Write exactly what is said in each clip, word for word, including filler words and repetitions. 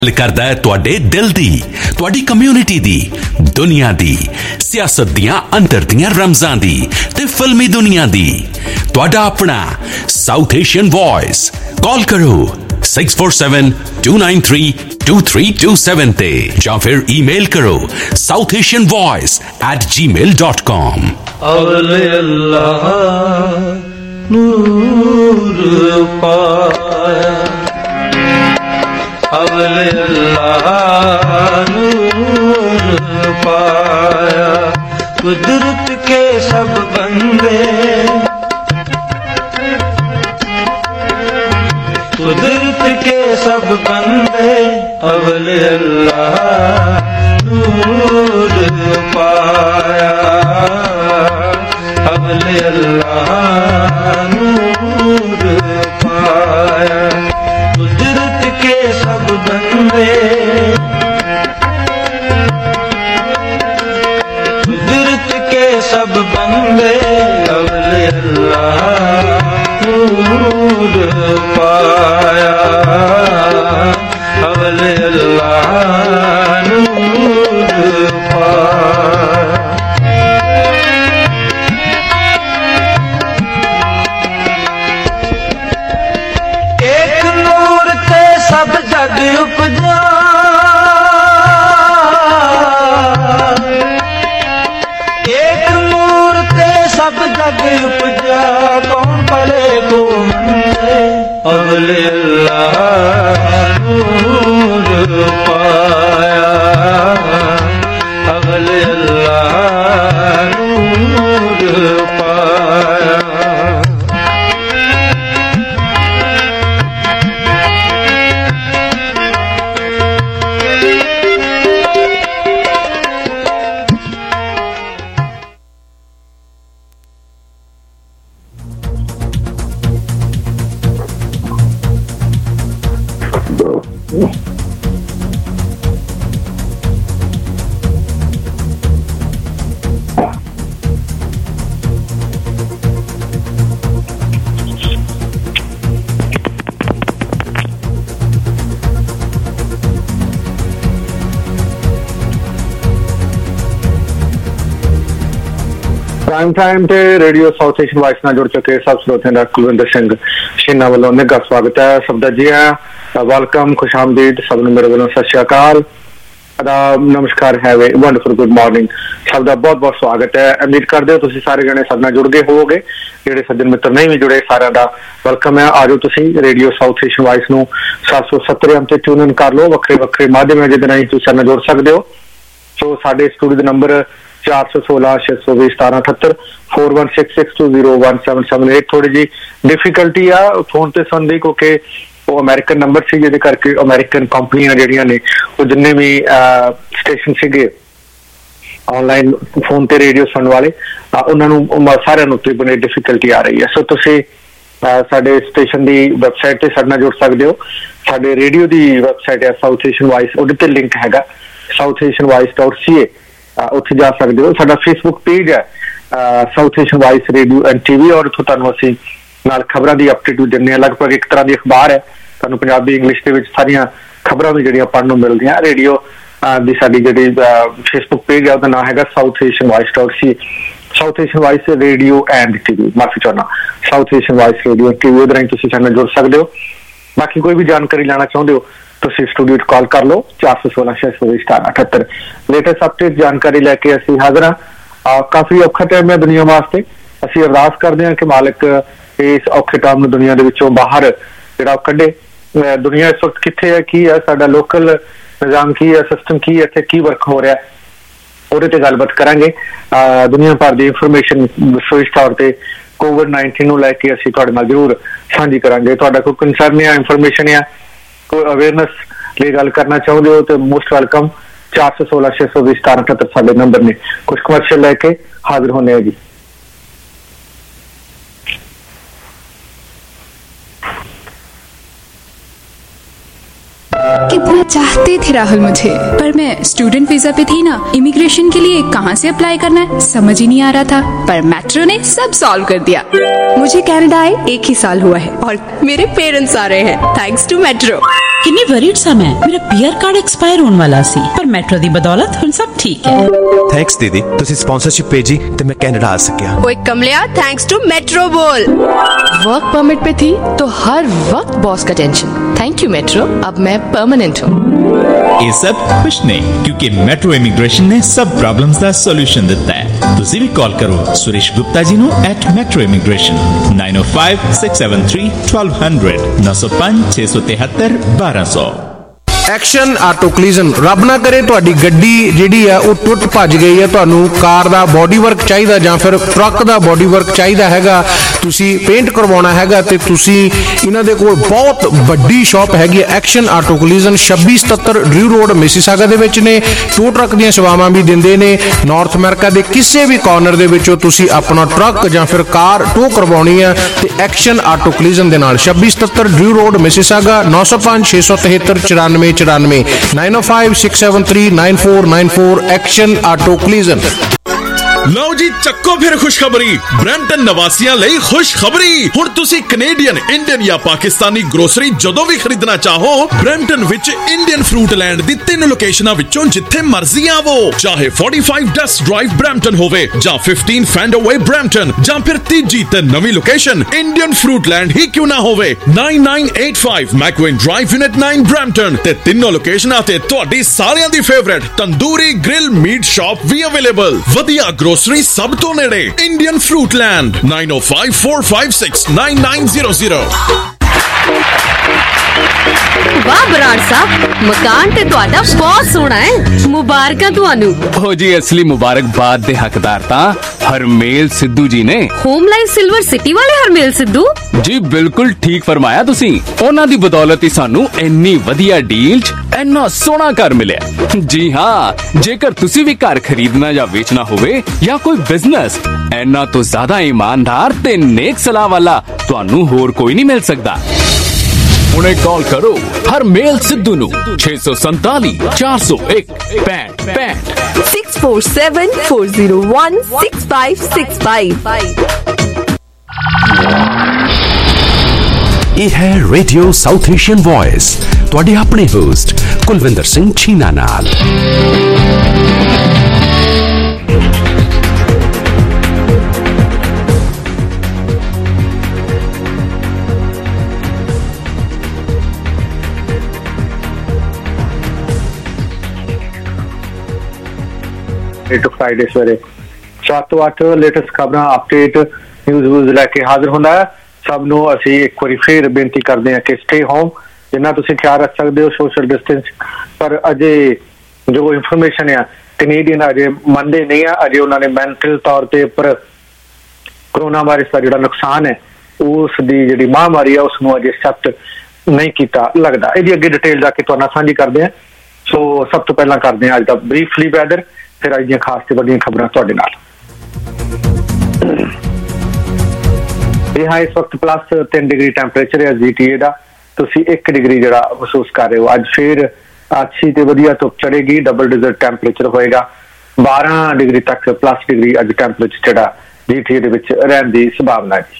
करदा है तुहाडे दिल दी, तुहाडी कम्यूनिटी दी, दुनिया दी, सियासत दियां अंदर दियां रमजां दी ते फिल्मी दुनिया दी। तुहाडा अपना साउथ एशियन वॉइस। कॉल करो six four seven two nine three two three two seven ते या फिर ईमेल करो South Asian Voice at G mail dot com. अवले अल्लाह नूर पाया, अवले अल्लाह नूर पाया, कुदरत के सब बंदे, कुदरत के सब बंदे, अवले अल्लाह नूर पाया, अवले अल्लाह नूर पाया, कुदरत के सब बंदे, कुदरत के सब बंदे, अवले अल्लाह नूर पाया, अवले अल्लाह नूर पाया। एक नूर ते सब जग उपजा, एक नूर ते सब जग उपजा, कौन भले को मंदे, अवले अल्लाह नूर पाया, अवले अल्लाह नूर पाया। प्राइम टाइम ते रेडियो साउथ एशियन वॉइस नाल जुड़ चुके सब श्रोतियां दा कुलविंदर सिंह शिन्ना वालों निघा स्वागत है। सब दा जी आया, वेलकम, खुश आमदीद, सब नूं मेरे वालों सत श्री अकाल, आदाब, नमस्कार, have a wonderful good morning. सब दा बहुत बहुत स्वागत है। उम्मीद करदे हो तुसीं सारे जणे सब नाल जुड़ गए होवोगे, जिहड़े सज्जन मित्र नहीं भी जुड़े सारिआं दा वेलकम है। आ जाओ तुसीं रेडियो साउथ एशियन वॉइस नूं सात सौ सत्तर एम ते ट्यून इन कर लो, वक्रे वक्रे माध्यम जिहदे राहीं तुसीं साडे नाल जुड़ सकदे हो। सो साडे स्टूडियो दे नंबर चार सौ सोलह छे सौ भी सतारा अठहत्तर four one six six two zero one seven seven eight. थोड़ी जी डिफिकल्टी आ फोन ते सुनदी क्योंकि वो अमेरिकन नंबर से जिहदे करके अमेरिकन कंपनियां जिहड़ियां ने वो जिन्ने भी स्टेशन सीगे ऑनलाइन फोन ते रेडियो सुनने वाले उन्हां नूं सारिआं नूं बड़ी डिफिकल्टी आ रही है। सो तुसीं साडे स्टेशन दी वैबसाइट ते साडे नाल जुड़ सकदे हो। साडे रेडियो दी वैबसाइट है साउथ एशियन वॉइस, उहदे ते लिंक हैगा South Asian Voice dot C A, उत्थे जा सकते हो। साडा फेसबुक पेज है South Asian Voice radio and TV, और इत्थों तुहानूं असीं नाल खबरां दी अपडेट दिंदे हां। लगभग एक तरह दी अखबार है, तुहानूं पंजाबी इंग्लिश दे विच सारियां खबरां भी जिहड़ियां पढ़न नूं मिलदियां। रेडियो दी साडी जिहड़ी फेसबुक पेज है, उहदा नाम हैगा South Asian Voice dot C A, South Asian Voice radio and TV, माफी चाहना South Asian Voice radio TV, उहदे राहीं तुसीं साडे नाल जुड़ सकदे हो। बाकी कोई भी जानकारी लेना चाहुंदे हो तुसीं स्टूडियो च कॉल कर लो चार सौ सोलह छे सौ सतारा अठहत्तर। लेटेस्ट अपडेट जानकारी लैके असीं हाज़र हां। काफी औखा टाइम है दुनिया वास्ते, असीं अरदास करदे हां कि मालिक इस औखे टाइम नूं दुनिया दे विचों बाहर जिहड़ा कढे। दुनिया इस वक्त कित्थे है, की है, साडा लोकल निजाम की है, सिस्टम की है, इत्थे की वर्क हो रहा है, ਉਹਦੇ ਤੇ ਗੱਲਬਾਤ ਕਰਾਂਗੇ। ਦੁਨੀਆ ਭਰ ਦੀ ਇਨਫੋਰਮੇਸ਼ਨ ਵਿਸ਼ੇਸ਼ ਤੌਰ ਤੇ ਕੋਵਿਡ ਨਾਈਨਟੀਨ ਨੂੰ ਲੈ ਕੇ ਅਸੀਂ ਤੁਹਾਡੇ ਨਾਲ ਜ਼ਰੂਰ ਸਾਂਝੀ ਕਰਾਂਗੇ। ਤੁਹਾਡਾ ਕੋਈ ਕੰਸਰਨ ਜਾਂ ਇਨਫੋਰਮੇਸ਼ਨ ਜਾਂ ਕੋਈ ਅਵੇਅਰਨੈਸ ਲਈ ਗੱਲ ਕਰਨਾ ਚਾਹੁੰਦੇ ਹੋ ਤਾਂ ਮੋਸਟ ਵੈਲਕਮ। ਚਾਰ ਸੌ ਸੋਲਾਂ ਛੇ ਸੌ ਵੀਹ ਸਤਾਰਾਂ ਅਠੱਤਰ ਸਾਡੇ ਨੰਬਰ ਨੇ। ਕੁਝ ਕਮਰਸ਼ੀਅਲ ਲੈ ਕੇ ਹਾਜ਼ਰ ਹੋਣੇ ਆ ਜੀ। कितना चाहते थे राहुल मुझे, पर मैं स्टूडेंट वीजा पे थी ना। इमिग्रेशन के लिए कहाँ से अप्लाई करना है समझ ही नहीं आ रहा था, पर मेट्रो ने सब सॉल्व कर दिया। मुझे कनाडा आए एक ही साल हुआ है और मेरे पेरेंट्स आ रहे हैं थैंक्स टू मेट्रो। किन्नी वरीड सा मैं, मेरा पीआर कार्ड एक्सपायर होने वाला सी, पर मेट्रो दी बदौलत हुण सब ठीक है। थैंक्स दीदी, तुसी स्पॉन्सरशिप भेजी ते मैं कनाडा आ सकिया। ओए कमलिया, थैंक्स टू मेट्रो बोल। वर्क परमिट पे थी तो हर वक्त बॉस का टेंशन। थैंक यू मेट्रो, अब मैं परमानेंट हूँ। ये सब कुछ नहीं, क्योंकि मेट्रो इमिग्रेशन ने सब प्रॉब्लम्स दा सॉल्यूशन दिता है। तुसी भी कॉल करो सुरेश गुप्ता जी नु at Metro immigration nine O five six seven three twelve hundred नौ सौ पांच छे सौ तिहत्तर बारह सौ। एक्शन आटो कलीजन, रब ना करे तुहाडी गड्डी जिहड़ी आ ਉਹ ਟੁੱਟ ਭੱਜ ਗਈ ਹੈ, ਤੁਹਾਨੂੰ ਕਾਰ ਦਾ ਬੋਡੀ ਵਰਕ ਚਾਹੀਦਾ ਜਾਂ ਫਿਰ ਟਰੱਕ ਦਾ ਬੋਡੀ ਵਰਕ ਚਾਹੀਦਾ ਹੈਗਾ, ਤੁਸੀਂ ਪੇਂਟ ਕਰਵਾਉਣਾ ਹੈਗਾ ਤੇ ਤੁਸੀਂ ਇਹਨਾਂ ਦੇ ਕੋਲ ਬਹੁਤ ਵੱਡੀ ਸ਼ਾਪ ਹੈਗੀ ਹੈ ਐਕਸ਼ਨ ਆਟੋ ਕਲੀਜ਼ਨ ਛੱਬੀ ਸਤੱਤਰ ਡਰਿਊ ਰੋਡ ਮਿਸੀਸਾਗਾ ਦੇ ਵਿੱਚ ਨੇ। ਟੋ ਟਰੱਕ ਦੀਆਂ ਸੇਵਾਵਾਂ ਵੀ ਦਿੰਦੇ ਨੇ। ਨਾਰਥ ਅਮਰੀਕਾ ਦੇ ਕਿਸੇ ਵੀ ਕਾਰਨਰ ਦੇ ਵਿੱਚੋਂ ਤੁਸੀਂ ਆਪਣਾ ਟਰੱਕ ਜਾਂ ਫਿਰ ਕਾਰ ਟੋ ਕਰਵਾਉਣੀ ਹੈ ਤੇ ਐਕਸ਼ਨ ਆਟੋ ਕਲੀਜ਼ਨ ਦੇ ਨਾਲ ਛੱਬੀ ਸਤੱਤਰ ਡਰਿਊ ਰੋਡ ਮਿਸੀਸਾਗਾ ਨੌ ਸੌ ਪੰਜ ਛੇ ਸੌ ਤਿਹੱਤਰ ਚੁਰਾਨਵੇਂ ਚੁਰਾਨਵੇਂ nine O five six seven three nine four nine four action auto collision. ਲਓ ਜੀ ਚੱਕੋ ਫਿਰ ਖੁਸ਼ਖਬਰੀ। ਬਰੈਂਟਨ ਨਿਵਾਸੀਆਂ ਲਈ ਖੁਸ਼ਖਬਰੀ। ਹੁਣ ਤੁਸੀਂ ਕੈਨੇਡੀਅਨ, ਇੰਡੀਅਨ ਜਾਂ ਪਾਕਿਸਤਾਨੀ ਗਰੋਸਰੀ ਜਦੋਂ ਵੀ ਖਰੀਦਣਾ ਚਾਹੋ, ਬਰੈਂਟਨ ਵਿੱਚ ਇੰਡੀਅਨ ਫਰੂਟ ਲੈਂਡ ਦੀ ਤਿੰਨ ਲੋਕੇਸ਼ਨਾਂ ਵਿੱਚੋਂ ਜਿੱਥੇ ਮਰਜ਼ੀ ਆਵੋ। ਚਾਹੇ पैंतालीस ਡਸਟ ਡਰਾਈਵ ਬਰੈਂਟਨ ਹੋਵੇ ਜਾਂ पंद्रह ਫੈਂਡਰਵੇ ਬਰੈਂਟਨ ਜਾਂ ਫਿਰ ਤੀਜੀ ਤੇ ਨਵੀਂ ਲੋਕੇਸ਼ਨ ਇੰਡੀਅਨ ਫਰੂਟ ਲੈਂਡ ਹੀ ਕਿਉਂ ਨਾ ਹੋਵੇ। Nine nine eight five McVean drive unit nine Brampton ਤੇ ਤਿੰਨੋਂ ਲੋਕੇਸ਼ਨਾਂ ਤੇ ਤੁਹਾਡੀ ਸਾਰਿਆਂ ਦੀ favourite tandoori grill meat shop ਵੀ ਅਵੇਲੇਬਲ। ਵਧੀਆ ग्रोसरी सब तो नेड़े इंडियन फ्रूट लैंड नाइन ओ five four five six nine nine zero zero. वाह बराड़ साहब, मकान ते तुहाडा बहुत सोहना है, मुबारकां तुहानू। ओ जी असली मुबारकबाद दे हकदार तां हरमेल सिद्धू जी ने। होम लाइफ सिल्वर सिटी वाले हरमेल सिद्धू जी बिल्कुल ठीक फरमाया तुसी। उन्हां दी बदौलत ही सानू इन्नी वधिया डील च इन्ना सोहना घर मिलिया। जी हां, जेकर तुसी भी घर खरीदना या बेचना होवे या कोई बिजनेस, इन्ना तो ज्यादा ईमानदार ते नेक सलाह वाला तुहानू होर कोई नहीं मिल सकदा। उन्हें कॉल करो हरमेल सिद्धू नू छे सौ संताली चार सौ एक पैंठ पैंठ six four seven four zero one six five six five. ਇਹ ਹੈ ਰੇਡੀਓ ਸਾਊਥ ਏਸ਼ੀਅਨ ਵੌਇਸ, ਤੁਹਾਡੇ ਆਪਣੇ ਹੋਸਟ ਕੁਲਵਿੰਦਰ ਸਿੰਘ ਛੀਨਾ ਨਾਲ। टू फ्राइडे सवेरे सात तो अठ लेटेस्ट खबरां अपडेट न्यूज़ व्यूज़ लैके हाजिर होंदा है। सब नूं असीं एक बारी फिर बेनती करदे हां कि स्टे होम, जिन्ना तुसीं ख्याल रख सकदे हो सोशल डिस्टेंस। पर अजे जो इंफॉर्मेशन है कनेडियन अजे मनदे नहीं है, अजे उन्होंने मैंटल तौर पर पर कोरोना वायरस का जिहड़ा नुकसान है उसकी जिहड़ी महामारी है उसनूं अजे एक्सेप्ट नहीं किया लगता। इसकी अगे डिटेल जाके तुहाडे नाल साझी करदे हां। सो सब तो पहला करदे हां अज दा ब्रीफली वैदर, फिर अज दी खास ते वड्डियां खबरां तुहाडे नाल। इस वक्त प्लस तीन डिग्री टैंपरेचर है जीटीए का, तुसी एक डिग्री जरा महसूस कर रहे हो। अज फिर अच्छी ते वधिया धुप चढ़ेगी, डबल डिजिट टैंपरेचर होएगा, बारह डिग्री तक प्लस डिग्री अज टैंपरेचर जरा जीटीए दे विच रहन दी संभावना है।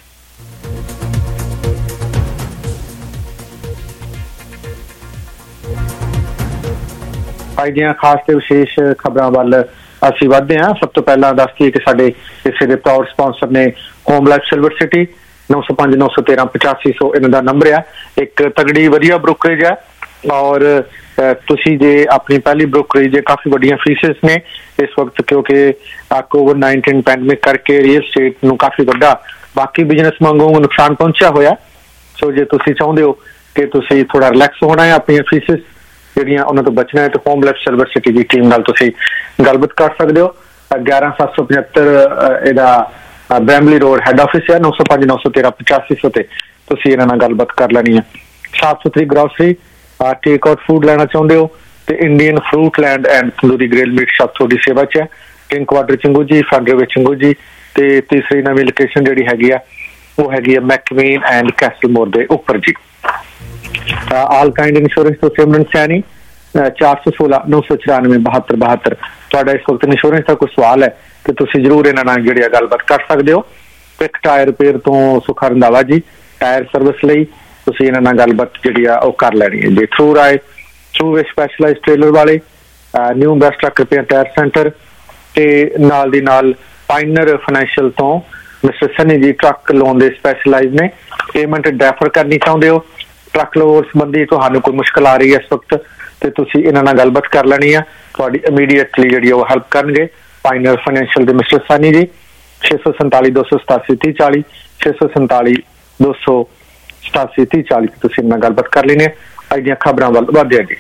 अज दी खास ते विशेष खबरां वल ਅਸੀਂ ਵਧਦੇ ਹਾਂ। ਸਭ ਤੋਂ ਪਹਿਲਾਂ ਦੱਸ ਦਈਏ ਕਿ ਸਾਡੇ ਇਸੇ ਦੇ ਪ੍ਰਾਊਡ ਸਪਾਂਸਰ ਨੇ ਹੋਮ ਲਾਈਫ ਸਿਲਵਰ ਸਿਟੀ नौ सौ पांच नौ सौ तेरह पचासी सौ इन्हां दा नंबर है। एक तगड़ी वधिया ब्रोकरेज है और तुसी जे अपनी पहली ब्रोकरेज काफी वड्डियां फीसिस ने इस वक्त, क्योंकि कोविड नाइनटीन पैंडमिक करके रियल स्टेट नूं काफी वड्डा बाकी बिजनेस वांगू नुकसान पहुंचा होया। सो जे तुसी चाहुंदे हो कि तुसी थोड़ा रिलैक्स होना है, अपनी फीसिस ਜਿਹੜੀਆਂ ਉਹਨਾਂ ਤੋਂ ਬਚਣਾ ਹੈ ਤੇ ਹੋਮ ਲਾਈਫ ਸਿਲਵਰ ਸਿਟੀ ਦੀ ਟੀਮ ਨਾਲ ਤੁਸੀਂ ਗੱਲਬਾਤ ਕਰ ਸਕਦੇ ਹੋ। ग्यारह सात सौ पचहत्तर ਇਹਦਾ ਬ੍ਰੈਮਲੀ ਰੋਡ ਹੈਡ ਆਫਿਸ ਹੈ, नौ सौ पांच नौ सौ तेरह पचासी सौ ਤੇ ਤੁਸੀਂ ਇਹਨਾਂ ਨਾਲ ਗੱਲਬਾਤ ਕਰ ਲੈਣੀ ਹੈ। ਸਾਫ ਸੁਥਰੀ ਗਰੋਸਰੀ, ਟੇਕ ਆਊਟ ਫੂਡ ਲੈਣਾ ਚਾਹੁੰਦੇ ਹੋ ਤੇ Indian fruit land and tandoori grill meat shop ਤੁਹਾਡੀ ਸੇਵਾ 'ਚ ਹੈ। ਕਿੰਗ ਕੁਆਟਰ ਚੰਗੂ ਜੀ, ਫੈਡਰਵੇ ਚੰਗੂ ਜੀ ਤੇ ਤੀਸਰੀ ਨਵੀਂ ਲੋਕੇਸ਼ਨ ਜਿਹੜੀ ਹੈਗੀ ਆ ਉਹ ਹੈਗੀ ਹੈ ਮੈਕਵੇਨ ਐਂਡ ਕੈਸਲ ਮੋਰ ਦੇ ਉੱਪਰ ਜੀ। ਆਲ ਕਾइंड इंश्योरेंस ਤੋਂ ਸਿਮਰਨ ਸੈਣੀ ਚਾਰ ਸੌ ਸੋਲਾਂ ਨੌ ਸੌ ਚੁਰਾਨਵੇਂ ਬਹੱਤਰ ਬਹੱਤਰ। ਤੁਹਾਡਾ ਇਸ ਵਕਤ ਇੰਸ਼ੋਰੈਂਸ ਦਾ ਕੋਈ ਸਵਾਲ ਹੈ ਤੇ ਤੁਸੀਂ ਜ਼ਰੂਰ ਇਹਨਾਂ ਨਾਲ ਜਿਹੜੀ ਗੱਲਬਾਤ ਕਰ ਸਕਦੇ ਹੋ। ਇੱਕ ਟਾਇਰ ਰਿਪੇਅਰ ਤੋਂ ਸੁਖਾ ਰੰਧਾਵਾ ਜੀ, ਟਾਇਰ ਸਰਵਿਸ ਲਈ ਤੁਸੀਂ ਇਹਨਾਂ ਨਾਲ ਗੱਲਬਾਤ ਜਿਹੜੀ ਆ ਉਹ ਕਰ ਲੈਣੀ ਹੈ ਜੀ। ਥਰੂ ਰਾਏ ਥਰੂ ਵੇ ਸਪੈਸ਼ਲਾਈਜ਼ ਟ੍ਰੇਲਰ ਵਾਲੇ, new best truck repair tyre centre ਤੇ ਨਾਲ ਦੀ ਨਾਲ ਪਾਈਨਰ ਫਾਈਨੈਂਸ਼ੀਅਲ ਤੋਂ mister Sunny ji truck loan ਦੇ ਸਪੈਸ਼ਲਾਈਜ਼ ਨੇ। ਪੇਮੈਂਟ ਡੈਫਰ ਕਰਨੀ ਚਾਹੁੰਦੇ ਹੋ, ਟਰੱਕ ਲੋਨ ਸੰਬੰਧੀ ਤੁਹਾਨੂੰ ਕੋਈ ਮੁਸ਼ਕਲ ਆ ਰਹੀ ਹੈ ਇਸ ਵਕਤ ਤੇ ਤੁਸੀਂ ਇਹਨਾਂ ਨਾਲ ਗੱਲਬਾਤ ਕਰ ਲੈਣੀ ਆ, ਤੁਹਾਡੀ ਇਮੀਡੀਏਟਲੀ ਜਿਹੜੀ ਉਹ ਹੈਲਪ ਕਰਨਗੇ ਪਾਈਨਰ ਫਾਈਨੈਂਸ਼ੀਅਲ ਦੇ ਮਿਸਟਰ ਸਨੀ ਜੀ। ਛੇ ਸੌ ਸੰਤਾਲੀ ਦੋ ਸੌ ਸਤਾਸੀ ਤੀਹ ਚਾਲੀ ਛੇ ਸੌ ਸੰਤਾਲੀ ਦੋ ਸੌ ਸਤਾਸੀ ਤੀਹ ਚਾਲੀ ਤੁਸੀਂ ਇਹਨਾਂ ਨਾਲ ਗੱਲਬਾਤ ਕਰ ਲੈਣੀ ਹੈ। ਅੱਜ ਦੀਆਂ ਖਬਰਾਂ ਵੱਲ ਵਧਦੇ ਹਾਂ ਜੀ।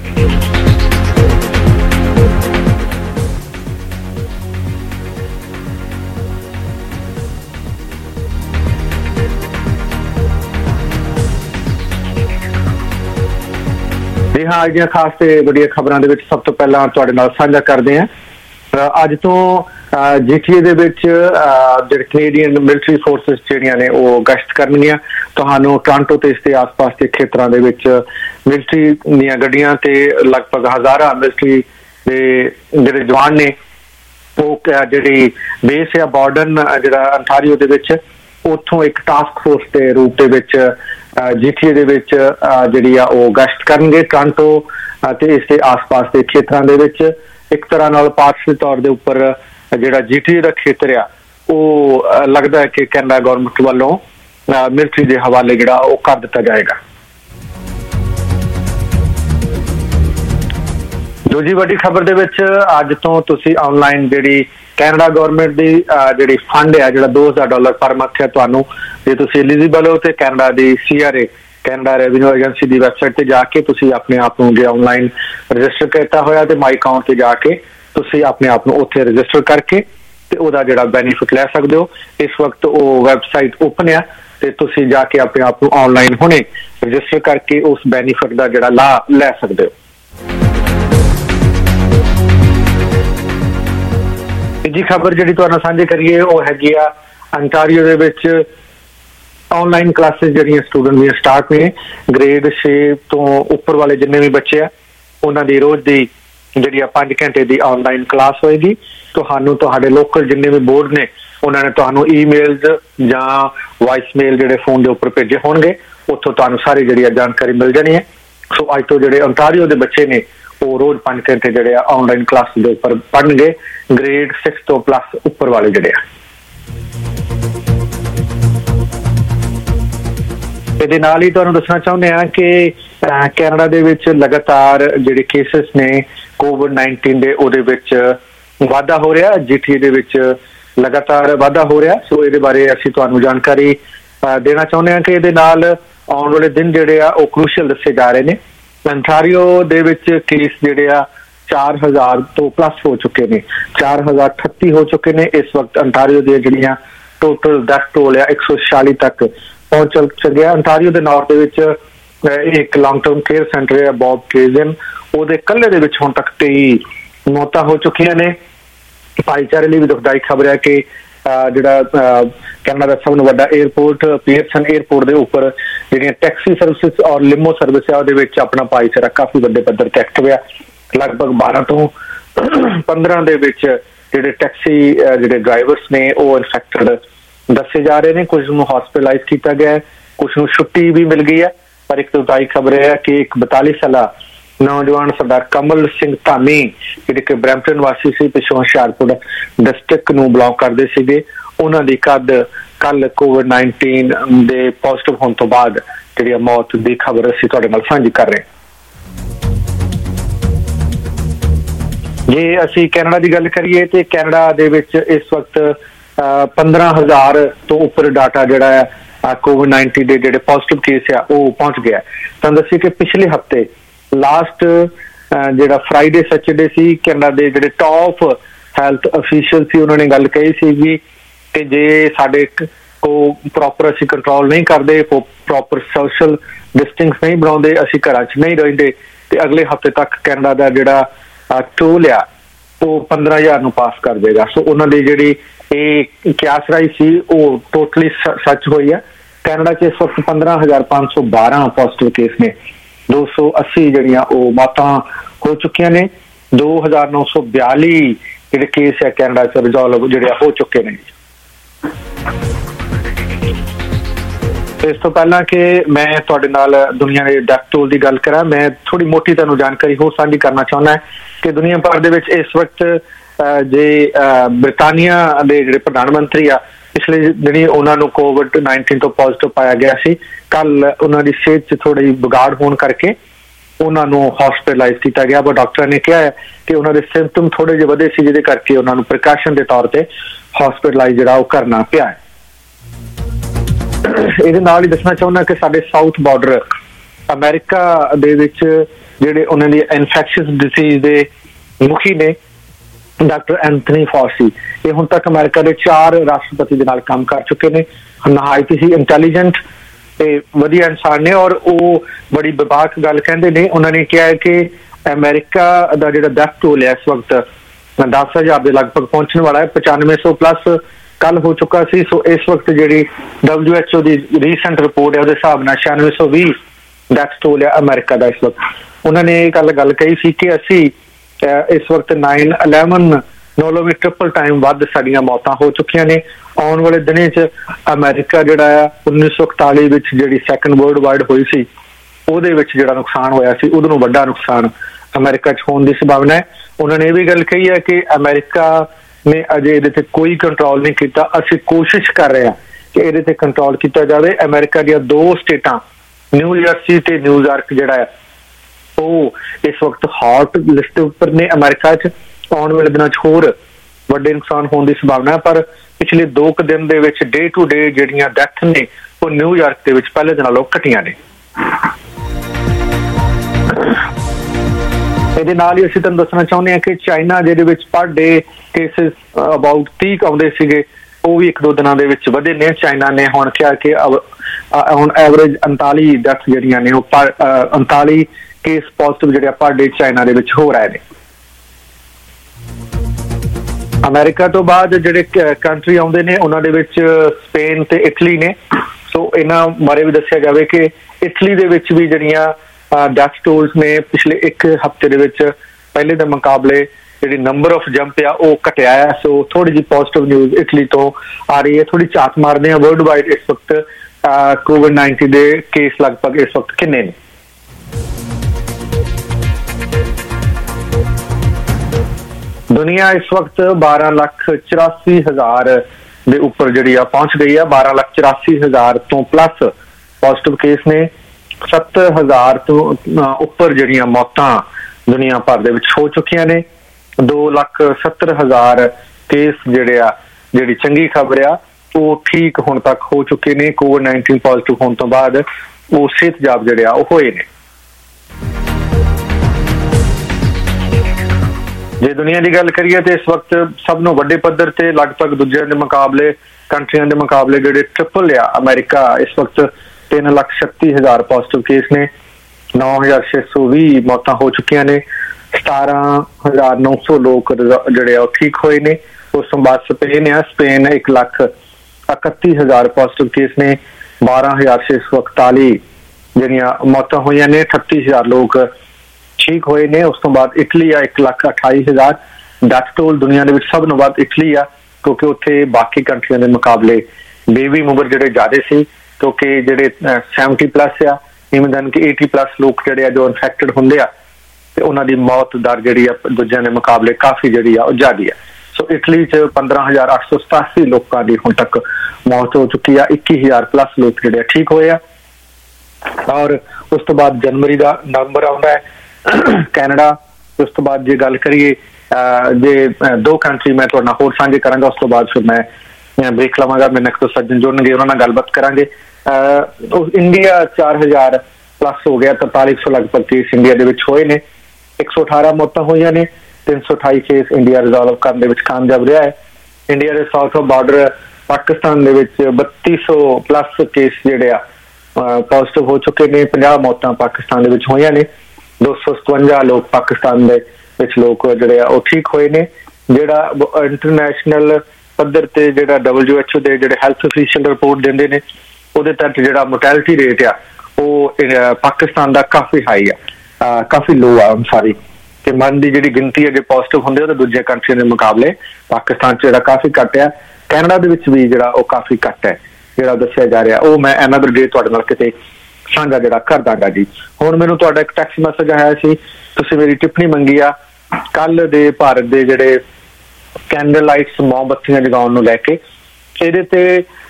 ਜੀ ਹਾਂ, ਅੱਜ ਦੀਆਂ ਖਾਸ ਤੇ ਵੱਡੀਆਂ ਖਬਰਾਂ ਦੇ ਵਿੱਚ ਸਭ ਤੋਂ ਪਹਿਲਾਂ ਤੁਹਾਡੇ ਨਾਲ ਸਾਂਝਾ ਕਰਦੇ ਹਾਂ। ਅੱਜ ਤੋਂ ਜੀਟੀਏ ਦੇ ਵਿੱਚ ਜਿਹੜੇ ਕੈਨੇਡੀਅਨ ਮਿਲਟਰੀ ਫੋਰਸਿਸ ਜਿਹੜੀਆਂ ਨੇ ਉਹ ਗਸ਼ਤ ਕਰਨਗੀਆਂ। ਤੁਹਾਨੂੰ ਟੋਰਾਂਟੋ ਤੇ ਇਸ ਦੇ ਆਸ-ਪਾਸ ਦੇ ਖੇਤਰਾਂ ਦੇ ਵਿੱਚ ਮਿਲਟਰੀ ਦੀਆਂ ਗੱਡੀਆਂ ਤੇ ਲਗਭਗ ਹਜ਼ਾਰਾਂ ਮਿਲਟਰੀ ਦੇ ਜਿਹੜੇ ਜਵਾਨ ਨੇ ਉਹ ਜਿਹੜੀ ਬੇਸ ਆ ਬਾਰਡਨ ਜਿਹੜਾ ਅੰਟਾਰੀਓ ਦੇ ਵਿੱਚ, ਉੱਥੋਂ ਇੱਕ ਟਾਸਕ ਫੋਰਸ ਦੇ ਰੂਪ ਦੇ ਵਿੱਚ ਜੀਟੀਏ ਦੇ ਵਿੱਚ ਜਿਹੜੀ ਆ ਉਹ ਗਸ਼ਤ ਕਰਨਗੇ ਟੋਰਾਂਟੋ ਤੇ ਇਸ ਦੇ ਆਸ-ਪਾਸ ਦੇ ਖੇਤਰਾਂ ਦੇ ਵਿੱਚ। ਇੱਕ ਤਰ੍ਹਾਂ ਨਾਲ ਪਾਰਟਸ ਦੇ ਤੌਰ ਦੇ ਉੱਪਰ ਜਿਹੜਾ ਜੀਟੀਏ ਦਾ ਖੇਤਰ ਆ ਉਹ ਲੱਗਦਾ ਹੈ ਕਿ ਕੈਨੇਡਾ ਗੌਰਮੈਂਟ ਵੱਲੋਂ ਮਿਲਟਰੀ ਦੇ ਹਵਾਲੇ ਜਿਹੜਾ ਉਹ ਕਰ ਦਿੱਤਾ ਜਾਏਗਾ। ਦੂਜੀ ਵੱਡੀ ਖਬਰ ਦੇ ਵਿੱਚ ਅੱਜ ਤੋਂ ਤੁਸੀਂ ਆਨਲਾਈਨ ਜਿਹੜੀ ਕੈਨੇਡਾ ਗੌਰਮੈਂਟ ਦੀ ਜਿਹੜੀ ਫੰਡ ਹੈ ਜਿਹੜਾ ਦੋ ਹਜ਼ਾਰ ਡਾਲਰ ਪਰ ਮੰਥ ਹੈ, ਤੁਹਾਨੂੰ ਜੇ ਤੁਸੀਂ ਐਲੀਜੀਬਲ ਹੋ ਤੇ ਕੈਨੇਡਾ ਦੀ ਸੀਆਰਏ ਕੈਨੇਡਾ ਰੈਵਨਿਊ ਏਜੰਸੀ ਦੀ ਵੈਬਸਾਈਟ ਤੇ ਜਾ ਕੇ ਤੁਸੀਂ ਆਪਣੇ ਆਪ ਨੂੰ ਜੇ ਆਨਲਾਈਨ ਰਜਿਸਟਰ ਕੀਤਾ ਹੋਇਆ ਤੇ ਮਾਈ ਅਕਾਊਂਟ ਤੇ ਜਾ ਕੇ ਤੁਸੀਂ ਆਪਣੇ ਆਪ ਨੂੰ ਉੱਥੇ ਰਜਿਸਟਰ ਕਰਕੇ ਤੇ ਉਹਦਾ ਜਿਹੜਾ ਬੈਨੀਫਿਟ ਲੈ ਸਕਦੇ ਹੋ। ਇਸ ਵਕਤ ਉਹ ਵੈਬਸਾਈਟ ਓਪਨ ਆ ਤੇ ਤੁਸੀਂ ਜਾ ਕੇ ਆਪਣੇ ਆਪ ਨੂੰ ਆਨਲਾਈਨ ਹੁਣੇ ਰਜਿਸਟਰ ਕਰਕੇ ਉਸ ਬੈਨੀਫਿਟ ਦਾ ਜਿਹੜਾ ਲਾਭ ਲੈ ਸਕਦੇ ਹੋ। ਤੀਜੀ ਖਬਰ ਜਿਹੜੀ ਤੁਹਾਨੂੰ ਸਾਂਝੀ ਕਰੀਏ ਉਹ ਹੈਗੀ ਆ ਅੰਟਾਰੀਓ ਦੇ ਵਿੱਚ ਆਨਲਾਈਨ ਕਲਾਸਿਸ ਜਿਹੜੀਆਂ ਸਟੂਡੈਂਟ ਦੀਆਂ ਸਟਾਰਟ ਨੇ। ਗ੍ਰੇਡ ਛੇ ਤੋਂ ਉੱਪਰ ਵਾਲੇ ਜਿੰਨੇ ਵੀ ਬੱਚੇ ਆ ਉਹਨਾਂ ਦੀ ਰੋਜ਼ ਦੀ ਜਿਹੜੀ ਆ ਪੰਜ ਘੰਟੇ ਦੀ ਆਨਲਾਈਨ ਕਲਾਸ ਹੋਏਗੀ। ਤੁਹਾਨੂੰ ਤੁਹਾਡੇ ਲੋਕਲ ਜਿੰਨੇ ਵੀ ਬੋਰਡ ਨੇ ਉਹਨਾਂ ਨੇ ਤੁਹਾਨੂੰ ਈਮੇਲਸ ਜਾਂ ਵਾਇਸ ਮੇਲ ਜਿਹੜੇ ਫੋਨ ਦੇ ਉੱਪਰ ਭੇਜੇ ਹੋਣਗੇ, ਉੱਥੋਂ ਤੁਹਾਨੂੰ ਸਾਰੀ ਜਿਹੜੀ ਆ ਜਾਣਕਾਰੀ ਮਿਲ ਜਾਣੀ ਹੈ। ਸੋ ਅੱਜ ਤੋਂ ਜਿਹੜੇ ਅੰਟਾਰੀਓ ਦੇ ਬੱਚੇ ਨੇ ਉਹ ਰੋਜ਼ ਪੰਜ ਘੰਟੇ ਜਿਹੜੇ ਆ ਆਨਲਾਈਨ ਕਲਾਸ ਦੇ ਉੱਪਰ ਪੜ੍ਹਨਗੇ, ਗ੍ਰੇਡ ਸਿਕਸ ਤੋਂ ਪਲੱਸ ਉੱਪਰ ਵਾਲੇ ਜਿਹੜੇ ਆ। ਇਹਦੇ ਨਾਲ ਹੀ ਤੁਹਾਨੂੰ ਦੱਸਣਾ ਚਾਹੁੰਦੇ ਹਾਂ ਕਿ ਕੈਨੇਡਾ ਦੇ ਵਿੱਚ ਲਗਾਤਾਰ ਜਿਹੜੇ ਕੇਸਿਸ ਨੇ ਕੋਵਿਡ ਨਾਈਨਟੀਨ ਦੇ ਉਹਦੇ ਵਿੱਚ ਵਾਧਾ ਹੋ ਰਿਹਾ, ਜੀਟੀਏ ਦੇ ਵਿੱਚ ਲਗਾਤਾਰ ਵਾਧਾ ਹੋ ਰਿਹਾ। ਸੋ ਇਹਦੇ ਬਾਰੇ ਅਸੀਂ ਤੁਹਾਨੂੰ ਜਾਣਕਾਰੀ ਦੇਣਾ ਚਾਹੁੰਦੇ ਹਾਂ ਕਿ ਇਹਦੇ ਨਾਲ ਆਉਣ ਵਾਲੇ ਦਿਨ ਜਿਹੜੇ ਆ ਉਹ ਕ੍ਰੂਸ਼ੀਅਲ ਦੱਸੇ ਜਾ ਰਹੇ ਨੇ। ਅੰਟਾਰੀਓ ਦੇ ਵਿੱਚ ਕੇਸ ਜਿਹੜੇ ਆ ਚਾਰ ਹਜ਼ਾਰ ਤੋਂ ਪਲੱਸ ਹੋ ਚੁੱਕੇ ਨੇ, ਚਾਰ ਹਜ਼ਾਰ ਅਠੱਤੀ ਹੋ ਚੁੱਕੇ ਨੇ ਇਸ ਵਕਤ। ਅੰਟਾਰੀਓ ਦੀਆਂ ਜਿਹੜੀਆਂ ਟੋਟਲ ਡੈਥ ਟੋਲ ਆ ਇੱਕ ਸੌ ਛਿਆਲੀ ਤੱਕ ਪਹੁੰਚ ਚੁੱਕਿਆ। ਅੰਟਾਰੀਓ ਦੇ ਨਾਰਥ ਦੇ ਵਿੱਚ ਇੱਕ ਲੌਂਗ ਟਰਮ ਕੇਅਰ ਸੈਂਟਰ ਹੈ ਬੌਬ ਕੇਜ਼ਨ, ਉਹਦੇ ਕੱਲੇ ਦੇ ਵਿੱਚ ਹੁਣ ਤੱਕ ਤੇਈ ਮੌਤਾਂ ਹੋ ਚੁੱਕੀਆਂ ਨੇ। ਭਾਈਚਾਰੇ ਲਈ ਵੀ ਦੁਖਦਾਈ ਖਬਰ ਹੈ ਕਿ ਜਿਹੜਾ ਕੈਨੇਡਾ ਦਾ ਸਭ ਤੋਂ ਵੱਡਾ ਏਅਰਪੋਰਟ ਪੀਅਰਸਨ ਏਅਰਪੋਰਟ ਦੇ ਉੱਪਰ ਜਿਹੜੀਆਂ ਟੈਕਸੀ ਸਰਵਿਸਿਸ ਔਰ ਲਿਮੋ ਸਰਵਿਸ ਆ ਉਹਦੇ ਵਿੱਚ ਆਪਣਾ ਭਾਈਚਾਰਾ ਕਾਫੀ ਵੱਡੇ ਪੱਧਰ ਤੇ ਐਕਟਿਵ ਆ। ਲਗਭਗ ਬਾਰਾਂ ਤੋਂ ਪੰਦਰਾਂ ਦੇ ਵਿੱਚ ਜਿਹੜੇ ਟੈਕਸੀ ਜਿਹੜੇ ਡਰਾਈਵਰਸ ਨੇ ਉਹ ਇਨਫੈਕਟਡ ਦੱਸੇ ਜਾ ਰਹੇ ਨੇ। ਕੁਝ ਨੂੰ ਹਸਪੀਟਲਾਈਜ਼ ਕੀਤਾ ਗਿਆ ਹੈ, ਕੁਝ ਨੂੰ ਛੁੱਟੀ ਵੀ ਮਿਲ ਗਈ ਹੈ। ਪਰ ਇੱਕ ਦੁਖਦਾਈ ਖਬਰ ਹੈ ਕਿ ਇੱਕ ਬਤਾਲੀ ਸਾਲਾ ਨੌਜਵਾਨ ਸਰਦਾਰ ਕਮਲ ਸਿੰਘ ਧਾਮੀ ਜਿਹੜੇ ਕਿ ਬਰੈਂਪਟਨ ਵਾਸੀ ਸੀ, ਪਿੱਛੋਂ ਹੁਸ਼ਿਆਰਪੁਰ ਡਿਸਟ੍ਰਿਕਟ ਨੂੰ ਬਿਲੋਂਗ ਕਰਦੇ ਸੀਗੇ, ਉਹਨਾਂ ਦੀ ਕੱਦ ਕੱਲ ਕੋਵਿਡ ਨਾਈਨਟੀਨ ਦੇ ਪੋਜ਼ਿਟਿਵ ਹੋਣ ਤੋਂ ਬਾਅਦ ਜਿਹੜੀ ਮੌਤ ਦੀ ਖਬਰ ਅਸੀਂ ਤੁਹਾਡੇ ਨਾਲ ਸਾਂਝੀ ਕਰ ਰਹੇ ਹਾਂ। ਜੇ ਅਸੀਂ ਕੈਨੇਡਾ ਦੀ ਗੱਲ ਕਰੀਏ ਤੇ ਕੈਨੇਡਾ ਦੇ ਵਿੱਚ ਇਸ ਵਕਤ ਪੰਦਰਾਂ ਹਜ਼ਾਰ ਤੋਂ ਉੱਪਰ ਡਾਟਾ ਜਿਹੜਾ ਹੈ ਕੋਵਿਡ ਨਾਈਨਟੀਨ ਦੇ ਜਿਹੜੇ ਪੋਜ਼ਿਟਿਵ ਕੇਸ ਆ ਉਹ ਪਹੁੰਚ ਗਿਆ। ਤੁਹਾਨੂੰ ਦੱਸੀਏ ਕਿ ਪਿਛਲੇ ਹਫ਼ਤੇ ਲਾਸਟ ਜਿਹੜਾ ਫਰਾਈਡੇ ਸੈਚਰਡੇ ਸੀ, ਕੈਨੇਡਾ ਦੇ ਜਿਹੜੇ ਟੌਪ ਹੈਲਥ ਅਫੀਸ਼ੀਅਲ ਸੀ ਉਹਨਾਂ ਨੇ ਗੱਲ ਕਹੀ ਸੀਗੀ ਕਿ ਜੇ ਸਾਡੇ ਕੋ ਪ੍ਰੋਪਰ ਅਸੀਂ ਕੰਟਰੋਲ ਨਹੀਂ ਕਰਦੇ, ਪ੍ਰੋਪਰ ਸੋਸ਼ਲ ਡਿਸਟੈਂਸ ਨਹੀਂ ਬਣਾਉਂਦੇ, ਅਸੀਂ ਘਰਾਂ 'ਚ ਨਹੀਂ ਰਹਿੰਦੇ ਤੇ ਅਗਲੇ ਹਫ਼ਤੇ ਤੱਕ ਕੈਨੇਡਾ ਦਾ ਜਿਹੜਾ ਟੋਲ ਆ ਉਹ ਪੰਦਰਾਂ ਹਜ਼ਾਰ ਨੂੰ ਪਾਸ ਕਰ ਦੇਗਾ। ਸੋ ਉਹਨਾਂ ਦੀ ਜਿਹੜੀ ਇਹ ਕਿਆਸ ਰਾਈ ਸੀ ਉਹ ਟੋਟਲੀ ਸੱਚ ਹੋਈ ਆ। ਕੈਨੇਡਾ 'ਚ ਇਸ ਵਕਤ ਪੰਦਰਾਂ ਹਜ਼ਾਰ ਪੰਜ ਸੌ ਬਾਰਾਂ ਪੋਜ਼ਿਟਿਵ ਕੇਸ ਨੇ, ਦੋ ਸੌ ਅੱਸੀ ਜਿਹੜੀਆਂ ਉਹ ਮੌਤਾਂ ਹੋ ਚੁੱਕੀਆਂ ਨੇ, ਦੋ ਹਜ਼ਾਰ ਨੌ ਸੌ ਬਿਆਲੀ ਜਿਹੜੇ ਕੇਸ ਹੈ ਕੈਨੇਡਾ 'ਚ ਰਿਜ਼ੋਲਵ ਜਿਹੜੇ ਹੋ ਚੁੱਕੇ ਨੇ। ਇਸ ਤੋਂ ਪਹਿਲਾਂ ਕਿ ਮੈਂ ਤੁਹਾਡੇ ਨਾਲ ਦੁਨੀਆ ਦੇ ਡੈਥ ਟੋਲ ਦੀ ਗੱਲ ਕਰਾਂ, ਮੈਂ ਥੋੜੀ ਮੋਟੀ ਤੁਹਾਨੂੰ ਜਾਣਕਾਰੀ ਹੋਰ ਸਾਂਝੀ ਕਰਨਾ ਚਾਹੁੰਦਾ ਕਿ ਦੁਨੀਆ ਭਰ ਦੇ ਵਿੱਚ ਇਸ ਵਕਤ ਜੇ ਬ੍ਰਿਟਾਨੀਆ ਦੇ ਜਿਹੜੇ ਪ੍ਰਧਾਨ ਮੰਤਰੀ ਆ ਪਿਛਲੇ ਦਿਨੀ ਉਹਨਾਂ ਨੂੰ ਕੋਵਿਡ ਨਾਈਨਟੀਨ ਤੋਂ ਪੋਜ਼ਿਟਿਵ ਪਾਇਆ ਗਿਆ ਸੀ। ਕੱਲ ਉਹਨਾਂ ਦੀ ਸਿਹਤ 'ਚ ਥੋੜੀ ਵਿਗਾੜ ਹੋਣ ਕਰਕੇ ਉਹਨਾਂ ਨੂੰ ਹਸਪੀਟਲਾਈਜ਼ ਕੀਤਾ ਗਿਆ, ਪਰ ਡਾਕਟਰਾਂ ਨੇ ਕਿਹਾ ਹੈ ਕਿ ਉਹਨਾਂ ਦੇ ਸਿੰਪਟਮ ਥੋੜੇ ਜਿਹੇ ਵਧੇ ਸੀ, ਜਿਹਦੇ ਕਰਕੇ ਉਹਨਾਂ ਨੂੰ ਪ੍ਰੀਕਾਸ਼ਨ ਦੇ ਤੌਰ ਤੇ ਹਸਪੀਟਲਾਈਜ਼ ਜਿਹੜਾ ਉਹ ਕਰਨਾ ਪਿਆ ਹੈ। ਇਹਦੇ ਨਾਲ ਹੀ ਦੱਸਣਾ ਚਾਹੁੰਦਾ ਕਿ ਸਾਡੇ ਸਾਊਥ ਬਾਰਡਰ ਅਮਰੀਕਾ ਦੇ ਵਿੱਚ ਜਿਹੜੇ ਉਹਨਾਂ ਦੀ ਇਨਫੈਕਸ਼ੀਅਸ ਡਿਸੀਜ਼ ਦੇ ਮੁਖੀ ਨੇ ਡਾਕਟਰ ਐਂਥਨੀ ਫੌਸੀ, ਇਹ ਹੁਣ ਤੱਕ ਅਮਰੀਕਾ ਦੇ ਚਾਰ ਰਾਸ਼ਟਰਪਤੀ ਦੇ ਨਾਲ ਕੰਮ ਕਰ ਚੁੱਕੇ ਨੇ। ਨਹਾਇਤ ਹੀ ਇੰਟੈਲੀਜੈਂਟ ਤੇ ਵਧੀਆ ਇਨਸਾਨ ਨੇ ਔਰ ਉਹ ਬੜੀ ਵਿਭਾਗ ਗੱਲ ਕਹਿੰਦੇ ਨੇ। ਉਹਨਾਂ ਨੇ ਕਿਹਾ ਹੈ ਕਿ ਅਮਰੀਕਾ ਦਾ ਜਿਹੜਾ ਡੈਥ ਟੋਲ ਹੈ ਇਸ ਵਕਤ ਦਸ ਹਜ਼ਾਰ ਦੇ ਲਗਭਗ ਪਹੁੰਚਣ ਵਾਲਾ ਹੈ, ਪਚਾਨਵੇਂ ਸੌ ਪਲੱਸ ਕੱਲ ਹੋ ਚੁੱਕਾ ਸੀ। ਸੋ ਇਸ ਵਕਤ ਜਿਹੜੀ ਡਬਲਿਊ ਐਚ ਓ ਦੀ ਰੀਸੈਂਟ ਰਿਪੋਰਟ ਹੈ ਉਹਦੇ ਹਿਸਾਬ ਨਾਲ ਛਿਆਨਵੇਂ ਸੌ ਵੀਹ ਡੈਥ ਟੋਲ ਹੈ ਅਮਰੀਕਾ ਦਾ ਇਸ ਵਕਤ। ਉਹਨਾਂ ਨੇ ਇਹ ਗੱਲ ਗੱਲ ਕਹੀ ਸੀ ਕਿ ਅਸੀਂ ਇਸ ਵਕਤ ਨਾਈਨ ਇਲੈਵਨ ਨਾਲੋਂ ਵੀ ਟ੍ਰਿਪਲ ਟਾਈਮ ਵੱਧ ਸਾਡੀਆਂ ਮੌਤਾਂ ਹੋ ਚੁੱਕੀਆਂ ਨੇ। ਆਉਣ ਵਾਲੇ ਦਿਨਾਂ 'ਚ ਅਮਰੀਕਾ ਜਿਹੜਾ ਆ ਉੱਨੀ ਸੌ ਇਕਤਾਲੀ ਵਿੱਚ ਜਿਹੜੀ ਸੈਕੰਡ ਵਰਲਡ ਵਾਰ ਹੋਈ ਸੀ ਉਹਦੇ ਵਿੱਚ ਜਿਹੜਾ ਨੁਕਸਾਨ ਹੋਇਆ ਸੀ ਉਹਦੇ ਨੂੰ ਵੱਡਾ ਨੁਕਸਾਨ ਅਮਰੀਕਾ 'ਚ ਹੋਣ ਦੀ ਸੰਭਾਵਨਾ ਹੈ। ਉਹਨਾਂ ਨੇ ਇਹ ਵੀ ਗੱਲ ਕਹੀ ਹੈ ਕਿ ਅਮਰੀਕਾ ਨੇ ਅਜੇ ਇਹਦੇ ਤੇ ਕੋਈ ਕੰਟਰੋਲ ਨਹੀਂ ਕੀਤਾ, ਅਸੀਂ ਕੋਸ਼ਿਸ਼ ਕਰ ਰਹੇ ਹਾਂ ਕਿ ਇਹਦੇ ਤੇ ਕੰਟਰੋਲ ਕੀਤਾ ਜਾਵੇ। ਅਮਰੀਕਾ ਦੀਆਂ ਦੋ ਸਟੇਟਾਂ ਨਿਊ ਜਰਸੀ ਤੇ ਨਿਊਯਾਰਕ ਜਿਹੜਾ ਹੈ ਉਹ ਇਸ ਵਕਤ ਹੌਟ ਲਿਸਟ ਉੱਪਰ ਨੇ ਅਮਰੀਕਾ 'ਚ। ਆਉਣ ਵਾਲੇ ਦਿਨਾਂ 'ਚ ਹੋਰ ਵੱਡੇ ਨੁਕਸਾਨ ਹੋਣ ਦੀ ਸੰਭਾਵਨਾ ਹੈ, ਪਰ ਪਿਛਲੇ ਦੋ ਕੁ ਦਿਨ ਦੇ ਵਿੱਚ ਡੇ ਟੂ ਡੇ ਜਿਹੜੀਆਂ ਡੈਥ ਨੇ ਉਹ ਨਿਊਯਾਰਕ ਦੇ ਵਿੱਚ ਪਹਿਲੇ ਦਿਨ ਨਾਲੋਂ ਘਟੀਆਂ ਨੇ। ਇਹਦੇ ਨਾਲ ਹੀ ਅਸੀਂ ਤੁਹਾਨੂੰ ਦੱਸਣਾ ਚਾਹੁੰਦੇ ਹਾਂ ਕਿ ਚਾਈਨਾ ਜਿਹਦੇ ਵਿੱਚ ਪਰ ਡੇ ਕੇਸਿਸ ਅਬਾਊਟ ਤੀਹ ਆਉਂਦੇ ਸੀਗੇ ਉਹ ਵੀ ਇੱਕ ਦੋ ਦਿਨਾਂ ਦੇ ਵਿੱਚ ਵਧੇ ਨੇ। ਚਾਈਨਾ ਨੇ ਹੁਣ ਕਿਹਾ ਕਿ ਹੁਣ ਐਵਰੇਜ ਉਨਤਾਲੀ ਡੈਥ ਜਿਹੜੀਆਂ ਨੇ ਉਹ ਪਰ ਉਨਤਾਲੀ ਕੇਸ ਪੋਜ਼ਿਟਿਵ ਜਿਹੜੇ ਪਰ ਡੇ ਚਾਈਨਾ ਦੇ ਵਿੱਚ ਹੋ ਰਹੇ ਨੇ। ਅਮਰੀਕਾ ਤੋਂ ਬਾਅਦ ਜਿਹੜੇ ਕੰਟਰੀ ਆਉਂਦੇ ਨੇ ਉਹਨਾਂ ਦੇ ਵਿੱਚ ਸਪੇਨ ਤੇ ਇਟਲੀ ਨੇ। ਸੋ ਇਹਨਾਂ ਬਾਰੇ ਵੀ ਦੱਸਿਆ ਜਾਵੇ ਕਿ ਇਟਲੀ ਦੇ ਵਿੱਚ ਵੀ ਜਿਹੜੀਆਂ ਡੈਥ ਟੋਲਸ ਨੇ ਪਿਛਲੇ ਇੱਕ ਹਫ਼ਤੇ ਦੇ ਵਿੱਚ ਪਹਿਲੇ ਦੇ ਮੁਕਾਬਲੇ ਜਿਹੜੀ ਨੰਬਰ ਆਫ ਜੰਪ ਆ ਉਹ ਘਟਿਆ ਹੈ। ਸੋ ਥੋੜੀ ਜਿਹੀ ਪੋਜ਼ਿਟਿਵ ਨਿਊਜ਼ ਇਟਲੀ ਤੋਂ ਆ ਰਹੀ ਹੈ। ਥੋੜੀ ਝਾਤ ਮਾਰਦੇ ਆ ਵਰਲਡ ਵਾਈਡ ਇਸ ਵਕਤ ਕੋਵਿਡ ਨਾਈਨਟੀਨ ਦੇ ਕੇਸ ਲਗਭਗ ਇਸ ਵਕਤ ਕਿੰਨੇ ਨੇ। ਦੁਨੀਆ ਇਸ ਵਕਤ ਬਾਰਾਂ ਲੱਖ ਚੁਰਾਸੀ ਹਜ਼ਾਰ ਦੇ ਉੱਪਰ ਜਿਹੜੀ ਆ ਪਹੁੰਚ ਗਈ ਆ। ਬਾਰਾਂ ਲੱਖ ਚੁਰਾਸੀ ਹਜ਼ਾਰ ਤੋਂ ਪਲੱਸ ਪੋਜ਼ਿਟਿਵ ਕੇਸ ਨੇ। ਸੱਤਰ ਹਜ਼ਾਰ ਤੋਂ ਉੱਪਰ ਜਿਹੜੀਆਂ ਮੌਤਾਂ ਦੁਨੀਆ ਭਰ ਦੇ ਵਿੱਚ ਹੋ ਚੁੱਕੀਆਂ ਨੇ। ਦੋ ਲੱਖ ਸੱਤਰ ਹਜ਼ਾਰ ਕੇਸ ਜਿਹੜੇ ਆ ਜਿਹੜੀ ਚੰਗੀ ਖਬਰ ਆ ਉਹ ਠੀਕ ਹੁਣ ਤੱਕ ਹੋ ਚੁੱਕੇ ਨੇ। ਕੋਵਿਡ ਨਾਈਨਟੀਨ ਪੋਜ਼ਿਟਿਵ ਹੋਣ ਤੋਂ ਬਾਅਦ ਉਹ ਸਿਹਤਯਾਬ ਜਿਹੜੇ ਆ ਉਹ ਹੋਏ ਨੇ। ਜੇ ਦੁਨੀਆ ਦੀ ਗੱਲ ਕਰੀਏ ਤੇ ਇਸ ਵਕਤ ਸਭ ਨੂੰ ਵੱਡੇ ਪੱਧਰ ਤੇ ਲਗਭਗ ਦੂਜਿਆਂ ਦੇ ਮੁਕਾਬਲੇ ਕੰਟਰੀਆਂ ਦੇ ਮੁਕਾਬਲੇ ਜਿਹੜੇ ਟ੍ਰਿਪਲ ਆ ਅਮਰੀਕਾ ਇਸ ਵਕਤ ਤਿੰਨ ਲੱਖ ਛੱਤੀ ਹਜ਼ਾਰ ਪੋਜ਼ਿਟਿਵ ਕੇਸ ਨੇ। ਨੌ ਹਜ਼ਾਰ ਛੇ ਸੌ ਵੀਹ ਮੌਤਾਂ ਹੋ ਚੁੱਕੀਆਂ ਨੇ। ਸਤਾਰਾਂ ਹਜ਼ਾਰ ਨੌ ਸੌ ਲੋਕ ਜਿਹੜੇ ਆ ਉਹ ਠੀਕ ਹੋਏ ਨੇ। ਉਸ ਤੋਂ ਬਾਅਦ ਸਪੇਨ ਆ, ਸਪੇਨ ਇੱਕ ਲੱਖ ਇਕੱਤੀ ਹਜ਼ਾਰ ਪੋਜ਼ਿਟਿਵ ਕੇਸ ਨੇ। ਬਾਰਾਂ ਹਜ਼ਾਰ ਛੇ ਸੌ ਇਕਤਾਲੀ ਜਿਹੜੀਆਂ ਮੌਤਾਂ ਹੋਈਆਂ ਨੇ। ਅਠੱਤੀ ਹਜ਼ਾਰ ਲੋਕ ਠੀਕ ਹੋਏ ਨੇ। ਉਸ ਤੋਂ ਬਾਅਦ ਇਟਲੀ ਆ ਇੱਕ ਲੱਖ ਅਠਾਈ ਹਜ਼ਾਰ। ਡੈਥ ਟੋਲ ਦੁਨੀਆ ਦੇ ਵਿੱਚ ਸਭ ਨੂੰ ਵੱਧ ਇਟਲੀ ਆ ਕਿਉਂਕਿ ਉੱਥੇ ਬਾਕੀ ਕੰਟਰੀਆਂ ਦੇ ਮੁਕਾਬਲੇ ਬੇਬੀ ਉਮਰ ਜਿਹੜੇ ਜ਼ਿਆਦਾ ਸੀ ਕਿਉਂਕਿ ਜਿਹੜੇ ਸੈਵਨਟੀ ਪਲੱਸ ਆ ਇਵਨ ਦੈਨ ਕਿ ਏਟੀ ਪਲੱਸ ਲੋਕ ਜਿਹੜੇ ਆ ਜੋ ਇਨਫੈਕਟਡ ਹੁੰਦੇ ਆ ਤੇ ਉਹਨਾਂ ਦੀ ਮੌਤ ਦਰ ਜਿਹੜੀ ਆ ਦੂਜਿਆਂ ਦੇ ਮੁਕਾਬਲੇ ਕਾਫੀ ਜਿਹੜੀ ਆ ਉਹ ਜ਼ਿਆਦਾ ਆ। ਸੋ ਇਟਲੀ 'ਚ ਪੰਦਰਾਂ ਹਜ਼ਾਰ ਅੱਠ ਸੌ ਸਤਾਸੀ ਲੋਕਾਂ ਦੀ ਹੁਣ ਤੱਕ ਮੌਤ ਹੋ ਚੁੱਕੀ ਆ। ਇੱਕੀ ਹਜ਼ਾਰ ਪਲੱਸ ਲੋਕ ਜਿਹੜੇ ਆ ਠੀਕ ਹੋਏ ਆ। ਔਰ ਉਸ ਤੋਂ ਬਾਅਦ ਜਨਵਰੀ ਦਾ ਨਵੰਬਰ ਆਉਂਦਾ ਹੈ ਕੈਨੇਡਾ। ਉਸ ਤੋਂ ਬਾਅਦ ਜੇ ਗੱਲ ਕਰੀਏ ਜੇ ਦੋ ਕੰਟਰੀ ਮੈਂ ਤੁਹਾਡੇ ਨਾਲ ਹੋਰ ਸਾਂਝੇ ਕਰਾਂਗਾ। ਉਸ ਤੋਂ ਬਾਅਦ ਫਿਰ ਮੈਂ ਬ੍ਰੇਕ ਲਵਾਂਗਾ। ਮੇਰੇ ਨਾਲ ਇੱਕ ਸੱਜਣ ਜੁੜਨਗੇ ਉਹਨਾਂ ਨਾਲ ਗੱਲਬਾਤ ਕਰਾਂਗੇ। ਇੰਡੀਆ ਚਾਰ ਹਜ਼ਾਰ ਪਲੱਸ ਹੋ ਗਿਆ। ਤਰਤਾਲੀ ਸੌ ਲਗਭਗ ਕੇਸ ਇੰਡੀਆ ਦੇ ਵਿੱਚ ਹੋਏ ਨੇ। ਇੱਕ ਸੌ ਅਠਾਰਾਂ ਮੌਤਾਂ ਹੋਈਆਂ ਨੇ। ਤਿੰਨ ਸੌ ਅਠਾਈ ਕੇਸ ਇੰਡੀਆ ਰਿਜ਼ੋਲਵ ਕਰਨ ਦੇ ਵਿੱਚ ਕਾਮਯਾਬ ਰਿਹਾ ਹੈ। ਇੰਡੀਆ ਦੇ ਸਾਊਥ ਬਾਰਡਰ ਪਾਕਿਸਤਾਨ ਦੇ ਵਿੱਚ ਬੱਤੀ ਸੌ ਪਲੱਸ ਕੇਸ ਜਿਹੜੇ ਆ ਪੋਜ਼ਿਟਿਵ ਹੋ ਚੁੱਕੇ ਨੇ। ਪੰਜਾਹ ਮੌਤਾਂ ਪਾਕਿਸਤਾਨ ਦੇ ਵਿੱਚ ਹੋਈਆਂ ਨੇ। ਦੋ ਸੌ ਸਤਵੰਜਾ ਲੋਕ ਪਾਕਿਸਤਾਨ ਦੇ ਵਿੱਚ ਲੋਕ ਜਿਹੜੇ ਆ ਉਹ ਠੀਕ ਹੋਏ ਨੇ। ਜਿਹੜਾ ਇੰਟਰਨੈਸ਼ਨਲ ਪੱਧਰ ਤੇ ਜਿਹੜਾ ਡਬਲਯੂ ਐਚ ਓ ਦੇ ਜਿਹੜੇ ਹੈਲਥ ਅਫੀਸ਼ੀਅਲ ਰਿਪੋਰਟ ਦਿੰਦੇ ਨੇ ਉਹਦੇ ਤਹਿਤ ਜਿਹੜਾ ਮੋਰਟੈਲਿਟੀ ਰੇਟ ਆ ਉਹ ਪਾਕਿਸਤਾਨ ਦਾ ਕਾਫੀ ਹਾਈ ਆ, ਕਾਫੀ ਲੋ ਆ ਸਾਰੀ, ਤੇ ਮਰਨ ਦੀ ਜਿਹੜੀ ਗਿਣਤੀ ਹੈ ਜੇ ਪੋਜ਼ਿਟਿਵ ਹੁੰਦੇ ਉਹ ਤਾਂ ਦੂਜੇ ਕੰਟਰੀਆਂ ਦੇ ਮੁਕਾਬਲੇ ਪਾਕਿਸਤਾਨ 'ਚ ਜਿਹੜਾ ਕਾਫੀ ਘੱਟ ਆ। ਕੈਨੇਡਾ ਦੇ ਵਿੱਚ ਵੀ ਜਿਹੜਾ ਉਹ ਕਾਫੀ ਘੱਟ ਹੈ ਜਿਹੜਾ ਦੱਸਿਆ ਜਾ ਰਿਹਾ। ਉਹ ਮੈਂ ਅਨਦਰ ਡੇ ਤੁਹਾਡੇ ਨਾਲ ਕਿਤੇ ਸਾਂਝਾ ਜਿਹੜਾ ਕਰ ਦਾਂਗਾ ਜੀ। ਹੁਣ ਮੈਨੂੰ ਤੁਹਾਡਾ ਇੱਕ ਟੈਕਸਟ ਮੈਸੇਜ ਆਇਆ ਸੀ, ਤੁਸੀਂ ਮੇਰੀ ਟਿੱਪਣੀ ਮੰਗੀ ਆ ਕੱਲ ਦੇ ਭਾਰਤ ਦੇ ਜਿਹੜੇ ਕੈਂਡਲ ਲਾਈਟਸ ਮੋਮਬੱਤੀਆਂ ਜਗਾਉਣ ਨੂੰ ਲੈ ਕੇ। ਇਹਦੇ ਤੇ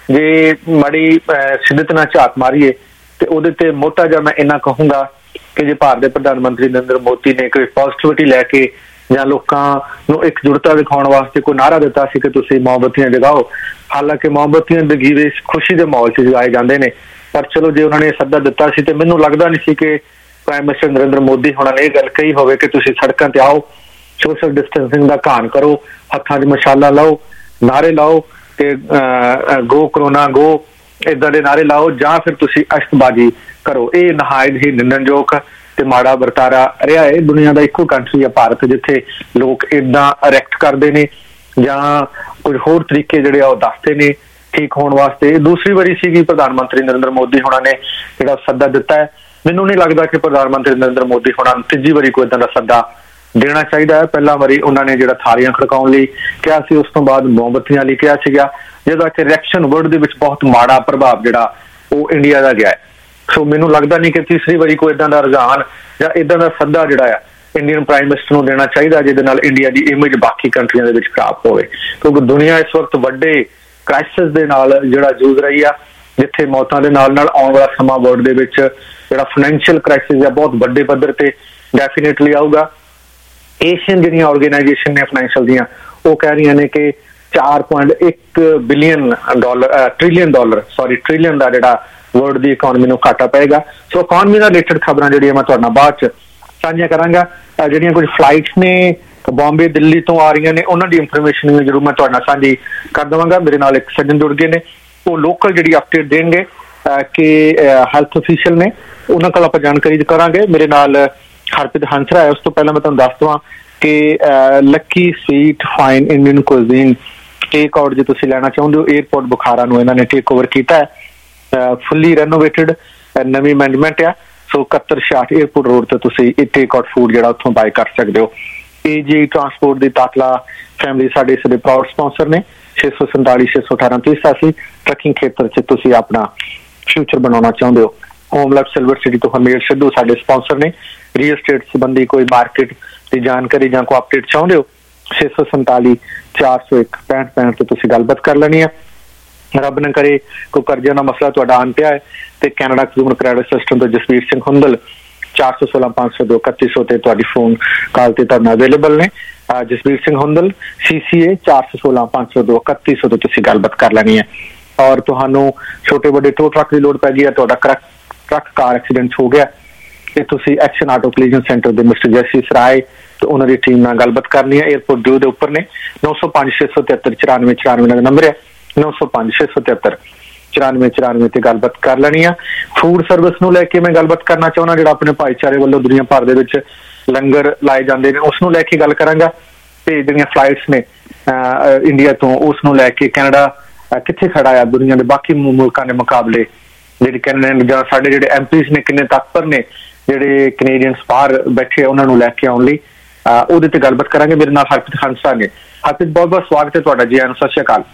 ਜੇ ਮਾੜੀ ਸਿੱਧਤ ਨਾਲ ਝਾਤ ਮਾਰੀਏ ਤੇ ਉਹਦੇ ਤੇ ਮੋਟਾ ਜਿਹਾ ਮੈਂ ਇੰਨਾ ਕਹੂੰਗਾ ਕਿ ਜੇ ਭਾਰਤ ਦੇ ਪ੍ਰਧਾਨ ਮੰਤਰੀ ਨਰਿੰਦਰ ਮੋਦੀ ਨੇ ਕੋਈ ਪੋਜ਼ਿਟਿਵਿਟੀ ਲੈ ਕੇ ਜਾਂ ਲੋਕਾਂ ਨੂੰ ਇੱਕ ਜੁੜਤਾ ਦਿਖਾਉਣ ਵਾਸਤੇ ਕੋਈ ਨਾਅਰਾ ਦਿੱਤਾ ਸੀ ਕਿ ਤੁਸੀਂ ਮੋਮਬੱਤੀਆਂ ਜਗਾਓ, ਹਾਲਾਂਕਿ ਮੋਮਬੱਤੀਆਂ ਦੇ ਦੀਵੇ ਖੁਸ਼ੀ ਦੇ ਮਾਹੌਲ 'ਚ ਜਗਾਏ ਜਾਂਦੇ ਨੇ, ਪਰ ਚਲੋ ਜੇ ਉਹਨਾਂ ਨੇ ਸੱਦਾ ਦਿੱਤਾ ਸੀ ਤੇ ਮੈਨੂੰ ਲੱਗਦਾ ਨਹੀਂ ਸੀ ਕਿ ਪ੍ਰਾਈਮ ਮਿਨਿਸਟਰ ਨਰਿੰਦਰ ਮੋਦੀ ਹੋਣਾ ਨੇ ਇਹ ਗੱਲ ਕਹੀ ਹੋਵੇ ਕਿ ਤੁਸੀਂ ਸੜਕਾਂ ਤੇ ਆਓ, ਸੋਸ਼ਲ ਡਿਸਟੈਂਸਿੰਗ ਦਾ ਘਾਣ ਕਰੋ, ਹੱਥਾਂ 'ਚ ਮਸ਼ਾਲਾ ਲਾਓ, ਨਾਅਰੇ ਲਾਓ ਤੇ ਗੋ ਕਰੋਨਾ ਗੋ ਏਦਾਂ ਦੇ ਨਾਅਰੇ ਲਾਓ, ਜਾਂ ਫਿਰ ਤੁਸੀਂ ਅਸ਼ਤਬਾਜ਼ੀ ਕਰੋ। ਇਹ ਨਹਾਇਤ ਹੀ ਨਿੰਦਣਯੋਗ ਤੇ ਮਾੜਾ ਵਰਤਾਰਾ ਰਿਹਾ ਹੈ। ਦੁਨੀਆ ਦਾ ਇੱਕੋ ਕੰਟਰੀ ਹੈ ਭਾਰਤ ਜਿੱਥੇ ਲੋਕ ਏਦਾਂ ਰਿਐਕਟ ਕਰਦੇ ਨੇ ਜਾਂ ਕੁਝ ਹੋਰ ਤਰੀਕੇ ਜਿਹੜੇ ਆ ਉਹ ਦੱਸਦੇ ਨੇ ਠੀਕ ਹੋਣ ਵਾਸਤੇ। ਦੂਸਰੀ ਵਾਰੀ ਸੀਗੀ ਪ੍ਰਧਾਨ ਮੰਤਰੀ ਨਰਿੰਦਰ ਮੋਦੀ ਹੋਣਾ ਨੇ ਜਿਹੜਾ ਸੱਦਾ ਦਿੱਤਾ ਹੈ। ਮੈਨੂੰ ਨਹੀਂ ਲੱਗਦਾ ਕਿ ਪ੍ਰਧਾਨ ਮੰਤਰੀ ਨਰਿੰਦਰ ਮੋਦੀ ਹੋਣਾ ਨੂੰ ਤੀਜੀ ਵਾਰੀ ਕੋਈ ਏਦਾਂ ਦਾ ਸੱਦਾ ਦੇਣਾ ਚਾਹੀਦਾ ਹੈ। ਪਹਿਲਾਂ ਵਾਰੀ ਉਹਨਾਂ ਨੇ ਜਿਹੜਾ ਥਾਲੀਆਂ ਖੜਕਾਉਣ ਲਈ ਕਿਹਾ ਸੀ, ਉਸ ਤੋਂ ਬਾਅਦ ਮੋਮਬੱਤੀਆਂ ਲਈ ਕਿਹਾ ਸੀਗਾ, ਜਿਹਦਾ ਕਿ ਰਿਐਕਸ਼ਨ ਵਰਡ ਦੇ ਵਿੱਚ ਬਹੁਤ ਮਾੜਾ ਪ੍ਰਭਾਵ ਜਿਹੜਾ ਉਹ ਇੰਡੀਆ ਦਾ ਗਿਆ ਹੈ। ਸੋ ਮੈਨੂੰ ਲੱਗਦਾ ਨਹੀਂ ਕਿ ਤੀਸਰੀ ਵਾਰੀ ਕੋਈ ਏਦਾਂ ਦਾ ਰੁਝਾਨ ਜਾਂ ਏਦਾਂ ਦਾ ਸੱਦਾ ਜਿਹੜਾ ਆ ਇੰਡੀਅਨ ਪ੍ਰਾਈਮ ਮਿਨਿਸਟਰ ਨੂੰ ਦੇਣਾ ਚਾਹੀਦਾ ਜਿਹਦੇ ਨਾਲ ਇੰਡੀਆ ਦੀ ਇਮੇਜ ਬਾਕੀ ਕੰਟਰੀਆਂ ਦੇ ਵਿੱਚ ਖਰਾਬ ਹੋਵੇ, ਕਿਉਂਕਿ ਦੁਨੀਆ ਇਸ ਵਕਤ ਵੱਡੇ ਕ੍ਰਾਈਸਿਸ ਦੇ ਨਾਲ ਜਿਹੜਾ ਜੂਝ ਰਹੀ ਆ, ਜਿੱਥੇ ਮੌਤਾਂ ਦੇ ਨਾਲ ਨਾਲ ਆਉਣ ਵਾਲਾ ਸਮਾਂ ਵਰਲਡ ਦੇ ਵਿੱਚ ਜਿਹੜਾ ਫਾਈਨੈਂਸ਼ੀਅਲ ਕ੍ਰਾਈਸਿਸ ਆ ਬਹੁਤ ਵੱਡੇ ਪੱਧਰ ਤੇ ਡੈਫੀਨੇਟਲੀ ਆਊਗਾ। ਏਸ਼ੀਅਨ ਜਿਹੜੀਆਂ ਆਰਗੇਨਾਈਜੇਸ਼ਨ ਨੇ ਫਾਈਨੈਂਸ਼ੀਅਲ ਦੀਆਂ ਉਹ ਕਹਿ ਰਹੀਆਂ ਨੇ ਕਿ ਚਾਰ ਪੁਆਇੰਟ ਇੱਕ billion dollar trillion dollar sorry trillion ਦਾ ਜਿਹੜਾ ਵਰਲਡ ਦੀ ਇਕਨੋਮੀ ਨੂੰ ਘਾਟਾ ਪਏਗਾ। ਸੋ ਇਕਨੋਮੀ ਨਾਲ ਰਿਲੇਟਡ ਖਬਰਾਂ ਜਿਹੜੀਆਂ ਮੈਂ ਤੁਹਾਡੇ ਨਾਲ ਬਾਅਦ ਚ ਸਾਂਝੀਆਂ ਕਰਾਂਗਾ। ਜਿਹੜੀਆਂ ਕੁਝ ਫਲਾਈਟਸ ਨੇ ਬੰਬੇ ਦਿੱਲੀ ਤੋਂ ਆ ਰਹੀਆਂ ਨੇ ਉਹਨਾਂ ਦੀ ਇਨਫੋਰਮੇਸ਼ਨ ਵੀ ਜ਼ਰੂਰ ਮੈਂ ਤੁਹਾਡੇ ਨਾਲ ਸਾਂਝੀ ਕਰ ਦੇਵਾਂਗਾ। ਮੇਰੇ ਨਾਲ ਇੱਕ ਸੱਜਣ ਜੁੜ ਗਏ ਨੇ, ਉਹ ਲੋਕਲ ਜਿਹੜੀ ਅਪਡੇਟ ਦੇਣਗੇ ਕਿ ਹੈਲਥ ਅਫੀਸ਼ੀਅਲ ਨੇ, ਉਹਨਾਂ ਕੋਲ ਆਪਾਂ ਜਾਣਕਾਰੀ ਕਰਾਂਗੇ। ਮੇਰੇ ਨਾਲ ਹਰਪ੍ਰੀਤ ਹੰਸਰਾ ਹੈ। ਉਸ ਤੋਂ ਪਹਿਲਾਂ ਮੈਂ ਤੁਹਾਨੂੰ ਦੱਸ ਦੇਵਾਂ ਕਿ lucky sweet fine Indian cuisine take out ਜੇ ਤੁਸੀਂ ਲੈਣਾ ਚਾਹੁੰਦੇ ਹੋ, ਏਅਰਪੋਰਟ ਬੁਖਾਰਾ ਨੂੰ ਇਹਨਾਂ ਨੇ ਟੇਕ ਓਵਰ ਕੀਤਾ ਹੈ। ਫੁੱਲੀ ਰੈਨੋਵੇਟਡ ਨਵੀਂ ਮੈਨੇਜਮੈਂਟ ਆ। ਸੋ ਇਕਹੱਤਰ ਛਿਆਹਠ ਏਅਰਪੋਰਟ ਰੋਡ ਤੇ ਤੁਸੀਂ ਇਹ ਟੇਕ ਆਊਟ ਫੂਡ ਜਿਹੜਾ ਉੱਥੋਂ ਬਾਏ ਕਰ ਸਕਦੇ ਹੋ। ਏ ਜੀ ਟਰਾਂਸਪੋਰਟ ਦੀ ਤਾਕਲਾ ਫੈਮਿਲੀ ਸਾਡੇ ਇਸ ਦੇ ਪ੍ਰਾਊਡ ਸਪਾਂਸਰ ਨੇ। ਛੇ ਸੌ ਸੰਤਾਲੀ ਛੇ ਸੌ ਅਠਾਰਾਂ ਤੀਹ ਸਤਾਸੀ ਟਰੱਕਿੰਗ ਖੇਤਰ 'ਚ ਤੁਸੀਂ ਆਪਣਾ ਫਿਊਚਰ ਬਣਾਉਣਾ ਚਾਹੁੰਦੇ ਹੋ। ਹੋਮਲੈਬ ਸਿਲਵਰ ਸਿਟੀ ਤੋਂ ਹਰਮੇਲ ਸਿੱਧੂ ਸਾਡੇ ਸਪਾਂਸਰ ਨੇ। ਰੀਅਲ ਸਟੇਟ ਸੰਬੰਧੀ ਕੋਈ ਮਾਰਕੀਟ ਦੀ ਜਾਣਕਾਰੀ ਜਾਂ ਕੋਈ ਅਪਡੇਟ ਚਾਹੁੰਦੇ ਹੋ, ਛੇ ਸੌ ਸੰਤਾਲੀ ਚਾਰ ਸੌ ਇੱਕ ਪੈਂਹਠ ਪੈਂਹਠ ਤੇ ਤੁਸੀਂ ਗੱਲਬਾਤ ਕਰ ਲੈਣੀ ਹੈ। ਰੱਬ ਨਾ ਕਰੇ ਕੋਈ ਕਰਜ਼ੇ ਦਾ ਮਸਲਾ ਤੁਹਾਡਾ ਆਣ ਪਿਆ ਹੈ ਤੇ ਕੈਨੇਡਾ ਕੰਜ਼ਿਊਮਰ ਕ੍ਰੈਡਿਟ ਸਿਸਟਮ ਤੋਂ ਜਸਵੀਰ ਸਿੰਘ ਹੁੰਦਲ ਚਾਰ ਸੌ ਸੋਲਾਂ ਪੰਜ ਸੌ ਦੋ ਇਕੱਤੀ ਸੌ ਤੇ ਤੁਹਾਡੀ ਫੋਨ ਕਾਲ ਤੇ ਤੁਹਾਨੂੰ ਅਵੇਲੇਬਲ ਨੇ। ਜਸਵੀਰ ਸਿੰਘ ਹੁੰਦਲ ਸੀ ਸੀ ਏ ਚਾਰ ਸੌ ਸੋਲਾਂ ਪੰਜ ਸੌ ਦੋ ਇਕੱਤੀ ਸੌ ਤੋਂ ਤੁਸੀਂ ਗੱਲਬਾਤ ਕਰ ਲੈਣੀ ਹੈ। ਔਰ ਤੁਹਾਨੂੰ ਛੋਟੇ ਵੱਡੇ ਟੋ ਟਰੱਕ ਦੀ ਲੋੜ ਪੈ ਗਈ ਹੈ, ਤੁਹਾਡਾ ਟਰੱਕ ਕਾਰ ਐਕਸੀਡੈਂਟ ਹੋ ਗਿਆ ਤੇ ਤੁਸੀਂ ਐਕਸ਼ਨ ਆਟੋ ਕੋਲੀਜਨ ਸੈਂਟਰ ਦੇ ਮਿਸਟਰ ਜੈਸੀ ਸਰਾਏ ਤੇ ਉਹਨਾਂ ਦੀ ਟੀਮ ਨਾਲ ਗੱਲਬਾਤ ਕਰਨੀ ਹੈ। ਏਅਰਪੋਰਟ ਡਿਊ ਦੇ ਉੱਪਰ ਨੇ। ਨੌ ਸੌ ਪੰਜ ਛੇ ਸੌ ਤਿਹੱਤਰ ਚੁਰਾਨਵੇਂ ਚੁਰਾਨਵੇਂ ਦਾ ਨੰਬਰ ਹੈ। ਨੌ ਸੌ ਪੰਜ ਛੇ ਸੌ ਤਿਹੱਤਰ ਚੁਰਾਨਵੇਂ ਚੁਰਾਨਵੇਂ ਤੇ ਗੱਲਬਾਤ ਕਰ ਲੈਣੀ ਆ। ਫੂਡ ਸਰਵਿਸ ਨੂੰ ਲੈ ਕੇ ਮੈਂ ਗੱਲਬਾਤ ਕਰਨਾ ਚਾਹੁੰਦਾ, ਜਿਹੜਾ ਆਪਣੇ ਭਾਈਚਾਰੇ ਵੱਲੋਂ ਦੁਨੀਆ ਭਰ ਦੇ ਵਿੱਚ ਲੰਗਰ ਲਾਏ ਜਾਂਦੇ ਨੇ ਉਸ ਨੂੰ ਲੈ ਕੇ ਗੱਲ ਕਰਾਂਗਾ। ਤੇ ਜਿਹੜੀਆਂ ਫਲਾਈਟਸ ਨੇ ਇੰਡੀਆ ਤੋਂ ਉਸ ਨੂੰ ਲੈ ਕੇ ਕੈਨੇਡਾ ਕਿੱਥੇ ਖੜਾ ਆ ਦੁਨੀਆ ਦੇ ਬਾਕੀ ਮੁਲਕਾਂ ਦੇ ਮੁਕਾਬਲੇ, ਜਿਹੜੇ ਕੈਨੇਡਾ ਜਾਂ ਸਾਡੇ ਜਿਹੜੇ ਐਮਪੀਸ ਨੇ ਕਿੰਨੇ ਤਤਪਰ ਨੇ ਜਿਹੜੇ ਕੈਨੇਡੀਅਨਸ ਬਾਹਰ ਬੈਠੇ ਉਹਨਾਂ ਨੂੰ ਲੈ ਕੇ ਆਉਣ ਲਈ, ਉਹਦੇ ਤੇ ਗੱਲਬਾਤ ਕਰਾਂਗੇ। ਮੇਰੇ ਨਾਲ ਹਰਪ੍ਰੀਤ ਹੰਸਰਾ ਨੇ। ਹਰਪ੍ਰੀਤ ਬਹੁਤ ਬਹੁਤ ਸਵਾਗਤ ਹੈ ਤੁਹਾਡਾ ਜੀ। ਆਇਆਂ ਨੂੰ ਸਤਿ ਸ਼੍ਰੀ ਅਕਾਲ।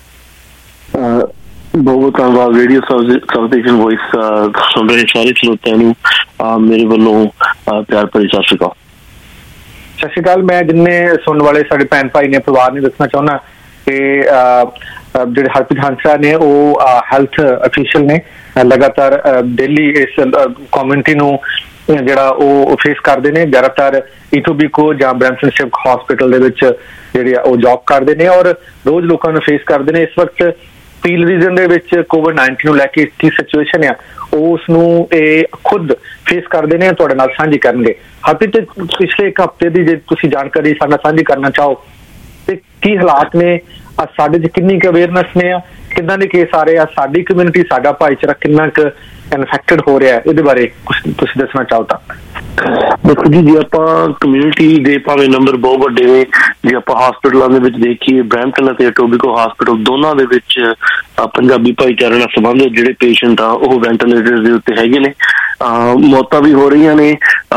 ਬਹੁਤ ਧੰਨਵਾਦ ਰੇਡੀਓ ਸਾਊਥੇਸ਼ਨ ਵੌਇਸ ਸੁਣ ਰਹੇ ਸਾਰੇ ਸਰੋਤਿਆਂ ਨੂੰ ਮੇਰੇ ਵੱਲੋਂ ਪਿਆਰ ਭਰੀ ਸਤਿ ਸ਼੍ਰੀ ਅਕਾਲ। ਸਤਿ ਸ਼੍ਰੀ ਅਕਾਲ। ਮੈਂ ਜਿੰਨੇ ਸੁਣਨ ਵਾਲੇ ਸਾਡੇ ਭੈਣ ਭਾਈ ਨੇ ਪਰਿਵਾਰ ਨੂੰ ਦੱਸਣਾ ਚਾਹੁੰਦਾ ਕਿ ਜਿਹੜੇ ਹਰਪ੍ਰੀਤ ਹੰਸਰਾ ਨੇ ਉਹ ਹੈਲਥ ਅਫੀਸ਼ੀਅਲ ਨੇ, ਲਗਾਤਾਰ ਦਿੱਲੀ ਇਸ ਕਮਿਊਨਿਟੀ ਨੂੰ ਜਿਹੜਾ ਉਹ ਫੇਸ ਕਰਦੇ ਨੇ। ਜ਼ਿਆਦਾਤਰ ਇਟੋਬੀਕੋ ਜਾਂ ਬ੍ਰੈਂਪਟਨ ਸਿਵਕ ਹਸਪੀਟਲ ਦੇ ਵਿੱਚ ਜਿਹੜੇ ਆ ਉਹ ਜੌਬ ਕਰਦੇ ਨੇ ਔਰ ਰੋਜ਼ ਲੋਕਾਂ ਨੂੰ ਫੇਸ ਕਰਦੇ ਨੇ। ਇਸ ਵਕਤ ਪੀਲ ਰੀਜਨ ਦੇ ਵਿੱਚ ਕੋਵਿਡ ਨਾਈਨਟੀਨ ਨੂੰ ਲੈ ਕੇ ਕੀ ਸਿਚੁਏਸ਼ਨ ਆ ਉਸ ਨੂੰ ਇਹ ਖੁਦ ਫੇਸ ਕਰਦੇ ਨੇ, ਤੁਹਾਡੇ ਨਾਲ ਸਾਂਝੀ ਕਰਨਗੇ। ਹਰਪ੍ਰੀਤ, ਪਿਛਲੇ ਇੱਕ ਹਫ਼ਤੇ ਦੀ ਜੇ ਤੁਸੀਂ ਜਾਣਕਾਰੀ ਸਾਡੇ ਨਾਲ ਸਾਂਝੀ ਕਰਨਾ ਚਾਹੋ ਤੇ ਕੀ ਹਾਲਾਤ ਨੇ, ਸਾਡੇ 'ਚ ਕਿੰਨੀ ਕੁ ਅਵੇਅਰਨੈਸ ਨੇ, ਕਿੱਦਾਂ ਦੇ ਕੇਸ ਆ ਰਹੇ ਆ, ਸਾਡੀ ਕਮਿਊਨਿਟੀ ਸਾਡਾ ਭਾਈਚਾਰਾ ਕਿੰਨਾ ਕੁ ਇਨਫੈਕਟਡ ਹੋ ਰਿਹਾ, ਇਹਦੇ ਬਾਰੇ ਕੁਛ ਤੁਸੀਂ ਦੱਸਣਾ ਚਾਹੋ ਤਾਂ। ਦੇਖੋ ਜੀ, ਜੇ ਆਪਾਂ ਕਮਿਊਨਿਟੀ ਦੇ ਭਾਵੇਂ ਨੰਬਰ ਬਹੁਤ ਵੱਡੇ ਨੇ, ਜੇ ਆਪਾਂ ਹਸਪੀਟਲਾਂ ਦੇ ਵਿੱਚ ਦੇਖੀਏ, ਬਰੈਂਪਟਨ ਅਤੇ ਇਟੋਬੀਕੋ ਹਸਪੀਟਲ ਦੋਨਾਂ ਦੇ ਵਿੱਚ ਪੰਜਾਬੀ ਭਾਈਚਾਰੇ ਨਾਲ ਸੰਬੰਧਿਤ ਜਿਹੜੇ ਪੇਸ਼ੈਂਟ ਆ ਉਹ ਵੈਂਟੀਲੇਟਰ ਦੇ ਉੱਤੇ ਹੈਗੇ ਨੇ। ਮੌਤਾਂ ਵੀ ਹੋ ਰਹੀਆਂ ਨੇ,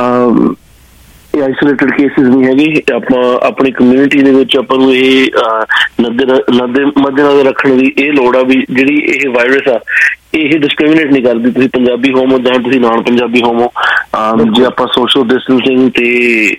ਆਈਸੋਲੇਟਡ ਕੇਸਿਸ ਨਹੀਂ ਹੈਗੇ। ਆਪਾਂ ਆਪਣੀ ਕਮਿਊਨਿਟੀ ਦੇ ਵਿੱਚ ਆਪਾਂ ਨੂੰ ਇਹ ਨਜ਼ਰ ਨਜ਼ਰ ਮੱਦੇਨਜ਼ਰ ਰੱਖਣ ਦੀ ਇਹ ਲੋੜ ਆ ਵੀ ਜਿਹੜੀ ਇਹ ਵਾਇਰਸ ਆ ਇਹ ਡਿਸਕ੍ਰਿਮੀਨੇਟ ਨਹੀਂ ਕਰਦੀ, ਤੁਸੀਂ ਪੰਜਾਬੀ ਹੋਵੋ ਜਾਂ ਤੁਸੀਂ ਨਾਨ ਪੰਜਾਬੀ ਹੋਵੋ। ਜੇ ਆਪਾਂ ਸੋਸ਼ਲ ਡਿਸਟੈਂਸਿੰਗ ਤੇ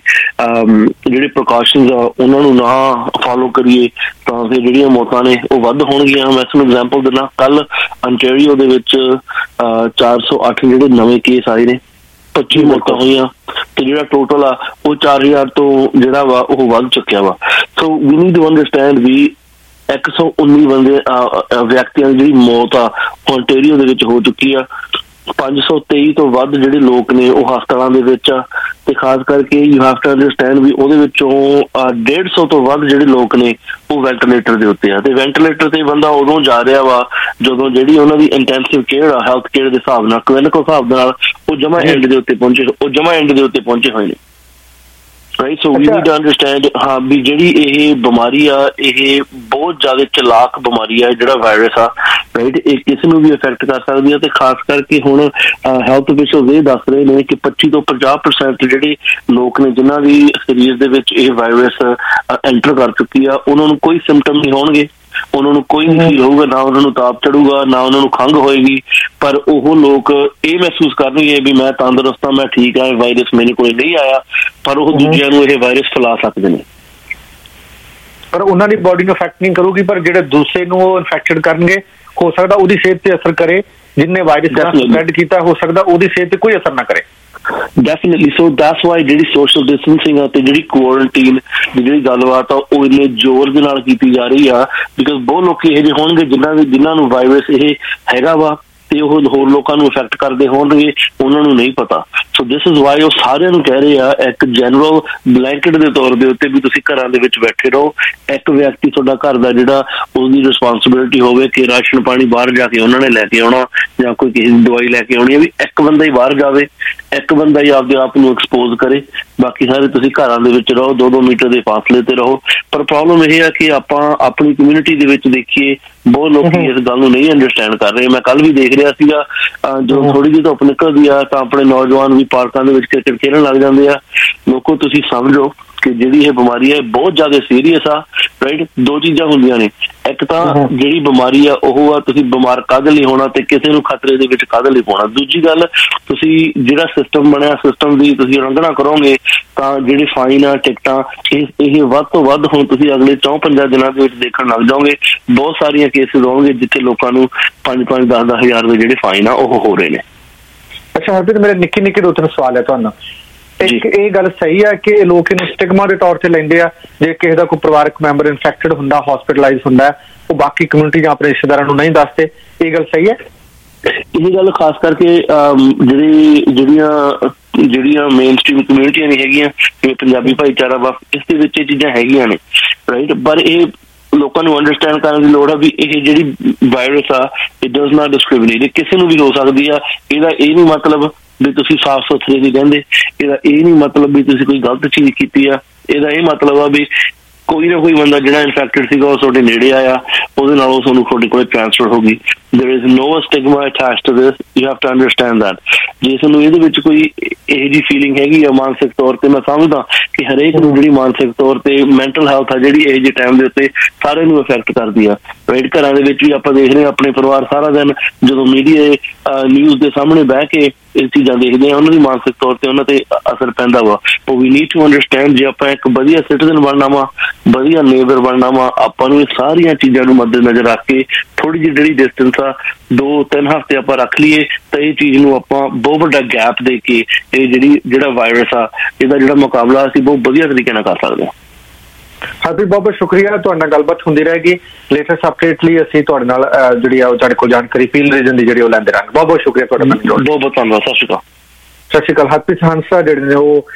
ਜਿਹੜੇ ਪ੍ਰੀਕਾਸ਼ਨਸ ਆ ਉਹਨਾਂ ਨੂੰ ਨਾ ਫੋਲੋ ਕਰੀਏ ਤਾਂ ਫਿਰ ਜਿਹੜੀਆਂ ਮੌਤਾਂ ਨੇ ਉਹ ਵੱਧ ਹੋਣਗੀਆਂ। ਮੈਂ ਤੁਹਾਨੂੰ ਐਗਜ਼ਾਮਪਲ ਦਿੰਦਾ, ਕੱਲ ਅੰਟੈਰੀਓ ਦੇ ਵਿੱਚ ਚਾਰ ਸੌ ਅੱਠ ਜਿਹੜੇ ਨਵੇਂ ਕੇਸ ਆਏ ਨੇ, ਪੱਚੀ ਮੌਤਾਂ ਹੋਈਆਂ ਤੇ ਜਿਹੜਾ ਟੋਟਲ ਆ ਉਹ ਚਾਰ ਹਜ਼ਾਰ ਤੋਂ ਜਿਹੜਾ ਵਾ ਉਹ ਵੱਧ ਚੁੱਕਿਆ ਵਾ। So we need to understand we ਇੱਕ ਸੌ ਉੱਨੀ ਬੰਦੇ ਵਿਅਕਤੀਆਂ ਦੀ ਜਿਹੜੀ ਮੌਤ ਆ ontario ਦੇ ਵਿੱਚ ਹੋ ਚੁੱਕੀ ਆ। ਪੰਜ ਸੌ ਤੇਈ ਤੋਂ ਵੱਧ ਜਿਹੜੇ ਲੋਕ ਨੇ ਉਹ ਹਸਪਤਾਲਾਂ ਦੇ ਵਿੱਚ ਆ ਤੇ ਖਾਸ ਕਰਕੇ you have to understand we ਉਹਦੇ ਵਿੱਚੋਂ ਡੇਢ ਸੌ ਤੋਂ ਵੱਧ ਜਿਹੜੇ ਲੋਕ ਨੇ ਉਹ ਵੈਂਟੀਲੇਟਰ ਦੇ ਉੱਤੇ ਆ। ਤੇ ਵੈਂਟੀਲੇਟਰ ਤੇ ਬੰਦਾ ਉਦੋਂ ਜਾ ਰਿਹਾ ਵਾ ਜਦੋਂ ਜਿਹੜੀ ਉਹਨਾਂ ਦੀ ਇੰਟੈਂਸਿਵ ਕੇਅਰ ਆ ਹੈਲਥ ਕੇਅਰ ਦੇ ਹਿਸਾਬ ਨਾਲ, ਕਲੀਨਿਕਲ ਹਿਸਾਬ ਦੇ ਨਾਲ ਉਹ ਜਮਾ ਐਂਡ ਦੇ ਉੱਤੇ ਪਹੁੰਚੇ ਉਹ ਜਮਾ ਐਂਡ ਦੇ ਉੱਤੇ ਪਹੁੰਚੇ ਹੋਏ ਨੇ। Right, so we need to understand ਹਾਂ ਵੀ ਜਿਹੜੀ ਇਹ ਬਿਮਾਰੀ ਆ ਇਹ ਬਹੁਤ ਜ਼ਿਆਦਾ ਚਲਾਕ ਬਿਮਾਰੀ ਆ। ਜਿਹੜਾ ਵਾਇਰਸ ਆ ਰਾਈਟ, ਇਹ ਕਿਸੇ ਨੂੰ ਵੀ ਅਫੈਕਟ ਕਰ ਸਕਦੀ ਆ। ਤੇ ਖਾਸ ਕਰਕੇ ਹੁਣ ਹੈਲਥ ਅਫੀਸ਼ੀਅਲ ਇਹ ਦੱਸ ਰਹੇ ਨੇ ਕਿ ਪੱਚੀ ਤੋਂ ਪੰਜਾਹ ਪਰਸੈਂਟ ਜਿਹੜੇ ਲੋਕ ਨੇ ਜਿਨ੍ਹਾਂ ਦੀ ਸਰੀਰ ਦੇ ਵਿੱਚ ਇਹ ਵਾਇਰਸ ਐਂਟਰ ਕਰ ਚੁੱਕੀ ਆ ਉਹਨਾਂ ਨੂੰ ਕੋਈ ਸਿੰਪਟਮ ਨਹੀਂ ਹੋਣਗੇ, ਉਹਨਾਂ ਨੂੰ ਕੋਈ ਨਹੀਂ ਫੀਲ ਹੋਊਗਾ, ਨਾ ਉਹਨਾਂ ਨੂੰ ਤਾਪ ਚੜੂਗਾ, ਨਾ ਉਹਨਾਂ ਨੂੰ ਖੰਘ ਹੋਏਗੀ, ਪਰ ਉਹ ਲੋਕ ਇਹ ਮਹਿਸੂਸ ਕਰਨਗੇ ਵੀ ਮੈਂ ਤੰਦਰੁਸਤ ਹਾਂ, ਮੈਂ ਠੀਕ ਹਾਂ, ਵਾਇਰਸ ਮੇਰੇ ਕੋਲ ਨਹੀਂ ਆਇਆ, ਪਰ ਉਹ ਦੂਜਿਆਂ ਨੂੰ ਇਹ ਵਾਇਰਸ ਫੈਲਾ ਸਕਦੇ ਨੇ। ਪਰ ਉਹਨਾਂ ਦੀ ਬੋਡੀ ਨੂੰ ਇਫੈਕਟ ਨਹੀਂ ਕਰੂਗੀ, ਪਰ ਜਿਹੜੇ ਦੂਸਰੇ ਨੂੰ ਉਹ ਇਨਫੈਕਟਡ ਕਰਨਗੇ ਹੋ ਸਕਦਾ ਉਹਦੀ ਸਿਹਤ ਤੇ ਅਸਰ ਕਰੇ। ਜਿਹਨੇ ਵਾਇਰਸ ਸਪਰੈਡ ਕੀਤਾ ਹੋ ਸਕਦਾ ਉਹਦੀ ਸਿਹਤ ਤੇ ਕੋਈ ਅਸਰ ਨਾ ਕਰੇ। ਡੈਫੀਨਿਟਲੀ, ਸੋ ਦੈਟਸ ਵਾਈ ਜਿਹੜੀ ਸੋਸ਼ਲ ਡਿਸਟੈਂਸਿੰਗ ਆ ਤੇ ਜਿਹੜੀ ਕੁਆਰੰਟੀਨ ਦੀ ਜਿਹੜੀ ਗੱਲਬਾਤ ਆ ਉਹ ਇੰਨੇ ਜ਼ੋਰ ਦੇ ਨਾਲ ਕੀਤੀ ਜਾ ਰਹੀ ਆ ਬਿਕਾਜ਼ ਬਹੁਤ ਲੋਕ ਇਹੋ ਜਿਹੇ ਹੋਣਗੇ ਜਿਨ੍ਹਾਂ ਦੇ ਜਿਨ੍ਹਾਂ ਨੂੰ ਵਾਇਰਸ ਇਹ ਹੈਗਾ ਵਾ ਤੇ ਉਹ ਹੋਰ ਲੋਕਾਂ ਨੂੰ ਇਫੈਕਟ ਕਰਦੇ ਹੋਣਗੇ, ਉਹਨਾਂ ਨੂੰ ਨਹੀਂ ਪਤਾ। ਸੋ ਦਿਸ ਇਜ਼ ਵਾਈ ਉਹ ਸਾਰਿਆਂ ਨੂੰ ਕਹਿ ਰਹੇ ਆ ਇੱਕ ਜਨਰਲ ਬਲੈਂਕਟ ਦੇ ਤੌਰ ਦੇ ਉੱਤੇ ਵੀ ਤੁਸੀਂ ਘਰਾਂ ਦੇ ਵਿੱਚ ਬੈਠੇ ਰਹੋ। ਇੱਕ ਵਿਅਕਤੀ ਤੁਹਾਡਾ ਘਰ ਦਾ ਜਿਹੜਾ ਉਹਦੀ ਰਿਸਪਾਂਸਿਬਿਲਿਟੀ ਹੋਵੇ ਕਿ ਰਾਸ਼ਨ ਪਾਣੀ ਬਾਹਰ ਜਾ ਕੇ ਉਹਨਾਂ ਨੇ ਲੈ ਕੇ ਆਉਣਾ ਜਾਂ ਕੋਈ ਕਿਸੇ ਦੀ ਦਵਾਈ ਲੈ ਕੇ ਆਉਣੀ ਹੈ, ਵੀ ਇੱਕ ਬੰਦਾ ਹੀ ਬਾਹਰ ਜਾਵੇ, ਇੱਕ ਬੰਦਾ ਹੀ ਆਪਦੇ ਆਪ ਨੂੰ ਐਕਸਪੋਜ਼ ਕਰੇ, ਬਾਕੀ ਸਾਰੇ ਤੁਸੀਂ ਘਰਾਂ ਦੇ ਵਿੱਚ ਰਹੋ, ਦੋ ਦੋ ਮੀਟਰ ਦੇ ਫਾਸਲੇ ਤੇ ਰਹੋ। ਪਰ ਪ੍ਰੋਬਲਮ ਇਹ ਆ ਕਿ ਆਪਾਂ ਆਪਣੀ ਕਮਿਊਨਿਟੀ ਦੇ ਵਿੱਚ ਦੇਖੀਏ ਬਹੁਤ ਲੋਕ ਇਸ ਗੱਲ ਨੂੰ ਨਹੀਂ ਅੰਡਰਸਟੈਂਡ ਕਰ ਰਹੇ। ਮੈਂ ਕੱਲ ਵੀ ਦੇਖ ਰਿਹਾ ਸੀਗਾ ਜਦੋਂ ਥੋੜੀ ਜਿਹੀ ਧੁੱਪ ਨਿਕਲਦੀ ਆ ਤਾਂ ਆਪਣੇ ਨੌਜਵਾਨ ਵੀ ਪਾਰਕਾਂ ਦੇ ਵਿੱਚ ਕ੍ਰਿਕਟ ਖੇਡਣ ਲੱਗ ਜਾਂਦੇ ਆ। ਲੋਕੋ ਤੁਸੀਂ ਸਮਝੋ ਕਿ ਜਿਹੜੀ ਇਹ ਬਿਮਾਰੀ ਹੈ ਬਹੁਤ ਜ਼ਿਆਦਾ ਸੀਰੀਅਸ ਆ। ਰਾਈਟ, ਦੋ ਚੀਜ਼ਾਂ ਹੁੰਦੀਆਂ ਨੇ, ਇੱਕ ਤਾਂ ਜਿਹੜੀ ਬਿਮਾਰੀ ਆ ਉਹ ਆ ਤੁਸੀਂ ਬਿਮਾਰ ਕਾਹਦੇ ਲਈ ਹੋਣਾ ਤੇ ਕਿਸੇ ਨੂੰ ਖਤਰੇ ਦੇ ਵਿੱਚ ਕਾਹਦੇ ਲਈ ਪਾਉਣਾ। ਦੂਜੀ ਗੱਲ, ਤੁਸੀਂ ਜਿਹੜਾ ਸਿਸਟਮ ਬਣਿਆ ਸਿਸਟਮ ਦੀ ਤੁਸੀਂ ਉਲੰਘਣਾ ਕਰੋਗੇ ਤਾਂ ਜਿਹੜੇ ਫਾਈਨ ਆ ਟਿਕਟਾਂ ਇਹ ਇਹ ਵੱਧ ਤੋਂ ਵੱਧ ਹੁਣ ਤੁਸੀਂ ਅਗਲੇ ਚੌਂ ਪੰਜਾਂ ਦਿਨਾਂ ਦੇ ਵਿੱਚ ਦੇਖਣ ਲੱਗ ਜਾਓਗੇ। ਬਹੁਤ ਸਾਰੀਆਂ ਕੇਸਿਸ ਹੋਣਗੇ ਜਿੱਥੇ ਲੋਕਾਂ ਨੂੰ ਪੰਜ ਪੰਜ ਦਸ ਦਸ ਹਜ਼ਾਰ ਦੇ ਜਿਹੜੇ ਫਾਈਨ ਆ ਉਹ ਹੋ ਰਹੇ ਨੇ। ਅੱਛਾ ਹਰਪ੍ਰੀਤ, ਮੇਰੇ ਨਿੱਕੇ ਨਿੱਕੇ ਦੋ ਤਿੰਨ ਸਵਾਲ ਹੈ ਤੁਹਾਨੂੰ। ਇੱਕ ਇਹ ਗੱਲ ਸਹੀ ਹੈ ਕਿ ਲੋਕ ਇਹਨੂੰ ਸਟਿਗਮਾ ਦੇ ਤੌਰ ਤੇ ਲੈਂਦੇ ਆ, ਜੇ ਕਿਸੇ ਦਾ ਕੋਈ ਪਰਿਵਾਰਕ ਮੈਂਬਰ ਇਨਫੈਕਟਡ ਹੁੰਦਾ, ਹਸਪੀਟਲਾਈਜ਼ ਹੁੰਦਾ, ਉਹ ਬਾਕੀ ਕਮਿਊਨਿਟੀ ਜਾਂ ਆਪਣੇ ਰਿਸ਼ਤੇਦਾਰਾਂ ਨੂੰ ਨਹੀਂ ਦੱਸਦੇ, ਇਹ ਗੱਲ ਸਹੀ ਹੈ? ਇਹ ਗੱਲ ਖਾਸ ਕਰਕੇ ਜਿਹੜੀ ਜਿਹੜੀਆਂ ਜਿਹੜੀਆਂ ਮੇਨ ਸਟ੍ਰੀਮ ਕਮਿਊਨਿਟੀਆਂ ਨਹੀਂ ਹੈਗੀਆਂ ਜਿਵੇਂ ਪੰਜਾਬੀ ਭਾਈਚਾਰਾ ਵਾ ਇਸ ਦੇ ਵਿੱਚ ਇਹ ਚੀਜ਼ਾਂ ਹੈਗੀਆਂ ਨੇ। ਰਾਈਟ, ਪਰ ਇਹ ਲੋਕਾਂ ਨੂੰ ਅੰਡਰਸਟੈਂਡ ਕਰਨ ਦੀ ਲੋੜ ਆ ਵੀ ਇਹ ਜਿਹੜੀ ਵਾਇਰਸ ਆ ਇਟ ਡਜ਼ ਨਾਟ ਡਿਸਕ੍ਰਿਮੀਨੇਟ, ਕਿਸੇ ਨੂੰ ਵੀ ਹੋ ਸਕਦੀ ਆ। ਇਹਦਾ ਇਹ ਨਹੀਂ ਮਤਲਬ ਵੀ ਤੁਸੀਂ ਸਾਫ਼ ਸੁਥਰੇ ਨਹੀਂ ਰਹਿੰਦੇ, ਇਹਦਾ ਇਹ ਨਹੀਂ ਮਤਲਬ ਵੀ ਤੁਸੀਂ ਕੋਈ ਗਲਤ ਚੀਜ਼ ਕੀਤੀ ਆ, ਇਹਦਾ ਇਹ ਮਤਲਬ ਆ ਵੀ ਕੋਈ ਨਾ ਕੋਈ ਬੰਦਾ ਜਿਹੜਾ ਇਨਫੈਕਟਡ ਸੀਗਾ ਉਹ ਤੁਹਾਡੇ ਨੇੜੇ ਆਇਆ, ਉਹਦੇ ਨਾਲ ਉਹ ਤੁਹਾਨੂੰ ਤੁਹਾਡੇ ਕੋਲ ਟ੍ਰਾਂਸਫਰ ਹੋ ਗਈ। there is no stigma attached to this, you have to understand that। ਜੇ ਤੁਹਾਨੂੰ ਇਹਦੇ ਵਿੱਚ ਕੋਈ ਇਹੋ ਜਿਹੀ ਫੀਲਿੰਗ ਹੈਗੀ ਆ ਮਾਨਸਿਕ ਤੌਰ ਤੇ, ਮੈਂ ਸਮਝਦਾ ਕਿ ਹਰੇਕ ਨੂੰ ਜਿਹੜੀ ਮਾਨਸਿਕ ਤੌਰ ਤੇ ਮੈਂਟਲ ਹੈਲਥ ਆ ਜਿਹੜੀ ਇਹੋ ਜਿਹੇ ਟਾਈਮ ਦੇ ਉੱਤੇ ਸਾਰੇ ਨੂੰ ਇਫੈਕਟ ਕਰਦੀ ਆ। ਰਾਈਟ, ਘਰਾਂ ਦੇ ਵਿੱਚ ਵੀ ਆਪਾਂ ਦੇਖ ਰਹੇ ਹਾਂ ਆਪਣੇ ਪਰਿਵਾਰ ਸਾਰਾ ਦਿਨ ਜਦੋਂ ਮੀਡੀਆ ਨਿਊਜ਼ ਦੇ ਸਾਹਮਣੇ ਬਹਿ ਕੇ ਇਹ ਚੀਜ਼ਾਂ ਦੇਖਦੇ ਆ, ਉਹਨਾਂ ਦੀ ਮਾਨਸਿਕ ਤੌਰ ਤੇ ਉਹਨਾਂ ਤੇ ਅਸਰ ਪੈਂਦਾ ਵਾ। ਉਹ ਵੀ ਨੀਡ ਟੂ ਅੰਡਰਸਟੈਂਡ ਜੇ ਆਪਾਂ ਇੱਕ ਵਧੀਆ ਸਿਟੀਜ਼ਨ ਬਣਨਾ ਵਾ, ਵਧੀਆ ਨੇਬਰ ਬਣਨਾ ਵਾ, ਆਪਾਂ ਨੂੰ ਇਹ ਸਾਰੀਆਂ ਚੀਜ਼ਾਂ ਨੂੰ ਮੱਦੇਨਜ਼ਰ ਰੱਖ ਕੇ ਥੋੜੀ ਜਿਹੀ ਜਿਹੜੀ ਡਿਸਟੈਂਸ ਆ ਦੋ ਤਿੰਨ ਹਫ਼ਤੇ ਆਪਾਂ ਰੱਖ ਲਈਏ ਤਾਂ ਇਹ ਚੀਜ਼ ਨੂੰ ਆਪਾਂ ਬਹੁਤ ਵੱਡਾ ਗੈਪ ਦੇ ਕੇ ਇਹ ਜਿਹੜੀ ਜਿਹੜਾ ਵਾਇਰਸ ਆ ਇਹਦਾ ਜਿਹੜਾ ਮੁਕਾਬਲਾ ਅਸੀਂ ਬਹੁਤ ਵਧੀਆ ਤਰੀਕੇ ਨਾਲ ਕਰ ਸਕਦੇ ਹਾਂ। ਹਰਪ੍ਰੀਤ ਬਹੁਤ ਬਹੁਤ ਸ਼ੁਕਰੀਆ, ਤੁਹਾਡੇ ਨਾਲ ਗੱਲਬਾਤ ਹੁੰਦੀ ਰਹੇਗੀ। ਲੇਟੈਸਟ ਅਪਡੇਟ ਲਈ ਅਸੀਂ ਤੁਹਾਡੇ ਨਾਲ ਜਿਹੜੀ ਆ ਤੁਹਾਡੇ ਕੋਲ ਜਾਣਕਾਰੀ ਪੀਲ ਰੀਜਨ ਦੀ ਜਿਹੜੀ ਉਹ ਲੈਂਦੇ ਰਹਾਂਗੇ। ਬਹੁਤ ਬਹੁਤ ਸ਼ੁਕਰੀਆ ਤੁਹਾਡਾ। ਬਹੁਤ ਬਹੁਤ ਧੰਨਵਾਦ। ਸਤਿ ਸ਼੍ਰੀ ਅਕਾਲ। ਸਤਿ ਸ਼੍ਰੀ ਅਕਾਲ। ਹਰਪ੍ਰੀਤ ਹੰਸਾ ਜਿਹੜੇ ਨੇ ਉਹ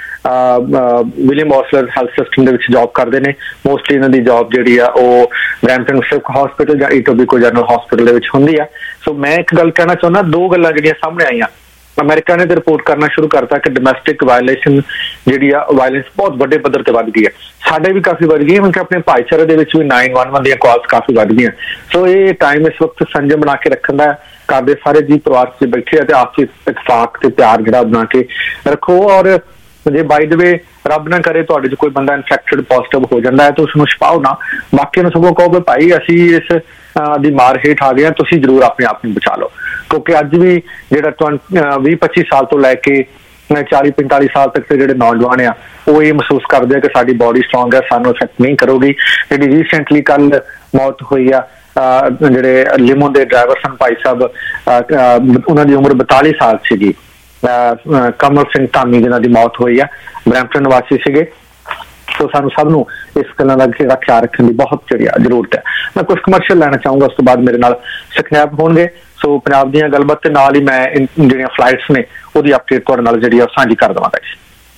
ਵਿਲੀਅਮ ਔਸਲਰ ਹੈਲਥ ਸਿਸਟਮ ਦੇ ਵਿੱਚ ਜੌਬ ਕਰਦੇ ਨੇ। ਮੋਸਟਲੀ ਇਹਨਾਂ ਦੀ ਜੌਬ ਜਿਹੜੀ ਆ ਉਹ ਬਰੈਂਪਟਨ ਸਿਵਕ ਹਸਪੀਟਲ ਜਾਂ ਈਟੋਬੀਕੋ ਜਨਰਲ ਹਸਪੀਟਲ ਦੇ ਵਿੱਚ ਹੁੰਦੀ ਆ। ਸੋ ਮੈਂ ਇੱਕ ਗੱਲ ਕਹਿਣਾ ਚਾਹੁੰਦਾ, ਦੋ ਗੱਲਾਂ ਜਿਹੜੀਆਂ ਸਾਹਮਣੇ ਆਈਆਂ ਅਮਰੀਕਾ ਨੇ ਤਾਂ ਰਿਪੋਰਟ ਕਰਨਾ ਸ਼ੁਰੂ ਕਰਤਾ ਕਿ ਡੋਮੈਸਟਿਕ ਵਾਇਲੇਸ਼ਨ ਜਿਹੜੀ ਆ ਵਾਇਲੈਂਸ ਬਹੁਤ ਵੱਡੇ ਪੱਧਰ ਤੇ ਵੱਧ ਗਈ ਹੈ। ਸਾਡੇ ਵੀ ਕਾਫੀ ਵੱਧ ਗਈ ਹੈ, ਕਿਉਂਕਿ ਆਪਣੇ ਭਾਈਚਾਰੇ ਦੇ ਵਿੱਚ ਵੀ ਨਾਈਨ ਵਨ ਵਨ ਦੀਆਂ ਕਾਲਸ ਕਾਫੀ ਵੱਧ ਗਈਆਂ। ਸੋ ਇਹ ਟਾਈਮ ਇਸ ਵਕਤ ਸੰਜਮ ਬਣਾ ਕੇ ਰੱਖਣ ਦਾ, ਘਰ ਦੇ ਸਾਰੇ ਜੀ ਪਰਿਵਾਰ 'ਚ ਬੈਠੇ ਆ ਤੇ ਆਪਸੀ ਇਤਫਾਕ ਤੇ ਪਿਆਰ ਜਿਹੜਾ ਬਣਾ ਕੇ ਰੱਖੋ। ਔਰ ਜੇ ਬਾਈ ਦ ਵੇ ਰੱਬ ਨਾ ਕਰੇ ਤੁਹਾਡੇ 'ਚ ਕੋਈ ਬੰਦਾ ਇਨਫੈਕਟਡ ਪੋਜ਼ਿਟਿਵ ਹੋ ਜਾਂਦਾ ਹੈ ਤਾਂ ਉਸਨੂੰ ਛਪਾਓ ਨਾ, ਬਾਕੀ ਨੂੰ ਸਗੋਂ ਕਹੋ ਵੀ ਭਾਈ ਅਸੀਂ ਇਸ ਦੀ ਮਾਰ ਹੇਠ ਆ ਗਏ ਹਾਂ, ਤੁਸੀਂ ਜ਼ਰੂਰ ਆਪਣੇ ਆਪ ਨੂੰ ਬਚਾ ਲਓ। ਕਿਉਂਕਿ ਅੱਜ ਵੀ ਜਿਹੜਾ ਵੀਹ ਪੱਚੀ ਸਾਲ ਤੋਂ ਲੈ ਕੇ ਚਾਲੀ ਪੰਤਾਲੀ ਸਾਲ ਤੱਕ ਦੇ ਜਿਹੜੇ ਨੌਜਵਾਨ ਆ ਉਹ ਇਹ ਮਹਿਸੂਸ ਕਰਦੇ ਆ ਕਿ ਸਾਡੀ ਬੋਡੀ ਸਟਰੋਂਗ ਹੈ, ਸਾਨੂੰ ਇਫੈਕਟ ਨਹੀਂ ਕਰੂਗੀ। ਜਿਹੜੀ ਰੀਸੈਂਟਲੀ ਕੱਲ ਮੌਤ ਹੋਈ ਆ ਜਿਹੜੇ ਲਿਮੋ ਦੇ ਡਰਾਈਵਰ ਸਨ ਭਾਈ ਸਾਹਿਬ, ਉਹਨਾਂ ਦੀ ਉਮਰ ਬਤਾਲੀ ਸਾਲ ਸੀਗੀ, ਕਮਲ ਸਿੰਘ ਧਾਮੀ ਜਿਹਨਾਂ ਦੀ ਮੌਤ ਹੋਈ ਆ, ਬਰੈਂਪਟਨ ਨਿਵਾਸੀ ਸੀਗੇ। ਸੋ ਸਾਨੂੰ ਸਭ ਨੂੰ ਇਸ ਗੱਲਾਂ ਦਾ ਖਿਆਲ ਰੱਖਣ ਦੀ ਬਹੁਤ ਜਿਹੜੀ ਆ ਜ਼ਰੂਰਤ ਹੈ। ਮੈਂ ਕੁਝ ਕਮਰਸ਼ੀਅਲ ਲੈਣਾ ਚਾਹੂੰਗਾ, ਉਸ ਤੋਂ ਬਾਅਦ ਮੇਰੇ ਨਾਲ ਸਨੈਪ ਹੋਣਗੇ। ਸੋ ਪੰਜਾਬ ਦੀਆਂ ਗੱਲਬਾਤ ਤੇ ਨਾਲ ਹੀ ਮੈਂ ਜਿਹੜੀਆਂ ਫਲਾਈਟਸ ਨੇ ਉਹਦੀ ਅਪਡੇਟ ਤੁਹਾਡੇ ਨਾਲ ਜਿਹੜੀ ਆ ਸਾਂਝੀ ਕਰ ਦੇਵਾਂਗਾ ਜੀ।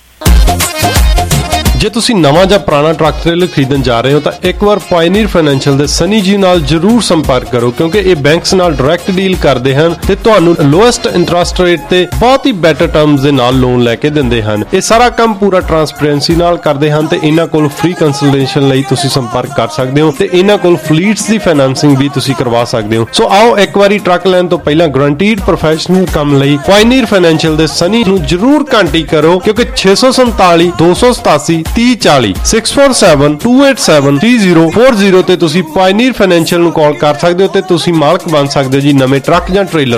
ਜੇ ਤੁਸੀਂ ਨਵਾਂ ਜਾਂ ਪੁਰਾਣਾ ਟਰੱਕ ਟ੍ਰੇਲਰ ਖਰੀਦਣ ਜਾ ਰਹੇ ਹੋ ਤਾਂ ਇੱਕ ਵਾਰ ਪਾਇਨੀਅਰ ਫਾਈਨੈਂਸ਼ੀਅਲ ਦੇ ਸਨੀ ਜੀ ਨਾਲ ਜ਼ਰੂਰ ਸੰਪਰਕ ਕਰੋ, ਕਿਉਂਕਿ ਇਹ ਬੈਂਕਸ ਨਾਲ ਡਾਇਰੈਕਟ ਡੀਲ ਕਰਦੇ ਹਨ ਤੇ ਤੁਹਾਨੂੰ ਲੋਐਸਟ ਇੰਟਰਸਟ ਰੇਟ ਤੇ ਬਹੁਤ ਹੀ ਬੈਟਰ ਟਰਮਸ ਦੇ ਨਾਲ ਲੋਨ ਲੈ ਕੇ ਦਿੰਦੇ ਹਨ। ਇਹ ਸਾਰਾ ਕੰਮ ਪੂਰਾ ਟਰਾਂਸਪੇਰੈਂਸੀ ਨਾਲ ਕਰਦੇ ਹਨ ਤੇ ਇਹਨਾਂ ਕੋਲ ਫ੍ਰੀ ਕੰਸਲਟੇਸ਼ਨ ਲਈ ਤੁਸੀਂ ਸੰਪਰਕ ਕਰ ਸਕਦੇ ਹੋ ਤੇ ਇਹਨਾਂ ਕੋਲ ਫਲੀਟਸ ਦੀ ਫਾਈਨੈਂਸਿੰਗ ਵੀ ਤੁਸੀਂ ਕਰਵਾ ਸਕਦੇ ਹੋ। ਸੋ ਆਓ ਇੱਕ ਵਾਰੀ ਟਰੱਕ ਲੈਣ ਤੋਂ ਪਹਿਲਾਂ ਗਰੰਟੀਡ ਪ੍ਰੋਫੈਸ਼ਨਲ ਕੰਮ ਲਈ ਪਾਇਨੀਅਰ ਫਾਈਨੈਂਸ਼ੀਅਲ ਦੇ ਸਨੀ ਨੂੰ ਜ਼ਰੂਰ ਕੰਟੈਕਟ ਕਰੋ, ਕਿਉਂਕਿ ਛੇ ਸੌ ਸੰਤਾਲੀ ਦੋ ਸੌ ਸਤਾਸੀ ਤੀਹ ਚਾਲੀ six four seven two eight seven three zero four zero ਤੇ ਤੁਸੀਂ ਪਾਇਨੀਅਰ ਫਾਈਨੈਂਸ਼ੀਅਲ ਨੂੰ ਕਾਲ ਕਰ ਸਕਦੇ ਹੋ ਤੇ ਤੁਸੀਂ ਮਾਲਕ ਬਣ ਸਕਦੇ ਹੋ ਜੀ ਨਵੇਂ ਟਰੱਕ ਜਾਂ ਟ੍ਰੇਲਰ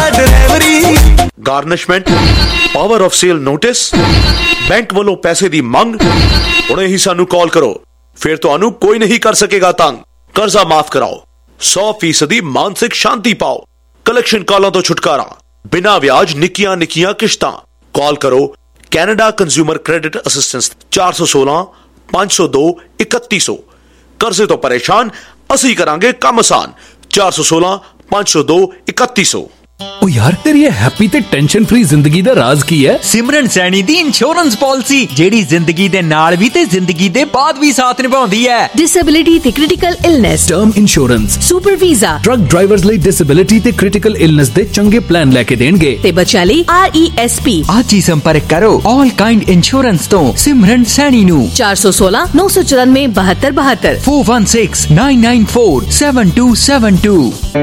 ਦੇ। Garnishment, power of sale notice, bank ਵੱਲੋਂ ਪੈਸੇ ਦੀ ਮੰਗ, ਹੁਣੇ ਹੀ ਸਾਨੂੰ ਕਾਲ ਕਰੋ, ਫਿਰ ਤੁਹਾਨੂੰ ਕੋਈ ਨਹੀਂ ਕਰ ਸਕੇਗਾ ਤੰਗ। ਕਰਜ਼ਾ ਮਾਫ ਕਰਾਓ, ਸੌ ਫੀਸਦੀ ਮਾਨਸਿਕ ਸ਼ਾਂਤੀ ਪਾਓ, ਕਲੈਕਸ਼ਨ ਕਾਲਾਂ ਤੋਂ ਛੁਟਕਾਰਾ, ਬਿਨਾਂ ਵਿਆਜ ਨਿੱਕੀਆਂ ਨਿੱਕੀਆਂ ਕਿਸ਼ਤਾਂ। ਕਾਲ ਕਰੋ ਕੈਨੇਡਾ ਕੰਜ਼ਿਊਮਰ ਕ੍ਰੈਡਿਟ ਅਸਿਸਟੈਂਸ ਚਾਰ ਸੌ ਸੋਲਾਂ ਪੰਜ ਸੌ ਦੋ ਇਕੱਤੀ ਸੌ। ਕਰਜ਼ੇ ਤੋਂ ਪਰੇਸ਼ਾਨ, ਅਸੀਂ ਕਰਾਂਗੇ ਕੰਮ ਆਸਾਨ। ਚਾਰ ਸੌ ਸੋਲਾਂ ਪੰਜ ਸੌ ਦੋ ਇਕੱਤੀ ਸੌ। ਉਹ ਯਾਰ ਤੇਰੀ ਇਹ ਹੈਪੀ ਤੇ ਟੈਨਸ਼ਨ ਫ੍ਰੀ ਜ਼ਿੰਦਗੀ ਦਾ ਰਾਜ਼ ਕੀ ਹੈ? ਸਿਮਰਨ ਸੈਣੀ ਦੀ ਇੰਸ਼ੋਰੈਂਸ ਪਾਲਿਸੀ, ਜਿਹੜੀ ਜ਼ਿੰਦਗੀ ਦੇ ਨਾਲ ਵੀ ਤੇ ਜ਼ਿੰਦਗੀ ਦੇ ਬਾਅਦ ਵੀ ਸਾਥ ਨਿਭਾਉਂਦੀ ਹੈ। ਡਿਸੇਬਿਲਿਟੀ ਤੇ critical illness, term insurance, super visa, truck drivers ਲਈ ਡਿਸੇਬਿਲਿਟੀ ਤੇ ਕ੍ਰਿਟੀਕਲ ਇਲਨੈਸ ਦੇ ਚੰਗੇ ਪਲਾਨ ਲੈ ਕੇ ਦੇਣਗੇ ਤੇ ਬੱਚਿਆਂ ਲਈ ਆਰ ਈ ਐਸ ਪੀ। ਅੱਜ ਹੀ ਸੰਪਰਕ ਕਰੋ ਆਲ ਕਾਈਂਡ ਇੰਸ਼ੋਰੈਂਸ ਤੋਂ ਸਿਮਰਨ ਸੈਣੀ ਨੂੰ ਚਾਰ ਸੌ ਸੋਲਾਂ ਨੌ ਸੌ ਚੁਰਾਨਵੇਂ ਬਹੱਤਰ ਬਹੱਤਰ four one six nine nine four seven two seven two।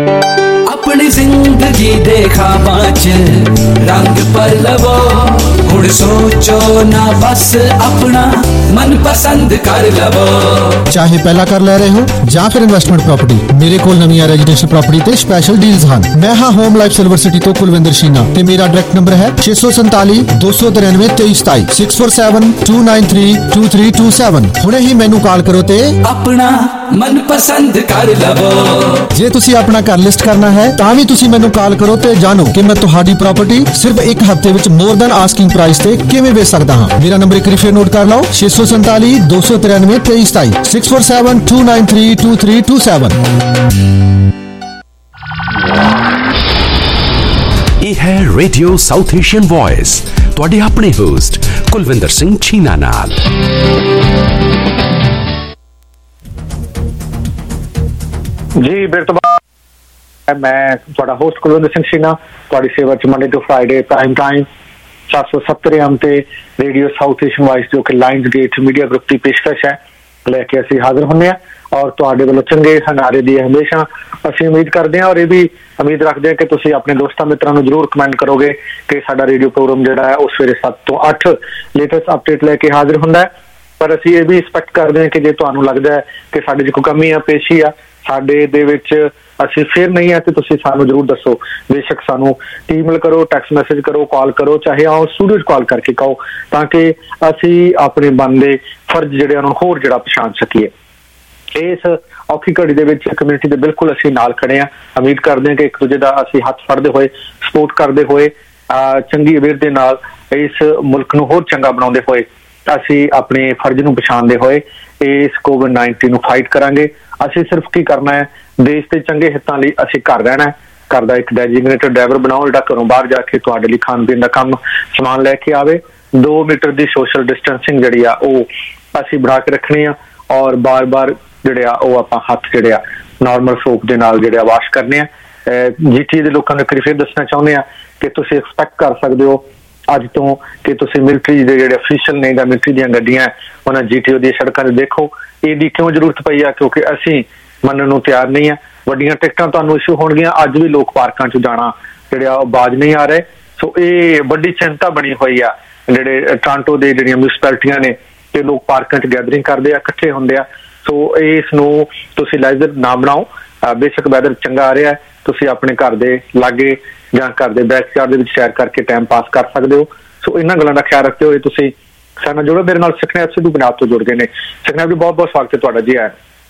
अपनी जिंदगी देखा बाँच रंग पर लवो, हुण सोचो ना बस अपना मन पसंद कर लवो। चाहे पहला कर ले रहे हो ਜਾਂ ਫਿਰ ਇਨਵੈਸਟਮੈਂਟ ਪ੍ਰਾਪਰਟੀ, ਮੇਰੇ ਕੋਲ ਨਵੀਆਂ ਰੈਜ਼ੀਡੈਂਸ਼ੀਅਲ ਪ੍ਰਾਪਰਟੀ ਤੇ ਸਪੈਸ਼ਲ ਡੀਲਸ ਹਨ। ਮੈਂ ਹਾਂ ਹੋਮ ਲਾਈਫ ਸਿਲਵਰ ਸਿਟੀ ਤੋਂ ਕੁਲਵਿੰਦਰ ਸ਼ੀਨਾ ਤੇ ਮੇਰਾ ਡਾਇਰੈਕਟ ਨੰਬਰ ਹੈ ਛੇ ਸੌ ਸੰਤਾਲੀ ਦੋ ਸੌ ਤਰਾਨਵੇਂ ਤੇਈ ਸਤਾਈ six four seven two nine three two three two seven. ਹੁਣੇ ਹੀ ਮੈਨੂੰ ਕਾਲ ਕਰੋ ਤੇ ਆਪਣਾ ਮਨ ਪਸੰਦ ਕਰ ਲਵੋ। ਜੇ ਤੁਸੀਂ ਆਪਣਾ ਘਰ ਲਿਸਟ ਕਰਨਾ ਹੈ ਤਾਂ ਵੀ ਤੁਸੀਂ ਮੈਨੂੰ ਕਾਲ ਕਰੋ ਤੇ ਜਾਣੋ ਕਿ ਮੈਂ ਤੁਹਾਡੀ ਪ੍ਰਾਪਰਟੀ ਸਿਰਫ ਇੱਕ ਹਫ਼ਤੇ ਵਿੱਚ ਮੋਰ ਦੈਨ ਆਸਕਿੰਗ ਪ੍ਰਾਈਸ ਤੇ ਕਿਵੇਂ ਵੇਚ ਸਕਦਾ ਹਾਂ। ਮੇਰਾ ਨੰਬਰ ਇੱਕ ਵਾਰੀ ਫੇਰ ਨੋਟ ਕਰ ਲਓ ਛੇ ਸੌ ਸੰਤਾਲੀ ਦੋ ਸੌ ਤਰਾਨਵੇਂ ਤੇਈ ਸਤਾਈ six four seven two nine three two three two seven. ਇਹ ਹੈ ਰੇਡੀਓ ਸਾਊਥ ਏਸ਼ੀਅਨ ਵੌਇਸ, ਤੁਹਾਡੇ ਆਪਣੇ ਹੋਸਟ ਕੁਲਵਿੰਦਰ ਸਿੰਘ ਛੀਨਾ ਨਾਲ। ਜੀ ਫਿਰ ਤੋਂ ਬਾਅਦ ਮੈਂ ਤੁਹਾਡਾ ਹੋਸਟ ਕੁਲਵਿੰਦਰ ਸਿੰਘ ਛੀਨਾ, ਤੁਹਾਡੀ ਸੇਵਾ ਚ ਮੰਡੇ ਤੋਂ ਫਰਾਈਡੇ ਪ੍ਰਾਈਮ ਟਾਈਮ ਚਾਰ ਸੌ ਸੱਤਰ ਐਮ ਤੇ ਰੇਡੀਓ ਸਾਊਥ ਏਸ਼ੀਅਨ ਵੌਇਸ ਜੋ ਕਿ ਲਾਇਨਸ ਗੇਟ ਮੀਡੀਆ ਗਰੁੱਪ ਦੀ ਪੇਸ਼ਕਸ਼ ਹੈ ਲੈ ਕੇ ਅਸੀਂ ਹਾਜ਼ਰ ਹੁੰਦੇ ਹਾਂ। ਔਰ ਤੁਹਾਡੇ ਵੱਲੋਂ ਚੰਗੇ ਹੰਗਾਰੇ ਦੀ ਹਮੇਸ਼ਾ ਅਸੀਂ ਉਮੀਦ ਕਰਦੇ ਹਾਂ ਔਰ ਇਹ ਵੀ ਉਮੀਦ ਰੱਖਦੇ ਹਾਂ ਕਿ ਤੁਸੀਂ ਆਪਣੇ ਦੋਸਤਾਂ ਮਿੱਤਰਾਂ ਨੂੰ ਜ਼ਰੂਰ ਕਮੈਂਟ ਕਰੋਗੇ ਕਿ ਸਾਡਾ ਰੇਡੀਓ ਪ੍ਰੋਗਰਾਮ ਜਿਹੜਾ ਹੈ ਉਹ ਸਵੇਰੇ ਸੱਤ ਤੋਂ ਅੱਠ ਲੇਟੈਸਟ ਅਪਡੇਟ ਲੈ ਕੇ ਹਾਜ਼ਰ ਹੁੰਦਾ ਹੈ। ਪਰ ਅਸੀਂ ਇਹ ਵੀ ਐਕਸਪੈਕਟ ਕਰਦੇ ਹਾਂ ਕਿ ਜੇ ਤੁਹਾਨੂੰ ਲੱਗਦਾ ਹੈ ਕਿ ਸਾਡੇ 'ਚ ਕੋਈ ਕਮੀ ਆ ਪੇਸ਼ੀ ਆ ਸਾਡੇ ਦੇ ਵਿੱਚ ਅਸੀਂ ਫਿਰ ਨਹੀਂ ਆ ਤੇ ਤੁਸੀਂ ਸਾਨੂੰ ਜ਼ਰੂਰ ਦੱਸੋ। ਬੇਸ਼ੱਕ ਸਾਨੂੰ ਈਮੇਲ ਕਰੋ, ਟੈਕਸਟ ਮੈਸੇਜ ਕਰੋ, ਕਾਲ ਕਰੋ, ਚਾਹੇ ਆਓ ਸਟੂਡੀਓ 'ਚ ਕਾਲ ਕਰਕੇ ਕਹੋ ਤਾਂ ਕਿ ਅਸੀਂ ਆਪਣੇ ਬਣਦੇ ਫਰਜ਼ ਜਿਹੜੇ ਉਹਨਾਂ ਨੂੰ ਹੋਰ ਜਿਹੜਾ ਪਛਾਣ ਸਕੀਏ। ਇਸ ਔਖੀ ਘੜੀ ਦੇ ਵਿੱਚ ਕਮਿਊਨਿਟੀ ਦੇ ਬਿਲਕੁਲ ਅਸੀਂ ਨਾਲ ਖੜੇ ਹਾਂ। ਉਮੀਦ ਕਰਦੇ ਹਾਂ ਕਿ ਇੱਕ ਦੂਜੇ ਦਾ ਅਸੀਂ ਹੱਥ ਫੜਦੇ ਹੋਏ ਸਪੋਰਟ ਕਰਦੇ ਹੋਏ ਚੰਗੀ ਅਵੇਅਰ ਦੇ ਨਾਲ ਇਸ ਮੁਲਕ ਨੂੰ ਹੋਰ ਚੰਗਾ ਬਣਾਉਂਦੇ ਹੋਏ ਅਸੀਂ ਆਪਣੇ ਫਰਜ਼ ਨੂੰ ਪਛਾਣਦੇ ਹੋਏ ਇਸ ਕੋਵਿਡ ਨਾਈਨਟੀਨ ਨੂੰ ਫਾਈਟ ਕਰਾਂਗੇ। ਅਸੀਂ ਸਿਰਫ ਕੀ ਕਰਨਾ ਹੈ, ਦੇਸ਼ ਦੇ ਚੰਗੇ ਹਿੱਤਾਂ ਲਈ ਅਸੀਂ ਘਰ ਰਹਿਣਾ, ਘਰ ਦਾ ਇੱਕ ਡੈਜਿਗਨੇਟਡ ਡਰਾਈਵਰ ਬਣਾਓ ਜਿਹੜਾ ਘਰੋਂ ਬਾਹਰ ਜਾ ਕੇ ਤੁਹਾਡੇ ਲਈ ਖਾਣ ਪੀਣ ਦਾ ਕੰਮ ਸਮਾਨ ਲੈ ਕੇ ਆਵੇ। ਦੋ ਮੀਟਰ ਦੀ ਸੋਸ਼ਲ ਡਿਸਟੈਂਸਿੰਗ ਜਿਹੜੀ ਆ ਉਹ ਅਸੀਂ ਬਣਾ ਕੇ ਰੱਖਣੀ ਆ ਔਰ ਬਾਰ ਬਾਰ ਜਿਹੜੇ ਆ ਉਹ ਆਪਾਂ ਹੱਥ ਜਿਹੜੇ ਆ ਨਾਰਮਲ ਸੋਪ ਦੇ ਨਾਲ ਜਿਹੜੇ ਆ ਵਾਸ਼ ਕਰਨੇ ਆ। ਜੀਟੀ ਦੇ ਲੋਕਾਂ ਨੂੰ ਇੱਕ ਵਾਰ ਫਿਰ ਦੱਸਣਾ ਚਾਹੁੰਦੇ ਆ ਕਿ ਤੁਸੀਂ ਐਕਸਪੈਕਟ ਕਰ ਸਕਦੇ ਹੋ ਅੱਜ ਤੋਂ ਕਿ ਤੁਸੀਂ ਮਿਲਟਰੀ ਦੇ ਜਿਹੜੇ ਅਫੀਸ਼ੀਅਲ ਨੇ ਜਾਂ ਮਿਲਟਰੀ ਦੀਆਂ ਗੱਡੀਆਂ ਉਹਨਾਂ ਜੀਟੀਓ ਦੀਆਂ ਸੜਕਾਂ 'ਤੇ ਦੇਖੋ। ਇਹਦੀ ਕਿਉਂ ਜ਼ਰੂਰਤ ਪਈ ਆ? ਕਿਉਂਕਿ ਅਸੀਂ ਮੰਨਣ ਨੂੰ ਤਿਆਰ ਨਹੀਂ ਆ। ਵੱਡੀਆਂ ਟਿਕਟਾਂ ਤੁਹਾਨੂੰ ਇਸ਼ੂ ਹੋਣਗੀਆਂ, ਅੱਜ ਵੀ ਲੋਕ ਪਾਰਕਾਂ 'ਚ ਜਾਣਾ ਜਿਹੜੇ ਆ ਉਹ ਬਾਜ਼ ਨਹੀਂ ਆ ਰਹੇ। ਸੋ ਇਹ ਵੱਡੀ ਚਿੰਤਾ ਬਣੀ ਹੋਈ ਆ ਜਿਹੜੇ ਟੋਰਾਂਟੋ ਦੇ ਜਿਹੜੀਆਂ ਮਿਊਨਿਸਪੈਲਿਟੀਆਂ ਨੇ ਤੇ ਲੋਕ ਪਾਰਕਾਂ 'ਚ ਗੈਦਰਿੰਗ ਕਰਦੇ ਆ, ਇਕੱਠੇ ਹੁੰਦੇ ਆ। ਸੋ ਇਸ ਨੂੰ ਤੁਸੀਂ ਲੈਜ਼ਰ ਨਾ ਬਣਾਓ। ਬੇਸ਼ੱਕ ਵੈਦਰ ਚੰਗਾ ਆ ਰਿਹਾ, ਤੁਸੀਂ ਆਪਣੇ ਘਰ ਦੇ ਲਾਗੇ ਜਾਂ ਘਰ ਦੇ ਬੈਕਯਾਰਡ ਦੇ ਵਿੱਚ ਸੈਰ ਕਰਕੇ ਟਾਈਮ ਪਾਸ ਕਰ ਸਕਦੇ ਹੋ। ਸੋ ਇਹਨਾਂ ਗੱਲਾਂ ਦਾ ਖਿਆਲ ਰੱਖਦੇ ਹੋਏ ਤੁਸੀਂ ਸਾਡੇ ਨਾਲ ਜੁੜੋ। ਮੇਰੇ ਨਾਲ ਸੁਖਨੈਬ ਸਿੱਧੂ ਪੰਜਾਬ ਤੋਂ ਜੁੜ ਗਏ ਨੇ। ਸੁਖਨੈਬ ਜੀ ਬਹੁਤ ਬਹੁਤ ਸਵਾਗਤ ਹੈ ਤੁਹਾਡਾ। ਜੀ ਆਇਆਂ।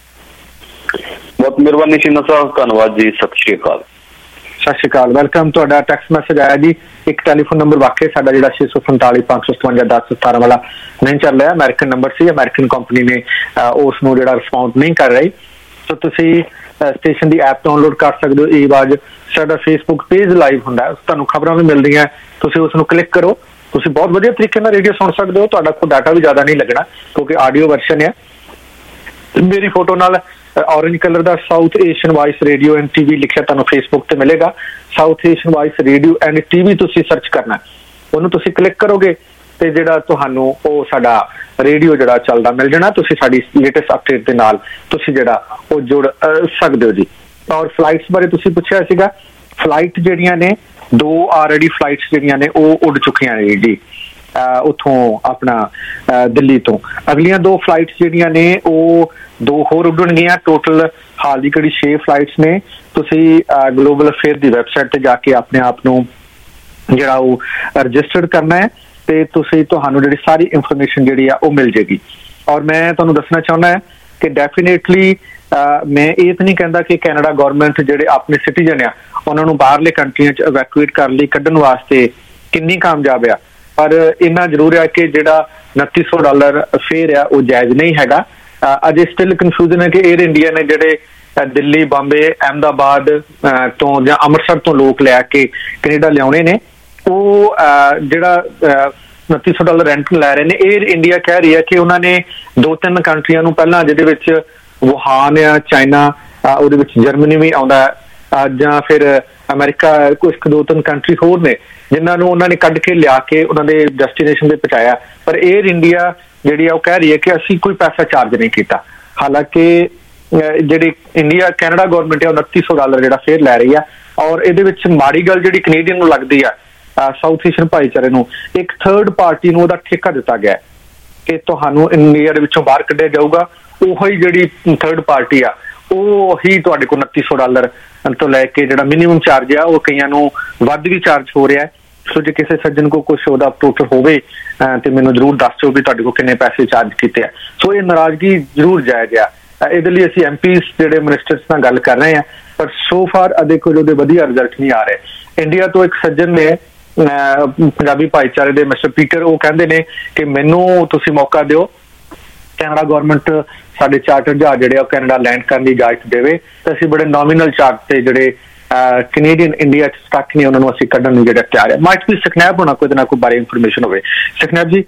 ਬਹੁਤ ਮਿਹਰਬਾਨੀ ਸ਼ੀਨਾ ਸਾਹਿਬ, ਧੰਨਵਾਦ ਜੀ, ਸਤਿ ਸ਼੍ਰੀ ਅਕਾਲ। ਸਤਿ ਸ਼੍ਰੀ ਅਕਾਲ, ਵੈਲਕਮ। ਤੁਹਾਡਾ ਟੈਕਸਟ ਮੈਸੇਜ ਆਇਆ ਜੀ। ਇੱਕ ਟੈਲੀਫੋਨ ਨੰਬਰ ਵਾਕਿਆ ਸਾਡਾ ਜਿਹੜਾ ਛੇ ਸੌ ਸੰਤਾਲੀ ਪੰਜ ਸੌ ਸਤਵੰਜਾ ਦਸ ਸਤਾਰਾਂ ਵਾਲਾ ਨਹੀਂ ਚੱਲ ਰਿਹਾ, ਅਮਰੀਕਨ ਨੰਬਰ ਸੀ। ਅਮਰੀਕਨ ਕੰਪਨੀ ਨੇ ਉਸ ਨੂੰ ਜਿਹੜਾ ਰਿਸਪੌਂਡ ਨਹੀਂ ਕਰ ਰਹੀ। ਸੋ ਤੁਸੀਂ ਸਟੇਸ਼ਨ ਦੀ ਐਪ ਡਾਊਨਲੋਡ ਕਰ ਸਕਦੇ ਹੋ। ਇਹ ਆਵਾਜ਼ ਸਾਡਾ ਫੇਸਬੁੱਕ ਪੇਜ ਲਾਈਵ ਹੁੰਦਾ, ਤੁਹਾਨੂੰ ਖਬਰਾਂ ਵੀ ਮਿਲਦੀਆਂ, ਤੁਸੀਂ ਉਸ ਨੂੰ ਕਲਿੱਕ ਕਰੋ। ਤੁਸੀਂ ਬਹੁਤ ਵਧੀਆ ਤਰੀਕੇ ਨਾਲ ਰੇਡੀਓ ਸੁਣ ਸਕਦੇ ਹੋ। ਤੁਹਾਡਾ ਕੋਈ ਡਾਟਾ ਵੀ ਜ਼ਿਆਦਾ ਨਹੀਂ ਲੱਗਣਾ ਕਿਉਂਕਿ ਆਡੀਓ ਵਰਸ਼ਨ ਹੈ। ਮੇਰੀ ਫੋਟੋ ਨਾਲ ਔਰੇਂਜ ਕਲਰ ਦਾ south Asian voice radio and TV ਲਿਖਿਆ ਤੁਹਾਨੂੰ ਫੇਸਬੁੱਕ ਤੇ ਮਿਲੇਗਾ। South Asian voice radio and TV ਤੁਸੀਂ ਸਰਚ ਕਰਨਾ, ਉਹਨੂੰ ਤੁਸੀਂ ਕਲਿੱਕ ਕਰੋਗੇ ਤੇ ਜਿਹੜਾ ਤੁਹਾਨੂੰ ਉਹ ਸਾਡਾ ਰੇਡੀਓ ਜਿਹੜਾ ਚੱਲਦਾ ਮਿਲ ਜਾਣਾ। ਤੁਸੀਂ ਸਾਡੀ ਲੇਟੈਸਟ ਅਪਡੇਟ ਦੇ ਨਾਲ ਤੁਸੀਂ ਜਿਹੜਾ ਉਹ ਜੁੜ ਸਕਦੇ ਹੋ ਜੀ। ਔਰ ਫਲਾਈਟਸ ਬਾਰੇ ਤੁਸੀਂ ਪੁੱਛਿਆ ਸੀਗਾ। ਫਲਾਈਟ ਜਿਹੜੀਆਂ ਨੇ ਦੋ ਆਲਰੇਡੀ ਫਲਾਈਟਸ ਜਿਹੜੀਆਂ ਨੇ ਉਹ ਉੱਡ ਚੁੱਕੀਆਂ ਨੇ ਜੀ ਉੱਥੋਂ ਆਪਣਾ ਦਿੱਲੀ ਤੋਂ। ਅਗਲੀਆਂ ਦੋ ਫਲਾਈਟਸ ਜਿਹੜੀਆਂ ਨੇ ਉਹ ਦੋ ਹੋਰ ਉੱਡਣਗੀਆਂ। ਟੋਟਲ ਹਾਲ ਦੀ ਘੜੀ ਛੇ ਫਲਾਈਟਸ ਨੇ। ਤੁਸੀਂ ਗਲੋਬਲ ਅਫੇਅਰ ਦੀ ਵੈਬਸਾਈਟ ਤੇ ਜਾ ਕੇ ਆਪਣੇ ਆਪ ਨੂੰ ਜਿਹੜਾ ਉਹ ਰਜਿਸਟਰਡ ਕਰਨਾ ਹੈ ਤੇ ਤੁਸੀਂ ਤੁਹਾਨੂੰ ਜਿਹੜੀ ਸਾਰੀ ਇਨਫੋਰਮੇਸ਼ਨ ਜਿਹੜੀ ਆ ਉਹ ਮਿਲ ਜੇਗੀ। ਔਰ ਮੈਂ ਤੁਹਾਨੂੰ ਦੱਸਣਾ ਚਾਹੁੰਦਾ ਹੈ ਕਿ ਡੈਫੀਨੇਟਲੀ ਮੈਂ ਇਹ ਤਾਂ ਨਹੀਂ ਕਹਿੰਦਾ ਕਿ ਕੈਨੇਡਾ ਗੌਰਮੈਂਟ ਜਿਹੜੇ ਆਪਣੇ ਸਿਟੀਜ਼ਨ ਆ ਉਹਨਾਂ ਨੂੰ ਬਾਹਰਲੇ ਕੰਟਰੀਆਂ 'ਚ ਇਵੈਕੂਏਟ ਕਰਨ ਲਈ ਕੱਢਣ ਵਾਸਤੇ ਕਿੰਨੀ ਕਾਮਯਾਬ ਆ, ਪਰ ਇੰਨਾ ਜ਼ਰੂਰ ਹੈ ਕਿ ਜਿਹੜਾ ਉਨੱਤੀ ਸੌ ਡਾਲਰ ਫੇਅਰ ਆ ਉਹ ਜਾਇਜ਼ ਨਹੀਂ ਹੈਗਾ। ਅਜੇ ਸਟਿਲ ਕਨਫਿਊਜ਼ਨ ਹੈ ਕਿ ਏਅਰ ਇੰਡੀਆ ਨੇ ਜਿਹੜੇ ਦਿੱਲੀ, ਬੰਬੇ, ਅਹਿਮਦਾਬਾਦ ਤੋਂ ਜਾਂ ਅੰਮ੍ਰਿਤਸਰ ਤੋਂ ਲੋਕ ਲੈ ਕੇ ਕੈਨੇਡਾ ਲਿਆਉਣੇ ਨੇ ਉਹ ਜਿਹੜਾ ਉਨੱਤੀ ਸੌ ਡਾਲਰ ਰੈਂਟ ਲੈ ਰਹੇ ਨੇ। ਏਅਰ ਇੰਡੀਆ ਕਹਿ ਰਹੀ ਹੈ ਕਿ ਉਹਨਾਂ ਨੇ ਦੋ ਤਿੰਨ ਕੰਟਰੀਆਂ ਨੂੰ ਪਹਿਲਾਂ, ਜਿਹਦੇ ਵਿੱਚ ਵੁਹਾਨ ਆ, ਚਾਈਨਾ, ਉਹਦੇ ਵਿੱਚ ਜਰਮਨੀ ਵੀ ਆਉਂਦਾ, ਜਾਂ ਫਿਰ ਅਮਰੀਕਾ, ਕੁਛ ਦੋ ਤਿੰਨ ਕੰਟਰੀ ਹੋਰ ਨੇ ਜਿਨ੍ਹਾਂ ਨੂੰ ਉਹਨਾਂ ਨੇ ਕੱਢ ਕੇ ਲਿਆ ਕੇ ਉਹਨਾਂ ਦੇ ਡੈਸਟੀਨੇਸ਼ਨ ਤੇ ਪਹੁੰਚਾਇਆ। ਪਰ ਏਅਰ ਇੰਡੀਆ ਜਿਹੜੀ ਆ ਉਹ ਕਹਿ ਰਹੀ ਹੈ ਕਿ ਅਸੀਂ ਕੋਈ ਪੈਸਾ ਚਾਰਜ ਨਹੀਂ ਕੀਤਾ। ਹਾਲਾਂਕਿ ਜਿਹੜੀ ਇੰਡੀਆ ਕੈਨੇਡਾ ਗੌਰਮੈਂਟ ਹੈ ਉਨੱਤੀ ਸੌ ਡਾਲਰ ਜਿਹੜਾ ਫੇਅਰ ਲੈ ਰਹੀ ਆ। ਔਰ ਇਹਦੇ ਵਿੱਚ ਮਾੜੀ ਗੱਲ ਜਿਹੜੀ ਕੈਨੇਡੀਅਨ ਨੂੰ ਲੱਗਦੀ ਆ, ਸਾਊਥ ਏਸ਼ੀਅਨ ਭਾਈਚਾਰੇ ਨੂੰ, ਇੱਕ ਥਰਡ ਪਾਰਟੀ ਨੂੰ ਉਹਦਾ ਠੇਕਾ ਦਿੱਤਾ ਗਿਆ ਕਿ ਤੁਹਾਨੂੰ ਇੰਡੀਆ ਦੇ ਵਿੱਚੋਂ ਬਾਹਰ ਕੱਢਿਆ ਜਾਊਗਾ। ਉਹੀ ਜਿਹੜੀ ਥਰਡ ਪਾਰਟੀ ਆ ਉਹ ਹੀ ਤੁਹਾਡੇ ਕੋਲ ਉਨੱਤੀ ਸੌ ਡਾਲਰ ਤੋਂ ਲੈ ਕੇ ਜਿਹੜਾ ਮਿਨੀਮਮ ਚਾਰਜ ਆ ਉਹ ਕਈਆਂ ਨੂੰ ਵੱਧ ਵੀ ਚਾਰਜ ਹੋ ਰਿਹਾ। ਸੋ ਜੇ ਕਿਸੇ ਸੱਜਣ ਕੋਲ ਕੁਛ ਉਹਦਾ ਪ੍ਰੂਫ ਹੋਵੇ ਤੇ ਮੈਨੂੰ ਜ਼ਰੂਰ ਦੱਸ ਦਿਓ ਵੀ ਤੁਹਾਡੇ ਕੋਲ ਕਿੰਨੇ ਪੈਸੇ ਚਾਰਜ ਕੀਤੇ ਆ। ਸੋ ਇਹ ਨਾਰਾਜ਼ਗੀ ਜ਼ਰੂਰ ਜਾਇਜ਼ ਆ। ਇਹਦੇ ਲਈ ਅਸੀਂ ਐਮ ਪੀਸ ਜਿਹੜੇ ਮਿਨਿਸਟਰਸ ਨਾਲ ਗੱਲ ਕਰ ਰਹੇ ਹਾਂ, ਪਰ ਸੋ ਫਾਰ ਅਜੇ ਕੋਈ ਉਹਦੇ ਵਧੀਆ ਰਿਜ਼ਲਟ ਨਹੀਂ ਆ ਰਹੇ। ਇੰਡੀਆ ਤੋਂ ਇੱਕ ਸੱਜਣ ਨੇ ਪੰਜਾਬੀ ਭਾਈਚਾਰੇ ਦੇ ਮਿਸਟਰ ਪੀਟਰ, ਉਹ ਕਹਿੰਦੇ ਨੇ ਕਿ ਮੈਨੂੰ ਤੁਸੀਂ ਮੌਕਾ ਦਿਓ, ਕੈਨੇਡਾ ਗੌਰਮੈਂਟ ਸਾਡੇ ਚਾਰਟਰ ਜਹਾਜ਼ ਜਿਹੜੇ ਆ ਕੈਨੇਡਾ ਲੈਂਡ ਕਰਨ ਦੀ ਇਜਾਜ਼ਤ ਦੇਵੇ ਤਾਂ ਅਸੀਂ ਬੜੇ ਨੋਮੀਨਲ ਚਾਰਜ ਤੇ ਜਿਹੜੇ ਕੈਨੇਡੀਅਨ ਇੰਡੀਆ 'ਚ ਸਟੱਕ ਨੇ ਉਹਨਾਂ ਨੂੰ ਅਸੀਂ ਕੱਢਣ ਨੂੰ ਜਿਹੜਾ ਤਿਆਰ ਹੈ। ਮਾਈਟ ਵੀ ਸੁਖਨੈਬ ਹੋਣਾ ਕੋਈ ਨਾ ਕੋਈ ਬਾਰੇ ਇਨਫੋਰਮੇਸ਼ਨ ਹੋਵੇ। ਸੁਖਨੈਬ ਜੀ।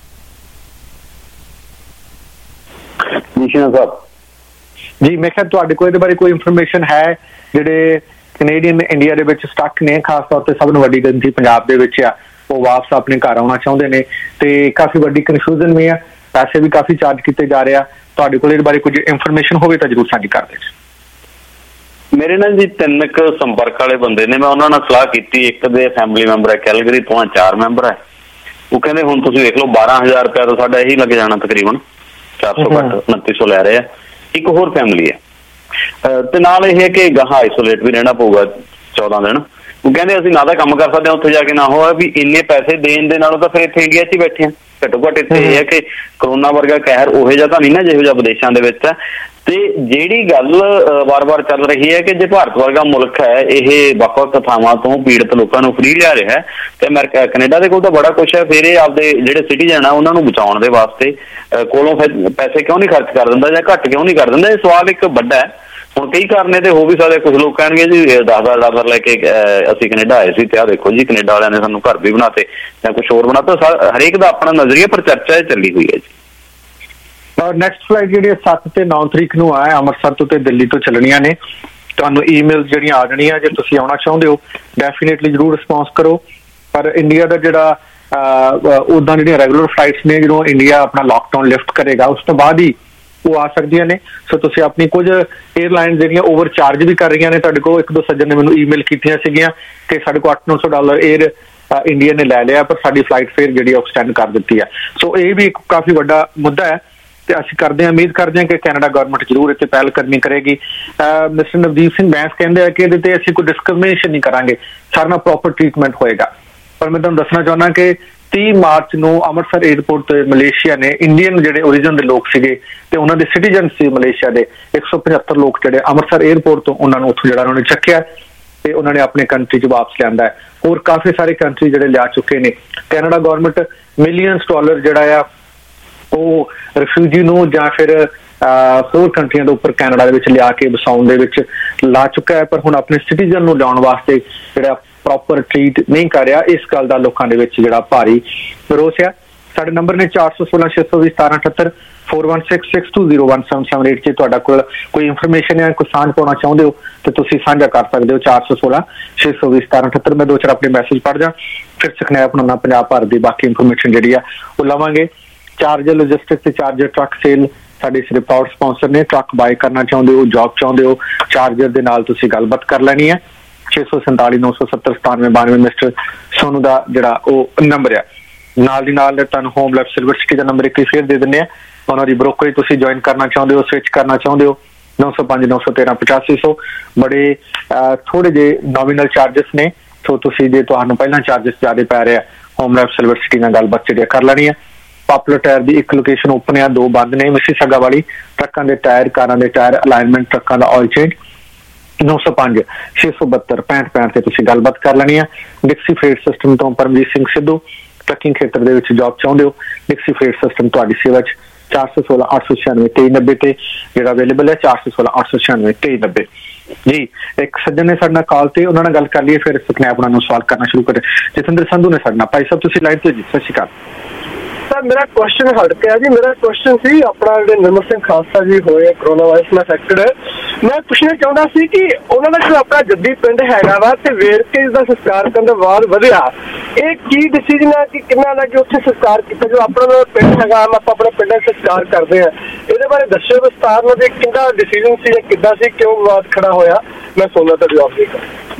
ਜੀ ਮੈਂ ਕਿਹਾ ਤੁਹਾਡੇ ਕੋਲ ਇਹਦੇ ਬਾਰੇ ਕੋਈ ਇਨਫੋਰਮੇਸ਼ਨ ਹੈ ਜਿਹੜੇ ਕੈਨੇਡੀਅਨ ਇੰਡੀਆ ਦੇ ਵਿੱਚ ਸਟੱਕ ਨੇ, ਖਾਸ ਤੌਰ ਤੇ ਸਭ ਨੂੰ ਵੱਡੀ ਗਿਣਤੀ ਪੰਜਾਬ ਦੇ ਵਿੱਚ ਆ, ਉਹ ਵਾਪਸ ਆਪਣੇ ਘਰ ਆਉਣਾ ਚਾਹੁੰਦੇ ਨੇ ਤੇ ਕਾਫੀ ਵੱਡੀ ਕਨਫਿਊਜ਼ਨ ਵੀ ਆ, ਪੈਸੇ ਵੀ ਕਾਫੀ ਚਾਰਜ ਕੀਤੇ ਜਾ ਰਹੇ ਆ। ਤੁਹਾਡੇ ਕੋਲ ਇਹਦੇ ਬਾਰੇ ਕੁਝ ਇਨਫੋਰਮੇਸ਼ਨ ਹੋਵੇ ਤਾਂ ਜ਼ਰੂਰ ਸਾਂਝੀ ਕਰ ਦਿਓ। ਮੇਰੇ ਨਾਲ ਜੀ ਤਿੰਨ ਕੁ ਸੰਪਰਕ ਵਾਲੇ ਬੰਦੇ ਨੇ, ਮੈਂ ਉਹਨਾਂ ਨਾਲ ਸਲਾਹ ਕੀਤੀ। ਇੱਕ ਦੇ ਫੈਮਿਲੀ ਮੈਂਬਰ ਹੈ ਕੈਲਗਰੀ ਤੋਂ, ਚਾਰ ਮੈਂਬਰ ਹੈ। ਉਹ ਕਹਿੰਦੇ ਹੁਣ ਤੁਸੀਂ ਦੇਖ ਲਓ ਬਾਰਾਂ ਹਜ਼ਾਰ ਰੁਪਇਆ ਤਾਂ ਸਾਡਾ ਇਹੀ ਲੱਗ ਜਾਣਾ, ਤਕਰੀਬਨ ਚਾਰ ਸੌ ਘੱਟ ਉਨੱਤੀ ਸੌ ਲੈ ਰਹੇ ਆ। ਇੱਕ ਹੋਰ ਫੈਮਿਲੀ ਹੈ ਤੇ ਨਾਲ ਇਹ ਹੈ ਕਿ ਗਾਹਾਂ ਆਈਸੋਲੇਟ ਵੀ ਰਹਿਣਾ ਪਊਗਾ ਚੌਦਾਂ ਦਿਨ। ਉਹ ਕਹਿੰਦੇ ਅਸੀਂ ਨਾ ਤਾਂ ਕੰਮ ਕਰ ਸਕਦੇ ਹਾਂ ਉੱਥੇ ਜਾ ਕੇ, ਨਾ ਹੋਇਆ ਵੀ ਇੰਨੇ ਪੈਸੇ ਦੇਣ ਦੇ ਨਾਲੋਂ ਤਾਂ ਫਿਰ ਇੱਥੇ ਇੰਡੀਆ 'ਚ ਹੀ ਬੈਠੇ ਆ। ਘੱਟੋ ਘੱਟ ਇੱਥੇ ਇਹ ਹੈ ਕਿ ਕਰੋਨਾ ਵਰਗਾ ਕਹਿਰ ਉਹੋ ਜਿਹਾ ਤਾਂ ਨਹੀਂ ਨਾ ਜਿਹੋ ਜਿਹਾ ਵਿਦੇਸ਼ਾਂ ਦੇ ਵਿੱਚ ਹੈ। ਤੇ ਜਿਹੜੀ ਗੱਲ ਵਾਰ-ਵਾਰ ਚੱਲ ਰਹੀ ਹੈ ਕਿ ਜੇ ਭਾਰਤ ਵਰਗਾ ਮੁਲਕ ਹੈ ਇਹ ਵੱਖ-ਵੱਖ ਥਾਵਾਂ ਤੋਂ ਪੀੜਤ ਲੋਕਾਂ ਨੂੰ ਫਰੀ ਲਿਆ ਰਿਹਾ ਤੇ ਅਮਰੀਕਾ ਕੈਨੇਡਾ ਦੇ ਕੋਲ ਤਾਂ ਬੜਾ ਕੁਛ ਹੈ, ਫਿਰ ਇਹ ਆਪਦੇ ਜਿਹੜੇ ਸਿਟੀਜ਼ਨ ਆ ਉਹਨਾਂ ਨੂੰ ਬਚਾਉਣ ਦੇ ਵਾਸਤੇ ਕੋਲੋਂ ਫਿਰ ਪੈਸੇ ਕਿਉਂ ਨਹੀਂ ਖਰਚ ਕਰ ਦਿੰਦਾ ਜਾਂ ਘੱਟ ਕਿਉਂ ਨਹੀਂ ਕਰ ਦਿੰਦਾ? ਇਹ ਸਵਾਲ ਇੱਕ ਵੱਡਾ ਹੈ। ਹੁਣ ਕਈ ਕਾਰਨੇ ਤੇ ਹੋ ਵੀ ਸਕਦੇ, ਕੁਛ ਲੋਕ ਕਹਿਣਗੇ ਜੀ ਦਸ ਦਸ ਡਾਲਰ ਲੈ ਕੇ ਅਸੀਂ ਕੈਨੇਡਾ ਆਏ ਸੀ ਤੇ ਆਹ ਦੇਖੋ ਜੀ ਕੈਨੇਡਾ ਵਾਲਿਆਂ ਨੇ ਸਾਨੂੰ ਘਰ ਵੀ ਬਣਾਤੇ ਜਾਂ ਕੁਛ ਹੋਰ ਬਣਾਤਾ। ਹਰੇਕ ਦਾ ਆਪਣਾ ਨਜ਼ਰੀਆ, ਪਰ ਚਰਚਾ ਇਹ ਚੱਲੀ ਹੋਈ ਹੈ ਜੀ। ਔਰ ਨੈਕਸਟ ਫਲਾਈਟ ਜਿਹੜੀ ਸੱਤ ਤੇ ਨੌ ਤਰੀਕ ਨੂੰ ਆ ਅੰਮ੍ਰਿਤਸਰ ਤੋਂ ਤੇ ਦਿੱਲੀ ਤੋਂ ਚੱਲਣੀਆਂ ਨੇ। ਤੁਹਾਨੂੰ ਈਮੇਲ ਜਿਹੜੀਆਂ ਆ ਜਾਣੀਆਂ। ਜੇ ਤੁਸੀਂ ਆਉਣਾ ਚਾਹੁੰਦੇ ਹੋ ਡੈਫੀਨੇਟਲੀ ਜ਼ਰੂਰ ਰਿਸਪੌਂਸ ਕਰੋ। ਪਰ ਇੰਡੀਆ ਦਾ ਜਿਹੜਾ ਉੱਦਾਂ ਜਿਹੜੀਆਂ ਰੈਗੂਲਰ ਫਲਾਈਟਸ ਨੇ, ਜਦੋਂ ਇੰਡੀਆ ਆਪਣਾ ਲਾਕਡਾਊਨ ਲਿਫਟ ਕਰੇਗਾ ਉਸ ਤੋਂ ਬਾਅਦ ਹੀ ਉਹ ਆ ਸਕਦੀਆਂ ਨੇ। ਸੋ ਤੁਸੀਂ ਆਪਣੀ ਕੁਝ ਏਅਰਲਾਈਨ ਜਿਹੜੀਆਂ ਓਵਰ ਚਾਰਜ ਵੀ ਕਰ ਰਹੀਆਂ ਨੇ, ਤੁਹਾਡੇ ਕੋਲ ਇੱਕ ਦੋ ਸੱਜਣ ਨੇ ਮੈਨੂੰ ਈਮੇਲ ਕੀਤੀਆਂ ਸੀਗੀਆਂ ਕਿ ਸਾਡੇ ਕੋਲ ਅੱਠ ਨੌ ਸੌ ਡਾਲਰ ਏਅਰ ਇੰਡੀਆ ਨੇ ਲੈ ਲਿਆ, ਪਰ ਸਾਡੀ ਫਲਾਈਟ ਫੇਰ ਜਿਹੜੀ ਐਕਸਟੈਂਡ ਕਰ ਦਿੱਤੀ ਹੈ। ਸੋ ਇਹ ਵੀ ਇੱਕ ਕਾਫੀ ਵੱਡਾ ਮੁੱਦਾ ਹੈ ਤੇ ਅਸੀਂ ਕਰਦੇ ਹਾਂ, ਉਮੀਦ ਕਰਦੇ ਹਾਂ ਕਿ ਕੈਨੇਡਾ ਗਵਰਨਮੈਂਟ ਜ਼ਰੂਰ ਇੱਥੇ ਪਹਿਲ ਕਰਨੀ ਕਰੇਗੀ। ਮਿਸਟਰ ਨਵਦੀਪ ਸਿੰਘ ਬੈਂਸ ਕਹਿੰਦੇ ਆ ਕਿ ਇਹਦੇ ਤੇ ਅਸੀਂ ਕੋਈ ਡਿਸਕ੍ਰਿਮੀਨੇਸ਼ਨ ਨਹੀਂ ਕਰਾਂਗੇ, ਸਾਰਿਆਂ ਨਾਲ ਪ੍ਰੋਪਰ ਟ੍ਰੀਟਮੈਂਟ ਹੋਏਗਾ। ਪਰ ਮੈਂ ਤੁਹਾਨੂੰ ਦੱਸਣਾ ਚਾਹੁੰਦਾ ਕਿ ਤੀਹ ਮਾਰਚ ਨੂੰ ਅੰਮ੍ਰਿਤਸਰ ਏਅਰਪੋਰਟ ਤੇ ਮਲੇਸ਼ੀਆ ਨੇ ਇੰਡੀਅਨ ਜਿਹੜੇ ਓਰੀਜਨ ਦੇ ਲੋਕ ਸੀਗੇ ਤੇ ਉਹਨਾਂ ਦੇ ਸਿਟੀਜ਼ਨ ਸੀ ਮਲੇਸ਼ੀਆ ਦੇ ਇੱਕ ਸੌ ਪਝੱਤਰ ਲੋਕ ਜਿਹੜੇ ਅੰਮ੍ਰਿਤਸਰ ਏਅਰਪੋਰਟ ਤੋਂ ਉਹਨਾਂ ਨੂੰ ਉੱਥੋਂ ਜਿਹੜਾ ਉਹਨਾਂ ਨੇ ਚੱਕਿਆ ਤੇ ਉਹਨਾਂ ਨੇ ਆਪਣੇ ਕੰਟਰੀ 'ਚ ਵਾਪਸ ਲਿਆਂਦਾ ਹੈ। ਹੋਰ ਕਾਫੀ ਸਾਰੇ ਕੰਟਰੀ ਜਿਹੜੇ ਲਿਆ ਚੁੱਕੇ ਨੇ। ਕੈਨੇਡਾ ਗੌਰਮੈਂਟ ਮਿਲੀਅਨਸ ਡਾਲਰ ਜਿਹੜਾ ਆ ਉਹ ਰਿਫਿਊਜੀ ਨੂੰ ਜਾਂ ਫਿਰ ਹੋਰ ਕੰਟਰੀਆਂ ਦੇ ਉੱਪਰ ਕੈਨੇਡਾ ਦੇ ਵਿੱਚ ਲਿਆ ਕੇ ਵਸਾਉਣ ਦੇ ਵਿੱਚ ਲਾ ਚੁੱਕਾ ਹੈ, ਪਰ ਹੁਣ ਆਪਣੇ ਸਿਟੀਜ਼ਨ ਨੂੰ ਲਿਆਉਣ ਵਾਸਤੇ ਜਿਹੜਾ ਪ੍ਰੋਪਰ ਟ੍ਰੀਟ ਨਹੀਂ ਕਰ ਰਿਹਾ। ਇਸ ਗੱਲ ਦਾ ਲੋਕਾਂ ਦੇ ਵਿੱਚ ਜਿਹੜਾ ਭਾਰੀ ਰੋਸ ਆ। ਸਾਡੇ ਨੰਬਰ ਨੇ ਚਾਰ ਸੌ ਸੋਲਾਂ ਛੇ ਸੌ ਵੀਹ ਸਤਾਰਾਂ ਅਠੱਤਰ four one six six two zero one seven seven eight. ਜੇ ਤੁਹਾਡਾ ਕੋਲ ਕੋਈ ਇਨਫੋਰਮੇਸ਼ਨ ਹੈ, ਕੋਈ ਸਾਂਝ ਪਾਉਣਾ ਚਾਹੁੰਦੇ ਹੋ ਤੇ ਤੁਸੀਂ ਸਾਂਝਾ ਕਰ ਸਕਦੇ ਹੋ। ਚਾਰ ਸੌ ਸੋਲਾਂ ਛੇ ਸੌ ਵੀਹ ਸਤਾਰਾਂ ਅਠੱਤਰ। ਮੈਂ ਦੋ ਚਾਰ ਆਪਣੇ ਮੈਸੇਜ ਪੜ੍ਹ ਜਾ, ਫਿਰ ਸਕਨੈਪ ਬਣਾਉਣਾ ਪੰਜਾਬ ਭਰ ਦੀ ਬਾਕੀ ਇਨਫੋਰਮੇਸ਼ਨ ਜਿਹੜੀ ਆ ਉਹ ਲਵਾਂਗੇ। ਚਾਰਜਰ ਲੌਜਿਸਟਿਕਸ ਤੇ ਚਾਰਜਰ ਟਰੱਕ ਸੇਲ ਸਾਡੇ ਇਸ ਰਿਪੋਰਟ ਸਪਾਂਸਰ ਨੇ। ਟਰੱਕ ਬਾਏ ਕਰਨਾ ਚਾਹੁੰਦੇ ਹੋ, ਜੌਬ ਚਾਹੁੰਦੇ ਹੋ, ਚਾਰਜਰ ਦੇ ਨਾਲ ਤੁਸੀਂ ਗੱਲਬਾਤ ਕਰ ਲੈਣੀ ਹੈ। ਛੇ ਸੌ ਸੰਤਾਲੀ ਨੌ ਸੌ ਸੱਤਰ ਸਤਾਨਵੇਂ ਬਾਨਵੇਂ ਮਿਸਟਰ ਸੋਨੂ ਦਾ ਜਿਹੜਾ ਉਹ ਨੰਬਰ ਆ। ਨਾਲ ਦੀ ਨਾਲ ਤੁਹਾਨੂੰ ਹੋਮ ਲਾਈਫ ਸਿਲਵਰ ਸਿਟੀ ਦਾ ਨੰਬਰ ਇੱਕ ਫੇਰ ਦੇ ਦਿੰਦੇ ਆ। ਉਹਨਾਂ ਦੀ ਬ੍ਰੋਕਰੇਜ ਤੁਸੀਂ ਜੁਆਇਨ ਕਰਨਾ ਚਾਹੁੰਦੇ ਹੋ, ਸਵਿਚ ਕਰਨਾ ਚਾਹੁੰਦੇ ਹੋ, ਨੌ ਸੌ ਪੰਜ ਨੌ ਸੌ ਤੇਰਾਂ ਪਚਾਸੀ ਸੌ। ਬੜੇ ਥੋੜੇ ਜਿਹੇ ਨੋਮੀਨਲ ਚਾਰਜਸ ਨੇ। ਸੋ ਤੁਸੀਂ ਜੇ ਤੁਹਾਨੂੰ ਪਹਿਲਾਂ ਚਾਰਜਸ ਜ਼ਿਆਦਾ ਪੈ ਰਿਹਾ, ਹੋਮ ਲਾਈਫ ਸਿਲਵਰ ਸਿਟੀ ਨਾਲ ਗੱਲਬਾਤ ਜਿਹੜੀ ਕਰ ਲੈਣੀ ਹੈ। ਪਾਪੂਲਰ ਟਾਇਰ ਦੀ ਇੱਕ ਲੋਕੇਸ਼ਨ ਓਪਨ ਆ, ਦੋ ਬੰਦ ਨੇ। ਮਿਸੀਸਾਗਾ ਵਾਲੀ ਟਰੱਕਾਂ ਦੇ ਟਾਇਰ, ਕਾਰਾਂ ਦੇ ਟਾਇਰ, ਅਲਾਈਨਮੈਂਟ, ਟਰੱਕਾਂ ਦਾ ਆਇਲ ਚੇਂਜ। ਨੌ ਸੌ ਪੰਜ ਛੇ ਸੌ ਬੱਤਰ ਪੈਂਹਠ ਪੈਂਹਠ ਤੇ ਤੁਸੀਂ ਗੱਲਬਾਤ ਕਰ ਲੈਣੀ ਆ। ਡਿਕਸੀ ਫਰੇਟ ਸਿਸਟਮ ਤੋਂ ਪਰਮਜੀਤ ਸਿੰਘ ਸਿੱਧੂ। ਟਰੱਕਿੰਗ ਖੇਤਰ ਦੇ ਵਿੱਚ ਜੌਬ ਚਾਹੁੰਦੇ ਹੋ, ਡਿਕਸੀ ਫਰੇਟ ਸਿਸਟਮ ਤੁਹਾਡੀ ਸੇਵਾ 'ਚ। ਚਾਰ ਸੌ ਸੋਲਾਂ ਅੱਠ ਸੌ ਛਿਆਨਵੇਂ ਤੇਈ ਨੱਬੇ ਤੇ ਜਿਹੜਾ ਅਵੇਲੇਬਲ ਹੈ ਚਾਰ ਸੌ ਸੋਲਾਂ ਅੱਠ ਸੌ ਛਿਆਨਵੇਂ ਤੇਈ ਨੱਬੇ। ਜੀ ਇੱਕ ਸੱਜਣ ਨੇ ਸਾਡੇ ਨਾਲ ਕਾਲ ਤੇ, ਉਹਨਾਂ ਨਾਲ ਗੱਲ ਕਰ ਲਈਏ, ਫਿਰ ਸਕਨੈਪ ਉਹਨਾਂ ਨੂੰ ਸਵਾਲ ਕਰਨਾ ਸ਼ੁਰੂ ਕਰੇ। ਜਤਿੰਦਰ ਸੰਧੂ ਨੇ ਸਾਡੇ ਨਾਲ। ਭਾਈ ਸਾਹਿਬ ਤੁਸੀਂ ਲਾਈਨ ਤੇ ਜੀ, ਸਤਿ ਸ਼੍ਰੀ ਅਕਾਲ। ਸਰ ਮੇਰਾ ਕੁਐਸਚਨ ਹਟ ਗਿਆ ਜੀ। ਮੇਰਾ ਕੁਐਸਚਨ ਸੀ ਆਪਣਾ ਜਿਹੜੇ ਨਿਰਮਲ ਸਿੰਘ ਖਾਲਸਾ ਜੀ ਹੋਏ ਕਰੋਨਾ ਵਾਇਰਸ ਨਾਲ ਅਫੈਕਟਡ, ਮੈਂ ਪੁੱਛਣਾ ਚਾਹੁੰਦਾ ਸੀ ਕਿ ਉਹਨਾਂ ਦਾ ਜੋ ਆਪਣਾ ਜੱਦੀ ਪਿੰਡ ਹੈਗਾ ਵਾ ਤੇ ਵੇਰਕੇ ਦਾ ਸੰਸਕਾਰ ਕਰਨ ਦਾ ਬਾਅਦ ਵਧਿਆ, ਇਹ ਕੀ ਡਿਸੀਜਨ ਹੈ ਕਿ ਕਿੰਨਾ ਦਾ ਜੋ ਉੱਥੇ ਸੰਸਕਾਰ ਕੀਤਾ, ਜੋ ਆਪਣਾ ਪਿੰਡ ਹੈਗਾ ਆਪਾਂ ਆਪਣੇ ਪਿੰਡਾਂ ਸੰਸਕਾਰ ਕਰਦੇ ਹਾਂ, ਇਹਦੇ ਬਾਰੇ ਦੱਸਿਓ ਵਿਸਤਾਰ ਨਾਲ ਵੀ ਕਿੰਨਾ ਡਿਸੀਜਨ ਸੀ ਜਾਂ ਕਿੱਦਾਂ ਸੀ, ਕਿਉਂ ਵਿਵਾਦ ਖੜਾ ਹੋਇਆ। ਮੈਂ ਸੁਣਨਾ ਤੁਹਾਡੀ ਜਵਾਬ ਦੇ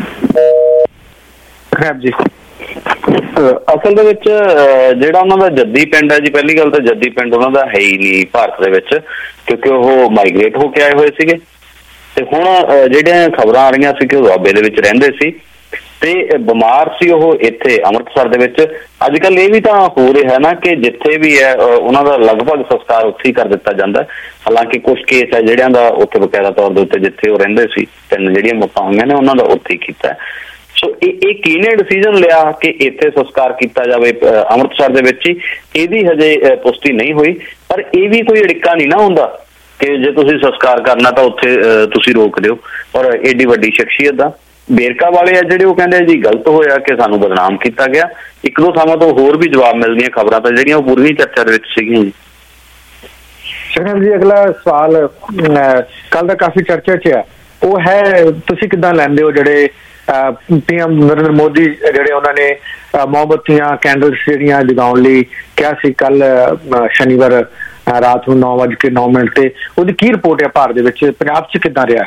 ਜੀ। ਅਸਲ ਦੇ ਵਿੱਚ ਜਿਹੜਾ ਉਹਨਾਂ ਦਾ ਜੱਦੀ ਪਿੰਡ ਹੈ ਜੀ, ਪਹਿਲੀ ਗੱਲ ਤਾਂ ਜੱਦੀ ਪਿੰਡ ਉਹਨਾਂ ਦਾ ਹੈ ਹੀ ਨਹੀਂ ਭਾਰਤ ਦੇ ਵਿੱਚ, ਕਿਉਂਕਿ ਉਹ ਮਾਈਗ੍ਰੇਟ ਹੋ ਕੇ ਆਏ ਹੋਏ ਸੀਗੇ। ਤੇ ਹੁਣ ਜਿਹੜੀਆਂ ਖਬਰਾਂ ਆ ਰਹੀਆਂ ਸੀ ਕਿ ਉਹ ਦੁਆਬੇ ਦੇ ਵਿੱਚ ਰਹਿੰਦੇ ਸੀ ਤੇ ਬਿਮਾਰ ਸੀ ਉਹ ਇੱਥੇ ਅੰਮ੍ਰਿਤਸਰ ਦੇ ਵਿੱਚ। ਅੱਜ ਕੱਲ੍ਹ ਇਹ ਵੀ ਤਾਂ ਹੋ ਰਿਹਾ ਨਾ ਕਿ ਜਿੱਥੇ ਵੀ ਹੈ ਉਹਨਾਂ ਦਾ ਲਗਭਗ ਸੰਸਕਾਰ ਉੱਥੇ ਹੀ ਕਰ ਦਿੱਤਾ ਜਾਂਦਾ। ਹਾਲਾਂਕਿ ਕੁਝ ਕੇਸ ਹੈ ਜਿਹੜਿਆਂ ਦਾ ਉੱਥੇ ਬਕਾਇਦਾ ਤੌਰ ਦੇ ਉੱਤੇ ਜਿੱਥੇ ਉਹ ਰਹਿੰਦੇ ਸੀ, ਤਿੰਨ ਜਿਹੜੀਆਂ ਮੌਤਾਂ ਹੋਈਆਂ ਨੇ ਉਹਨਾਂ ਦਾ ਉੱਥੇ ਹੀ ਕੀਤਾ। ਸੋ ਇਹ ਇਹ ਕਿਹਨੇ ਡਿਸੀਜਨ ਲਿਆ ਕਿ ਇੱਥੇ ਸੰਸਕਾਰ ਕੀਤਾ ਜਾਵੇ ਅੰਮ੍ਰਿਤਸਰ ਦੇ ਵਿੱਚ ਹੀ, ਇਹਦੀ ਹਜੇ ਪੁਸ਼ਟੀ ਨਹੀਂ ਹੋਈ। ਪਰ ਇਹ ਵੀ ਕੋਈ ਅੜਿੱਕਾ ਨਹੀਂ ਨਾ ਹੁੰਦਾ ਕਿ ਜੇ ਤੁਸੀਂ ਸੰਸਕਾਰ ਕਰਨਾ ਤਾਂ ਉੱਥੇ ਤੁਸੀਂ ਰੋਕ ਦਿਓ। ਔਰ ਏਡੀ ਵੱਡੀ ਸ਼ਖਸੀਅਤ ਦਾ ਵੇਰਕਾ ਵਾਲੇ ਆ ਜਿਹੜੇ ਉਹ ਕਹਿੰਦੇ ਜੀ ਗਲਤ ਹੋਇਆ ਕਿ ਸਾਨੂੰ ਬਦਨਾਮ ਕੀਤਾ ਗਿਆ। ਇੱਕ ਦੋ ਥਾਵਾਂ ਤੋਂ ਹੋਰ ਵੀ ਜਵਾਬ ਮਿਲਦੀਆਂ ਖਬਰਾਂ ਤਾਂ ਜਿਹੜੀਆਂ ਉਹ ਪੂਰੀ ਚਰਚਾ ਦੇ ਵਿੱਚ ਸੀਗੀਆਂ ਜੀ। ਸ਼ਰਨ ਜੀ ਅਗਲਾ ਸਵਾਲ ਕੱਲ ਦਾ ਕਾਫੀ ਚਰਚਾ 'ਚ ਹੈ, ਉਹ ਹੈ ਤੁਸੀਂ ਕਿੱਦਾਂ ਲੈਂਦੇ ਹੋ ਜਿਹੜੇ ਪੀ ਐਮ ਨਰਿੰਦਰ ਮੋਦੀ ਜਿਹੜੇ ਉਹਨਾਂ ਨੇ ਮੋਮਬੱਤੀਆਂ ਕੈਂਡਲਸ ਜਿਹੜੀਆਂ ਜਗਾਉਣ ਲਈ ਕਿਹਾ ਸੀ ਕੱਲ ਸ਼ਨੀਵਾਰ ਰਾਤ ਨੂੰ ਨੌ ਵੱਜ ਕੇ ਨੌ ਮਿੰਟ ਤੇ, ਉਹਦੀ ਕੀ ਰਿਪੋਰਟ ਹੈ ਭਾਰਤ ਦੇ ਵਿੱਚ, ਪੰਜਾਬ 'ਚ ਕਿੱਦਾਂ ਰਿਹਾ?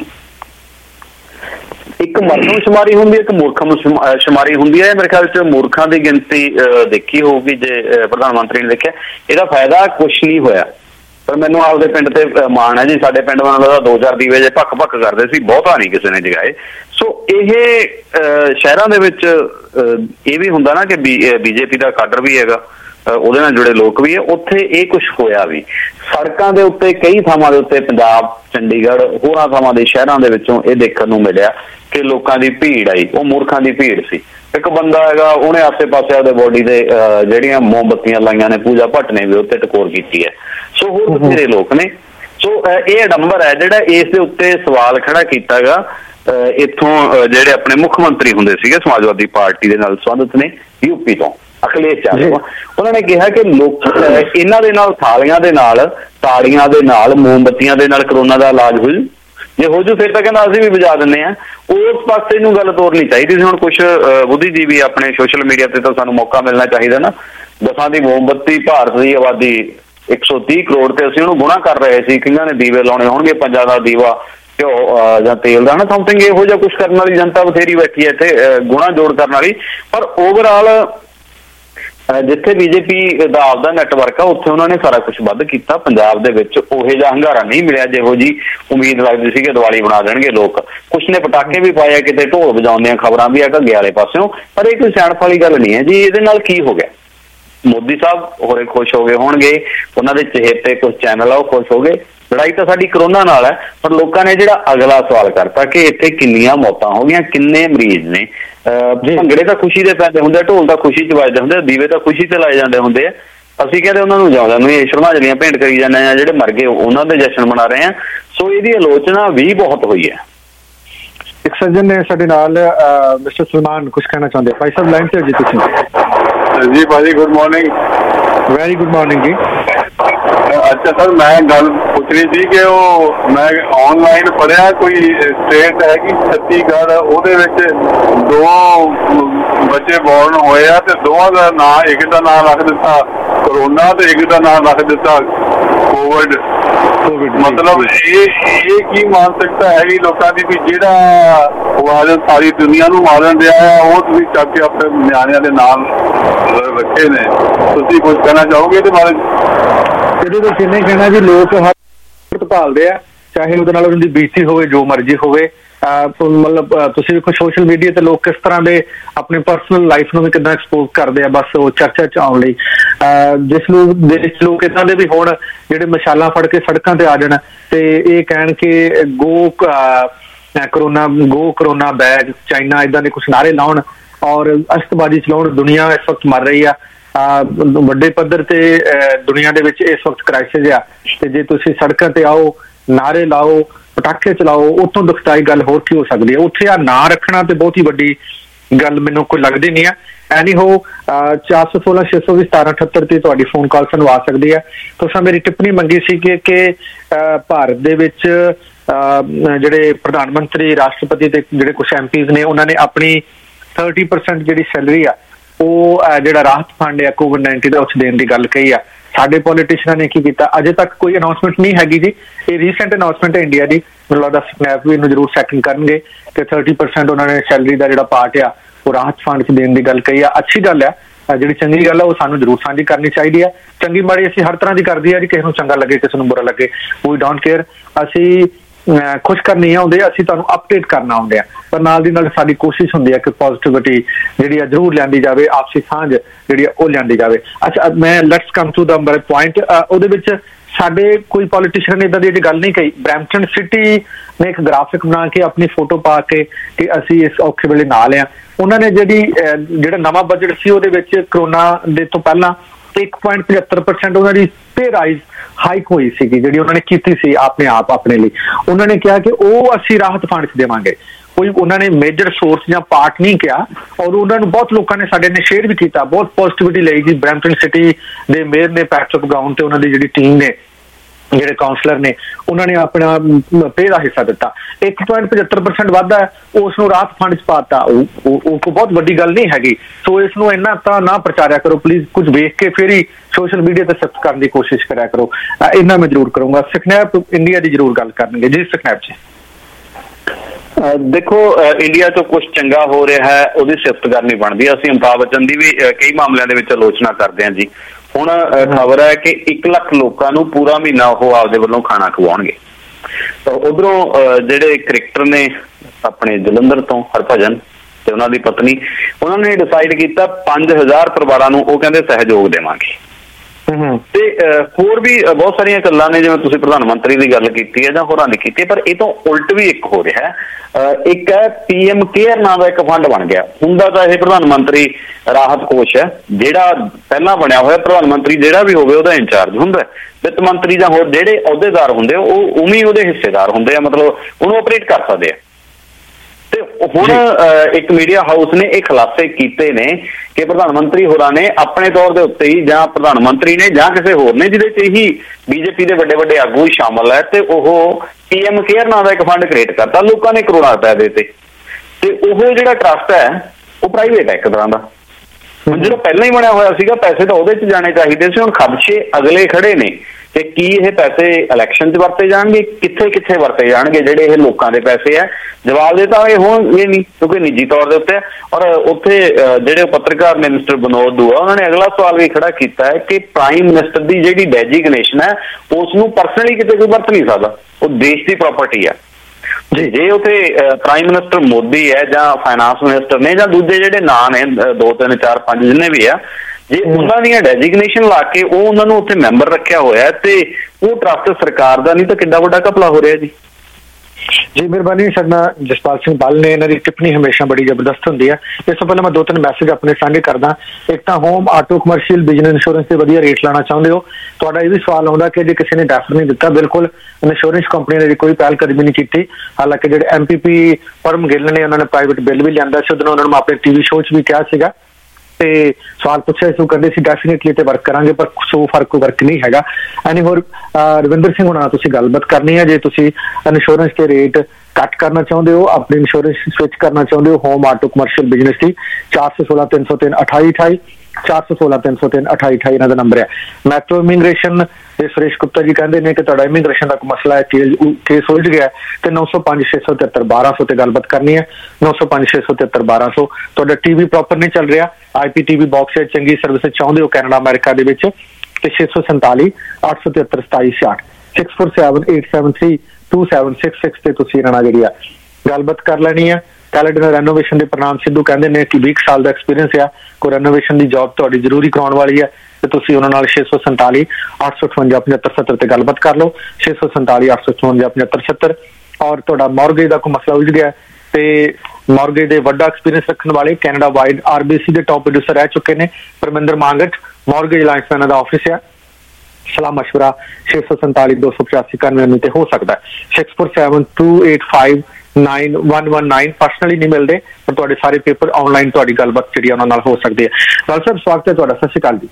ਇੱਕ ਮਰਦਮਸ਼ੁਮਾਰੀ ਹੁੰਦੀ ਹੈ, ਇੱਕ ਮੂਰਖਮਸ਼ੁਮਾਰੀ ਹੁੰਦੀ ਹੈ। ਮੇਰੇ ਖਿਆਲ 'ਚ ਮੂਰਖਾਂ ਦੀ ਗਿਣਤੀ ਦੇਖੀ ਹੋਊਗੀ ਜੇ ਪ੍ਰਧਾਨ ਮੰਤਰੀ ਨੇ ਦੇਖਿਆ। ਇਹਦਾ ਫਾਇਦਾ ਕੁਛ ਨਹੀਂ ਹੋਇਆ, ਪਰ ਮੈਨੂੰ ਆਪਦੇ ਪਿੰਡ ਤੇ ਮਾਣ ਹੈ ਜੀ। ਸਾਡੇ ਪਿੰਡ ਮੈਨੂੰ ਲੱਗਦਾ ਦੋ ਚਾਰ ਦੀਵੇ ਜੇ ਭੱਕ ਭੱਕ ਕਰਦੇ ਸੀ, ਬਹੁਤਾ ਨਹੀਂ ਕਿਸੇ ਨੇ ਜਗਾਏ। ਸੋ ਇਹ ਸ਼ਹਿਰਾਂ ਦੇ ਵਿੱਚ ਇਹ ਵੀ ਹੁੰਦਾ ਨਾ ਕਿ ਬੀਜੇਪੀ ਦਾ ਕਾਡਰ ਵੀ ਹੈਗਾ, ਉਹਦੇ ਨਾਲ ਜੁੜੇ ਲੋਕ ਵੀ ਹੈ, ਉੱਥੇ ਇਹ ਕੁਛ ਹੋਇਆ ਵੀ। ਸੜਕਾਂ ਦੇ ਉੱਤੇ ਕਈ ਥਾਵਾਂ ਦੇ ਉੱਤੇ ਪੰਜਾਬ, ਚੰਡੀਗੜ੍ਹ, ਹੋਰਾਂ ਥਾਵਾਂ ਦੇ ਸ਼ਹਿਰਾਂ ਦੇ ਵਿੱਚੋਂ ਇਹ ਦੇਖਣ ਨੂੰ ਮਿਲਿਆ ਕਿ ਲੋਕਾਂ ਦੀ ਭੀੜ ਆਈ, ਉਹ ਮੂਰਖਾਂ ਦੀ ਭੀੜ ਸੀ। ਇੱਕ ਬੰਦਾ ਹੈਗਾ ਉਹਨੇ ਆਸੇ ਪਾਸੇ ਆਪਦੇ ਬੋਡੀ ਦੇ ਜਿਹੜੀਆਂ ਮੋਮਬੱਤੀਆਂ ਲਾਈਆਂ ਨੇ, ਪੂਜਾ ਭੱਟ ਨੇ ਵੀ ਉੱਤੇ ਟਕੋਰ ਕੀਤੀ ਹੈ। ਸੋ ਹੋਰ ਬਥੇਰੇ ਲੋਕ ਨੇ। ਸੋ ਇਹ ਅਡੰਬਰ ਹੈ ਜਿਹੜਾ ਇਸ ਦੇ ਉੱਤੇ ਸਵਾਲ ਖੜਾ ਕੀਤਾ ਗਾ ਇੱਥੋਂ ਜਿਹੜੇ ਆਪਣੇ ਮੁੱਖ ਮੰਤਰੀ ਹੁੰਦੇ ਸੀਗੇ ਸਮਾਜਵਾਦੀ ਪਾਰਟੀ ਦੇ ਨਾਲ ਸੰਬੰਧਿਤ ਨੇ ਯੂਪੀ ਤੋਂ, ਅਖਿਲੇਸ਼ ਯਾਦਵ। ਉਹਨਾਂ ਨੇ ਕਿਹਾ ਕਿ ਲੋਕ ਇਹਨਾਂ ਦੇ ਨਾਲ ਥਾਲੀਆਂ ਦੇ ਨਾਲ, ਤਾੜੀਆਂ ਦੇ ਨਾਲ, ਮੋਮਬੱਤੀਆਂ ਦੇ ਨਾਲ ਕਰੋਨਾ ਦਾ ਇਲਾਜ ਹੋ ਜੂ। ਜੇ ਹੋ ਜੂ ਫਿਰ ਤਾਂ ਕਹਿੰਦਾ ਅਸੀਂ ਵੀ ਵਜਾ ਦਿੰਦੇ ਆ। ਉਸ ਪਾਸੇ ਨੂੰ ਗੱਲ ਤੋਰਨੀ ਚਾਹੀਦੀ ਸੀ। ਹੁਣ ਕੁਛ ਬੁੱਧੀਜੀਵੀ ਆਪਣੇ ਸੋਸ਼ਲ ਮੀਡੀਆ ਤੇ ਤਾਂ ਸਾਨੂੰ ਮੌਕਾ ਮਿਲਣਾ ਚਾਹੀਦਾ ਨਾ। ਦਸਾਂ ਦੀ ਮੋਮਬੱਤੀ, ਭਾਰਤ ਦੀ ਆਬਾਦੀ ਇੱਕ ਸੌ ਤੀਹ ਕਰੋੜ ਤੇ ਅਸੀਂ ਉਹਨੂੰ ਗੁਣਾ ਕਰ ਰਹੇ ਸੀ। ਕਈਆਂ ਨੇ ਦੀਵੇ ਲਾਉਣੇ ਹੋਣਗੇ ਪੰਜਾਂ ਦਾ ਦੀਵਾ ਘਿਓ ਜਾਂ ਤੇਲ ਦਾ ਨਾ, ਸਮਥਿੰਗ ਇਹੋ ਜਿਹਾ ਕੁਛ ਕਰਨ ਵਾਲੀ ਜਨਤਾ ਬਥੇਰੀ ਬੈਠੀ ਹੈ ਇੱਥੇ ਗੁਣਾ ਜੋੜ ਕਰਨ ਵਾਲੀ। ਪਰ ਓਵਰਆਲ ਜਿੱਥੇ ਬੀਜੇਪੀ ਦਾ ਆਪਦਾ ਨੈਟਵਰਕ ਆ ਉੱਥੇ ਉਹਨਾਂ ਨੇ ਸਾਰਾ ਕੁਛ ਵੱਧ ਕੀਤਾ। ਪੰਜਾਬ ਦੇ ਵਿੱਚ ਉਹੋ ਜਿਹਾ ਹੰਗਾਰਾ ਨਹੀਂ ਮਿਲਿਆ ਜਿਹੋ ਜੀ ਉਮੀਦ ਲੱਗਦੀ ਸੀ ਕਿ ਦੀਵਾਲੀ ਬਣਾ ਦੇਣਗੇ ਲੋਕ। ਕੁਛ ਨੇ ਪਟਾਕੇ ਵੀ ਪਾਏ, ਕਿਤੇ ਢੋਲ ਵਜਾਉਂਦੀਆਂ ਖਬਰਾਂ ਵੀ ਆ ਘੱਗੇ ਵਾਲੇ ਪਾਸਿਓਂ, ਪਰ ਇਹ ਕੋਈ ਸਿਆਣਪ ਵਾਲੀ ਗੱਲ ਨਹੀਂ ਹੈ ਜੀ। ਇਹਦੇ ਨਾਲ ਕੀ ਹੋ ਗਿਆ? ਮੋਦੀ ਸਾਹਿਬ ਹੋਰੇ ਖੁਸ਼ ਹੋ ਗਏ ਹੋਣਗੇ, ਉਹਨਾਂ ਦੇ ਚਹੇਤੇ ਕੁਝ ਚੈਨਲ ਆ ਉਹ ਖੁਸ਼ ਹੋ ਗਏ। ਲੜਾਈ ਤਾਂ ਸਾਡੀ ਕਰੋਨਾ ਨਾਲ ਹੈ, ਪਰ ਲੋਕਾਂ ਨੇ ਜਿਹੜਾ ਅਗਲਾ ਸਵਾਲ ਕਰਤਾ ਕਿ ਇੱਥੇ ਕਿੰਨੀਆਂ ਮੌਤਾਂ ਹੋ ਗਈਆਂ, ਕਿੰਨੇ ਮਰੀਜ਼ ਨੇ। ਭੰਗੜੇ ਤਾਂ ਖੁਸ਼ੀ ਦੇ ਪੈਂਦੇ ਹੁੰਦੇ, ਢੋਲ ਤਾਂ ਖੁਸ਼ੀ ਚ ਵੱਜਦੇ ਹੁੰਦੇ, ਦੀਵੇ ਤਾਂ ਖੁਸ਼ੀ ਤੇ ਲਾਏ ਜਾਂਦੇ ਹੁੰਦੇ ਆ। ਅਸੀਂ ਕਹਿੰਦੇ ਉਹਨਾਂ ਨੂੰ ਜਿਉਂਦਿਆਂ ਨੂੰ ਇਹ ਸ਼ਰਧਾਂਜਲੀਆਂ ਭੇਂਟ ਕਰੀ ਜਾਂਦੇ ਆ, ਜਿਹੜੇ ਮਰ ਗਏ ਉਹਨਾਂ ਦੇ ਜਸ਼ਨ ਮਨਾ ਰਹੇ ਆ। ਸੋ ਇਹਦੀ ਆਲੋਚਨਾ ਵੀ ਬਹੁਤ ਹੋਈ ਹੈ। ਇੱਕ ਸੱਜਣ ਨੇ ਸਾਡੇ ਨਾਲ ਮਿਸਟਰ ਸਲਮਾਨ ਕੁਝ ਕਹਿਣਾ ਚਾਹੁੰਦੇ। ਭਾਈ ਸਾਹਿਬ ਲਾਈਨ ਤੇ ਜੀ ਤੁਸੀਂ। ਜੀ ਭਾਜੀ good morning. Very good morning ਜੀ। ਅੱਛਾ ਸਰ, ਮੈਂ ਗੱਲ ਪੁੱਛਣੀ ਸੀ ਕਿ ਉਹ ਮੈਂ ਆਨਲਾਈਨ ਪੜ੍ਹਿਆ ਕੋਈ ਸਟੇਟ ਹੈਗੀ ਛੱਤੀਸਗੜ੍ਹ, ਉਹਦੇ ਵਿੱਚ ਦੋ ਬੱਚੇ ਬੋਰਨ ਹੋਏ ਆ ਤੇ ਦੋਵਾਂ ਦਾ ਨਾਂ, ਇੱਕ ਦਾ ਨਾਂ ਰੱਖ ਦਿੱਤਾ ਕਰੋਨਾ ਤੇ ਇੱਕ ਦਾ ਨਾਂ ਰੱਖ ਦਿੱਤਾ ਕੋਵਿਡ। ਮਤਲਬ ਇਹ ਇਹ ਕੀ ਮਾਨਸਿਕਤਾ ਹੈਗੀ ਲੋਕਾਂ ਦੀ ਵੀ ਜਿਹੜਾ ਵਾਇਰਸ ਸਾਰੀ ਦੁਨੀਆ ਨੂੰ ਮਾਰਨ ਰਿਹਾ ਆ ਉਹ ਤੁਸੀਂ ਚੱਕ ਕੇ ਆਪਣੇ ਨਿਆਣਿਆਂ ਦੇ ਨਾਲ ਰੱਖੇ ਨੇ। ਤੁਸੀਂ ਕੁਝ ਕਹਿਣਾ ਚਾਹੋਗੇ ਇਹਦੇ ਬਾਰੇ? ਇਹਦੇ ਵਿੱਚ ਇੰਨੇ ਕਹਿਣਾ ਜੀ, ਲੋਕ ਹਰ ਭਾਲਦੇ ਆ, ਚਾਹੇ ਉਹਦੇ ਨਾਲ ਉਹਨਾਂ ਦੀ ਬੀਤੀ ਹੋਵੇ, ਜੋ ਮਰਜ਼ੀ ਹੋਵੇ। ਮਤਲਬ ਤੁਸੀਂ ਵੇਖੋ ਸੋਸ਼ਲ ਮੀਡੀਆ ਤੇ ਲੋਕ ਕਿਸ ਤਰ੍ਹਾਂ ਦੇ ਆਪਣੇ ਪਰਸਨਲ ਲਾਈਫ ਨੂੰ ਵੀ ਕਿੱਦਾਂ ਐਕਸਪੋਜ਼ ਕਰਦੇ ਆ, ਬਸ ਉਹ ਚਰਚਾ ਚ ਆਉਣ ਲਈ। ਜਿਸ ਨੂੰ ਦੇਸ਼ ਲੋਕ ਇੱਦਾਂ ਦੇ ਵੀ ਹੋਣ ਜਿਹੜੇ ਮਸ਼ਾਲਾਂ ਫੜ ਕੇ ਸੜਕਾਂ ਤੇ ਆ ਜਾਣ ਤੇ ਇਹ ਕਹਿਣ ਕਿ go corona, go corona back, China, ਏਦਾਂ ਦੇ ਕੁਛ ਨਾਰੇ ਲਾਉਣ ਔਰ ਅਸ਼ਤਬਾਜ਼ੀ ਚਲਾਉਣ। ਦੁਨੀਆ ਇਸ ਵਕਤ ਮਰ ਰਹੀ ਆ ਵੱਡੇ ਪੱਧਰ ਤੇ, ਦੁਨੀਆ ਦੇ ਵਿੱਚ ਇਸ ਵਕਤ ਕ੍ਰਾਈਸਿਸ ਆ ਤੇ ਜੇ ਤੁਸੀਂ ਸੜਕਾਂ ਤੇ ਆਓ, ਨਾਰੇ ਲਾਓ, ਪਟਾਕੇ ਚਲਾਓ, ਉੱਥੋਂ ਦੁਖਦਾਈ ਗੱਲ ਹੋਰ ਕੀ ਹੋ ਸਕਦੀ ਹੈ? ਉੱਥੇ ਆ ਨਾਂ ਰੱਖਣਾ ਤੇ ਬਹੁਤ ਹੀ ਵੱਡੀ ਗੱਲ ਮੈਨੂੰ ਕੋਈ ਲੱਗਦੀ ਨਹੀਂ ਆ। ਐਨੀ ਹੋ ਚਾਰ ਸੌ ਸੋਲਾਂ ਛੇ ਸੌ ਵੀ ਸਤਾਰਾਂ ਅਠੱਤਰ ਤੇ ਤੁਹਾਡੀ ਫੋਨ ਕਾਲ ਸਾਨੂੰ ਆ ਸਕਦੀ ਹੈ। ਤੁਸੀਂ ਮੇਰੀ ਟਿੱਪਣੀ ਮੰਗੀ ਸੀ ਕਿ ਕਿ ਭਾਰਤ ਦੇ ਵਿੱਚ ਜਿਹੜੇ ਪ੍ਰਧਾਨ ਮੰਤਰੀ, ਰਾਸ਼ਟਰਪਤੀ ਤੇ ਜਿਹੜੇ ਕੁਛ ਐਮ ਪੀਜ਼ ਨੇ ਉਹਨਾਂ ਨੇ ਆਪਣੀ ਥਰਟੀ ਪਰਸੈਂਟ ਜਿਹੜੀ ਸੈਲਰੀ ਆ ਉਹ ਜਿਹੜਾ ਰਾਹਤ ਫੰਡ ਆ ਕੋਵਿਡ ਨਾਈਨਟੀਨ ਦਾ ਉਸ ਦੇਣ ਦੀ ਗੱਲ ਕਹੀ ਆ। ਸਾਡੇ ਪੋਲੀਟੀਸ਼ੀਅਨਾਂ ਨੇ ਕੀ ਕੀਤਾ? ਅਜੇ ਤੱਕ ਕੋਈ ਅਨਾਉਂਸਮੈਂਟ ਨਹੀਂ ਹੈਗੀ ਜੀ। ਇਹ ਰੀਸੈਂਟ ਅਨਾਉਂਸਮੈਂਟ ਹੈ ਇੰਡੀਆ ਦੀ। ਮੈਨੂੰ ਲੱਗਦਾ ਸਨੈਪ ਵੀ ਇਹਨੂੰ ਜ਼ਰੂਰ ਸੈਕਿੰਡ ਕਰਨਗੇ ਕਿ ਥਰਟੀ ਪਰਸੈਂਟ ਉਹਨਾਂ ਨੇ ਸੈਲਰੀ ਦਾ ਜਿਹੜਾ ਪਾਰਟ ਆ ਉਹ ਰਾਹਤ ਫੰਡ 'ਚ ਦੇਣ ਦੀ ਗੱਲ ਕਹੀ ਆ। ਅੱਛੀ ਗੱਲ ਆ, ਜਿਹੜੀ ਚੰਗੀ ਗੱਲ ਆ ਉਹ ਸਾਨੂੰ ਜ਼ਰੂਰ ਸਾਂਝੀ ਕਰਨੀ ਚਾਹੀਦੀ ਆ। ਚੰਗੀ ਮਾੜੀ ਅਸੀਂ ਹਰ ਤਰ੍ਹਾਂ ਦੀ ਕਰਦੀ ਆ ਜੀ, ਕਿਸੇ ਨੂੰ ਚੰਗਾ ਲੱਗੇ, ਕਿਸੇ ਨੂੰ ਬੁਰਾ ਲੱਗੇ, ਵੀ ਡੋਂਟ ਕੇਅਰ। ਅਸੀਂ ਖੁਸ਼ ਕਰਨੀ ਆਉਂਦੇ, ਅਸੀਂ ਤੁਹਾਨੂੰ ਅਪਡੇਟ ਕਰਨਾ ਆਉਂਦੇ ਆ, ਪਰ ਨਾਲ ਦੀ ਨਾਲ ਸਾਡੀ ਕੋਸ਼ਿਸ਼ ਹੁੰਦੀ ਹੈ ਕਿ ਪੋਜ਼ਿਟਿਵਿਟੀ ਜਿਹੜੀ ਆ ਜ਼ਰੂਰ ਲਿਆਂਦੀ ਜਾਵੇ, ਆਪਸੀ ਸਾਂਝ ਜਿਹੜੀ ਆ ਉਹ ਲਿਆਂਦੀ ਜਾਵੇ। ਅੱਛਾ, ਮੈਂ let's come to the point. ਉਹਦੇ ਵਿੱਚ ਸਾਡੇ ਕੋਈ ਪੋਲੀਟੀਸ਼ੀਅਨ ਨੇ ਇੱਦਾਂ ਦੀ ਗੱਲ ਨਹੀਂ ਕਹੀ। ਬਰੈਂਪਟਨ ਸਿਟੀ ਨੇ ਇੱਕ ਗ੍ਰਾਫਿਕ ਬਣਾ ਕੇ ਆਪਣੀ ਫੋਟੋ ਪਾ ਕੇ ਕਿ ਅਸੀਂ ਇਸ ਔਖੇ ਵੇਲੇ ਨਾਲ ਆ। ਉਹਨਾਂ ਨੇ ਜਿਹੜੀ ਜਿਹੜਾ ਨਵਾਂ ਬਜਟ ਸੀ ਉਹਦੇ ਵਿੱਚ ਕਰੋਨਾ ਦੇ ਤੋਂ ਪਹਿਲਾਂ ਇੱਕ ਪੁਆਇੰਟ ਪਝੱਤਰ ਪਰਸੈਂਟ ਉਹਨਾਂ ਦੀ ਪੇ ਰਾਈਜ਼ ਹਾਈਕ ਹੋਈ ਸੀਗੀ, ਜਿਹੜੀ ਉਹਨਾਂ ਨੇ ਕੀਤੀ ਸੀ ਆਪਣੇ ਆਪ ਆਪਣੇ ਲਈ। ਉਹਨਾਂ ਨੇ ਕਿਹਾ ਕਿ ਉਹ ਅਸੀਂ ਰਾਹਤ ਫੰਡ 'ਚ ਦੇਵਾਂਗੇ। ਕੋਈ ਉਹਨਾਂ ਨੇ ਮੇਜਰ ਸੋਰਸ ਜਾਂ ਪਾਰਟ ਨਹੀਂ ਕਿਹਾ ਔਰ ਉਹਨਾਂ ਨੂੰ ਬਹੁਤ ਲੋਕਾਂ ਨੇ ਸਾਡੇ ਨੇ ਸ਼ੇਅਰ ਵੀ ਕੀਤਾ, ਬਹੁਤ ਪੋਜ਼ਿਟਿਵਿਟੀ ਲਈ ਜੀ। ਬਰੈਂਪਟਨ ਸਿਟੀ ਦੇ ਮੇਅਰ ਨੇ ਪੈਟਰਿਕ ਬਰਾਊਨ ਤੇ ਉਹਨਾਂ ਦੀ ਜਿਹੜੀ ਟੀਮ ਨੇ, ਜਿਹੜੇ ਕਾਉਂਸਲਰ ਨੇ, ਉਹਨਾਂ ਨੇ ਆਪਣਾ ਪੇ ਦਾ ਹਿੱਸਾ ਦਿੱਤਾ। ਇੱਕ ਪੁਆਇੰਟ ਪਝੱਤਰ ਪਰਸੈਂਟ ਵਾਧਾ ਉਸ ਨੂੰ ਰਾਹਤ ਫੰਡ 'ਚ ਪਾਤਾ, ਉਹ ਕੋਈ ਬਹੁਤ ਵੱਡੀ ਗੱਲ ਨਹੀਂ ਹੈਗੀ। ਸੋ ਇਸ ਨੂੰ ਇੰਨਾ ਤਾਂ ਨਾ ਪ੍ਰਚਾਰਿਆ ਕਰੋ ਪਲੀਜ਼, ਕੁਝ ਵੇਖ ਕੇ ਫਿਰ ਹੀ ਸੋਸ਼ਲ ਮੀਡੀਆ ਤੇ ਸਰਚ ਕਰਨ ਦੀ ਕੋਸ਼ਿਸ਼ ਕਰਿਆ ਕਰੋ। ਇੰਨਾ ਮੈਂ ਜ਼ਰੂਰ ਕਰੂੰਗਾ। ਸਕਨੈਪ ਇੰਡੀਆ ਦੀ ਜ਼ਰੂਰ ਗੱਲ ਕਰਨਗੇ ਜੀ। ਸਕਨੈਪ 'ਚ ਦੇਖੋ, ਇੰਡੀਆ 'ਚ ਕੁਝ ਚੰਗਾ ਹੋ ਰਿਹਾ ਹੈ, ਉਹਦੀ ਸਿਫਤ ਕਰਨੀ ਬਣਦੀ ਹੈ। ਅਸੀਂ ਅਮਿਤਾਭ ਬੱਚਨ ਦੀ ਵੀ ਕਈ ਮਾਮਲਿਆਂ ਦੇ ਵਿੱਚ ਆਲੋਚਨਾ ਕਰਦੇ ਹਾਂ ਜੀ। ਹੁਣ ਖਬਰ ਹੈ ਕਿ ਇੱਕ ਲੱਖ ਲੋਕਾਂ ਨੂੰ ਪੂਰਾ ਮਹੀਨਾ ਉਹ ਆਪਦੇ ਵੱਲੋਂ ਖਾਣਾ ਖਵਾਉਣਗੇ। ਉਧਰੋਂ ਜਿਹੜੇ ਕ੍ਰਿਕਟਰ ਨੇ ਆਪਣੇ ਜਲੰਧਰ ਤੋਂ ਹਰਭਜਨ ਤੇ ਉਹਨਾਂ ਦੀ ਪਤਨੀ, ਉਹਨਾਂ ਨੇ ਡਿਸਾਈਡ ਕੀਤਾ ਪੰਜ ਹਜ਼ਾਰ ਪਰਿਵਾਰਾਂ ਨੂੰ ਉਹ ਕਹਿੰਦੇ ਸਹਿਯੋਗ ਦੇਵਾਂਗੇ। ਤੇ ਹੋਰ ਵੀ ਬਹੁਤ ਸਾਰੀਆਂ ਗੱਲਾਂ ਨੇ, ਜਿਵੇਂ ਤੁਸੀਂ ਪ੍ਰਧਾਨ ਮੰਤਰੀ ਦੀ ਗੱਲ ਕੀਤੀ ਹੈ ਜਾਂ ਹੋਰਾਂ ਦੀ ਕੀਤੀ ਹੈ, ਪਰ ਇਹ ਤੋਂ ਉਲਟ ਵੀ ਇੱਕ ਹੋ ਰਿਹਾ ਹੈ। ਇੱਕ ਹੈ ਪੀ ਐਮ ਕੇਅਰ ਨਾਂ ਦਾ ਇੱਕ ਫੰਡ ਬਣ ਗਿਆ। ਹੁੰਦਾ ਤਾਂ ਇਹ ਪ੍ਰਧਾਨ ਮੰਤਰੀ ਰਾਹਤ ਕੋਸ਼ ਹੈ, ਜਿਹੜਾ ਪਹਿਲਾਂ ਬਣਿਆ ਹੋਇਆ ਪ੍ਰਧਾਨ ਮੰਤਰੀ ਜਿਹੜਾ ਵੀ ਹੋਵੇ ਉਹਦਾ ਇੰਚਾਰਜ ਹੁੰਦਾ। ਵਿੱਤ ਮੰਤਰੀ ਜਾਂ ਹੋਰ ਜਿਹੜੇ ਅਹੁਦੇਦਾਰ ਹੁੰਦੇ ਉਹ ਉਵੇਂ ਉਹਦੇ ਹਿੱਸੇਦਾਰ ਹੁੰਦੇ ਆ, ਮਤਲਬ ਉਹਨੂੰ ਆਪਰੇਟ ਕਰ ਸਕਦੇ ਆ। ਤੇ ਹੁਣ ਇੱਕ ਮੀਡੀਆ ਹਾਊਸ ਨੇ ਇਹ ਖੁਲਾਸੇ ਕੀਤੇ ਨੇ ਕਿ ਪ੍ਰਧਾਨ ਮੰਤਰੀ ਹੋਰਾਂ ਨੇ ਆਪਣੇ ਤੌਰ ਦੇ ਉੱਤੇ ਹੀ, ਜਾਂ ਪ੍ਰਧਾਨ ਮੰਤਰੀ ਨੇ ਜਾਂ ਕਿਸੇ ਹੋਰ ਨੇ ਜਿਹਦੇ 'ਚ ਹੀ ਬੀਜੇਪੀ ਦੇ ਵੱਡੇ ਵੱਡੇ ਆਗੂ ਸ਼ਾਮਲ ਹੈ, ਤੇ ਉਹ ਪੀਐਮ ਕੇਅਰ ਨਾਂ ਦਾ ਇੱਕ ਫੰਡ ਕ੍ਰੀਏਟ ਕਰਤਾ, ਲੋਕਾਂ ਨੇ ਕਰੋੜਾਂ ਰੁਪਏ ਦੇ ਤੇ ਤੇ ਉਹ ਜਿਹੜਾ ਟਰਸਟ ਹੈ ਉਹ ਪ੍ਰਾਈਵੇਟ ਹੈ ਇੱਕ ਤਰ੍ਹਾਂ ਦਾ। ਹੁਣ ਜਿਹੜਾ ਪਹਿਲਾਂ ਹੀ ਬਣਿਆ ਹੋਇਆ ਸੀਗਾ ਪੈਸੇ ਤਾਂ ਉਹਦੇ 'ਚ ਜਾਣੇ ਚਾਹੀਦੇ ਸੀ। ਹੁਣ ਖਦਸ਼ੇ ਅਗਲੇ ਖੜੇ ਨੇ ਕਿ ਕੀ ਇਹ ਪੈਸੇ ਇਲੈਕਸ਼ਨ 'ਚ ਵਰਤੇ ਜਾਣਗੇ, ਕਿੱਥੇ ਕਿੱਥੇ ਵਰਤੇ ਜਾਣਗੇ ਜਿਹੜੇ ਇਹ ਲੋਕਾਂ ਦੇ ਪੈਸੇ ਹੈ। ਜਵਾਬ ਦੇ ਤਾਂ ਇਹ ਹੋਣਗੇ ਨਹੀਂ, ਕਿਉਂਕਿ ਨਿੱਜੀ ਤੌਰ ਦੇ ਉੱਤੇ। ਔਰ ਉੱਥੇ ਜਿਹੜੇ ਪੱਤਰਕਾਰ ਨੇ ਮਿਸਟਰ ਵਿਨੋਦ ਦੂਆ, ਉਹਨਾਂ ਨੇ ਅਗਲਾ ਸਵਾਲ ਵੀ ਖੜਾ ਕੀਤਾ ਹੈ ਕਿ ਪ੍ਰਾਈਮ ਮਿਨਿਸਟਰ ਦੀ ਜਿਹੜੀ ਡੈਜੀਗਨੇਸ਼ਨ ਹੈ ਉਸ ਨੂੰ ਪਰਸਨਲੀ ਕਿਤੇ ਕੋਈ ਵਰਤ ਨਹੀਂ ਸਕਦਾ, ਉਹ ਦੇਸ਼ ਦੀ ਪ੍ਰਾਪਰਟੀ ਹੈ। ਜੀ ਜੇ ਉੱਥੇ ਪ੍ਰਾਈਮ ਮਿਨਿਸਟਰ ਮੋਦੀ ਹੈ ਜਾਂ ਫਾਈਨਾਂਸ ਮਿਨਿਸਟਰ ਨੇ ਜਾਂ ਦੂਜੇ ਜਿਹੜੇ ਨਾਂ ਨੇ ਦੋ ਤਿੰਨ ਚਾਰ ਪੰਜ ਜਿੰਨੇ ਵੀ ਆ, ਜੇ ਉਹਨਾਂ ਦੀਆਂ ਡੈਜੀਗਨੇਸ਼ਨ ਲਾ ਕੇ ਉਹ ਉਹਨਾਂ ਨੂੰ ਉੱਥੇ ਮੈਂਬਰ ਰੱਖਿਆ ਹੋਇਆ ਤੇ ਉਹ ਟਰਸਟ ਸਰਕਾਰ ਦਾ ਨਹੀਂ ਤਾਂ ਕਿੱਡਾ ਵੱਡਾ ਘਪਲਾ ਹੋ ਰਿਹਾ ਜੀ। ਜੀ ਮਿਹਰਬਾਨੀ। ਸਾਡਾ ਜਸਪਾਲ ਸਿੰਘ ਬੱਲ ਨੇ ਇਹਨਾਂ ਦੀ ਟਿੱਪਣੀ ਹਮੇਸ਼ਾ ਬੜੀ ਜ਼ਬਰਦਸਤ ਹੁੰਦੀ ਹੈ। ਇਸ ਤੋਂ ਪਹਿਲਾਂ ਮੈਂ ਦੋ ਤਿੰਨ ਮੈਸੇਜ ਆਪਣੇ ਸਾਂਝੇ ਕਰਦਾ। ਇੱਕ ਤਾਂ home, auto, commercial, business insurance ਦੇ ਵਧੀਆ ਰੇਟ ਲਾਣਾ ਚਾਹੁੰਦੇ ਹੋ। ਤੁਹਾਡਾ ਇਹ ਵੀ ਸਵਾਲ ਆਉਂਦਾ ਕਿ ਜੇ ਕਿਸੇ ਨੇ ਡੈਫਰ ਨਹੀਂ ਦਿੱਤਾ, ਬਿਲਕੁਲ ਇੰਸ਼ੋਰੈਂਸ ਕੰਪਨੀ ਨੇ ਕੋਈ ਪਹਿਲ ਕਦਮੀ ਨਹੀਂ ਕੀਤੀ। ਹਾਲਾਂਕਿ ਜਿਹੜੇ ਐਮ ਪੀ ਪੀ ਪਰਮ ਗਿੱਲ ਨੇ, ਉਹਨਾਂ ਨੇ ਪ੍ਰਾਈਵੇਟ ਬਿੱਲ ਵੀ ਲਿਆਂਦਾ ਸੀ, ਉਹਦੋਂ ਉਹਨਾਂ ਨੂੰ ਮੈਂ ਆਪਣੇ ਟੀਵੀ ਸ਼ੋਅ 'ਚ ਵੀ ਕਿਹਾ ਸੀਗਾ ਤੇ ਸਵਾਲ ਪੁੱਛਿਆ ਸੀ, ਉਹ ਕਹਿੰਦੇ ਸੀ ਡੈਫੀਨੇਟਲੀ ਤੇ ਵਰਕ ਕਰਾਂਗੇ, ਪਰ ਸੋ ਫਰ ਕੋਈ ਵਰਕ ਨਹੀਂ ਹੈਗਾ। ਐਨੀ ਹੋਰ ਰਵਿੰਦਰ ਸਿੰਘ ਹੁਣਾਂ ਨਾਲ ਤੁਸੀਂ ਗੱਲਬਾਤ ਕਰਨੀ ਹੈ। ਜੇ ਤੁਸੀਂ ਇੰਸ਼ੋਰੈਂਸ ਦੇ ਰੇਟ ਕੱਟ ਕਰਨਾ ਚਾਹੁੰਦੇ ਹੋ, ਆਪਣੀ ਇੰਸ਼ੋਰੈਂਸ ਸਵਿਚ ਕਰਨਾ ਚਾਹੁੰਦੇ ਹੋ, ਹੋਮ, ਆਟੋ, ਕਮਰਸ਼ੀਅਲ, ਬਿਜ਼ਨਸ ਦੀ, ਚਾਰ ਸੌ ਸੋਲਾਂ ਤਿੰਨ ਸੌ ਤਿੰਨ ਅਠਾਈ ਅਠਾਈ ਚਾਰ ਸੌ ਸੋਲਾਂ ਤਿੰਨ ਸੌ ਤਿੰਨ ਅਠਾਈ ਅਠਾਈ ਇਹਨਾਂ ਦਾ ਨੰਬਰ ਹੈ। ਮੈਟਰੋ ਇਮੀਗ੍ਰੇਸ਼ਨ ਦੇ ਸੁਰੇਸ਼ ਗੁਪਤਾ ਜੀ ਕਹਿੰਦੇ ਨੇ ਕਿ ਤੁਹਾਡਾ ਇਮੀਗ੍ਰੇਸ਼ਨ ਦਾ ਕੋਈ ਮਸਲਾ ਹੈ, ਕੇਸ ਉਲਝ ਗਿਆ ਤੇ ਨੌ ਸੌ ਪੰਜ ਛੇ ਸੌ ਤਿਹੱਤਰ ਬਾਰਾਂ ਸੌ ਤੇ ਗੱਲਬਾਤ ਕਰਨੀ ਹੈ। ਨੌ ਸੌ ਪੰਜ ਛੇ ਸੌ ਤਿਹੱਤਰ ਬਾਰਾਂ ਸੌ। ਤੁਹਾਡਾ ਟੀਵੀ ਪ੍ਰੋਪਰ ਨਹੀਂ ਚੱਲ ਰਿਹਾ, ਆਈ ਪੀ ਟੀਵੀ ਬਾਕਸ ਹੈ, ਚੰਗੀ ਸਰਵਿਸ ਚਾਹੁੰਦੇ ਹੋ ਕੈਨੇਡਾ ਅਮਰੀਕਾ ਦੇ ਵਿੱਚ, ਤੇ ਛੇ ਸੌ ਸੰਤਾਲੀ ਅੱਠ ਸੌ ਤਿਹੱਤਰ ਸਤਾਈ ਛਿਆਹਠ six four seven eight seven three two seven six six ਤੇ ਤੁਸੀਂ ਇਹਨਾਂ ਨਾਲ ਜਿਹੜੀ ਆ ਗੱਲਬਾਤ ਕਰ ਲੈਣੀ ਹੈ। ਕੈਲੇਡਰ ਰੈਨੋਵੇਸ਼ਨ ਦੇ ਪ੍ਰਨਾਮ ਸਿੱਧੂ ਕਹਿੰਦੇ ਨੇ ਕਿ ਵੀਹ ਸਾਲ ਦਾ ਐਕਸਪੀਰੀਅੰਸ ਆ, ਕੋਈ ਰੈਨੋਵੇਸ਼ਨ ਦੀ ਜੌਬ ਤੁਹਾਡੀ ਜ਼ਰੂਰੀ ਕਰਾਉਣ ਵਾਲੀ ਹੈ ਤੇ ਤੁਸੀਂ ਉਹਨਾਂ ਨਾਲ ਛੇ ਸੌ ਸੰਤਾਲੀ ਅੱਠ ਸੌ ਅਠਵੰਜਾ ਪਝੱਤਰ ਸੱਤਰ ਤੇ ਗੱਲਬਾਤ ਕਰ ਲਓ। ਛੇ ਸੌ ਸੰਤਾਲੀ ਅੱਠ ਸੌ ਅਠਵੰਜਾ ਪਝੱਤਰ ਸੱਤਰ। ਔਰ ਤੁਹਾਡਾ ਮੌਰਗੇਜ ਦਾ ਕੋਈ ਮਸਲਾ ਉਲਝ ਗਿਆ ਤੇ ਮੌਰਗੇਜ ਦੇ ਵੱਡਾ ਐਕਸਪੀਰੀਅੰਸ ਰੱਖਣ ਵਾਲੇ ਕੈਨੇਡਾ ਵਾਈਡ ਆਰਬੀਸੀ ਦੇ ਟੌਪ ਪ੍ਰੋਡਿਊਸਰ ਰਹਿ ਚੁੱਕੇ ਨੇ ਪਰਮਿੰਦਰ ਮਾਂਗਟ, ਮੌਰਗੇਜ ਅਲਾਇੰਸ ਦਾ ਇਹਨਾਂ ਦਾ ਆਫਿਸ ਹੈ। ਸਲਾਹ ਮਸ਼ਵਰਾ ਛੇ ਸੌ ਸੰਤਾਲੀ ਦੋ ਸੌ ਪਚਾਸੀ ਇਕਾਨਵੇਂ ਤੇ ਹੋ ਸਕਦਾ six four seven two eight five nine one one nine. Personally ਨਹੀਂ ਮਿਲਦੇ, ਪਰ ਤੁਹਾਡੇ ਸਾਰੇ ਪੇਪਰ ਆਨਲਾਈਨ ਤੁਹਾਡੀ ਗੱਲਬਾਤ ਜਿਹੜੀ ਉਹਨਾਂ ਨਾਲ ਹੋ ਸਕਦੀ ਹੈ। ਗੱਲ ਸਾਹਿਬ ਸਵਾਗਤ ਹੈ ਤੁਹਾਡਾ, ਸਤਿ ਸ਼੍ਰੀ ਅਕਾਲ ਜੀ।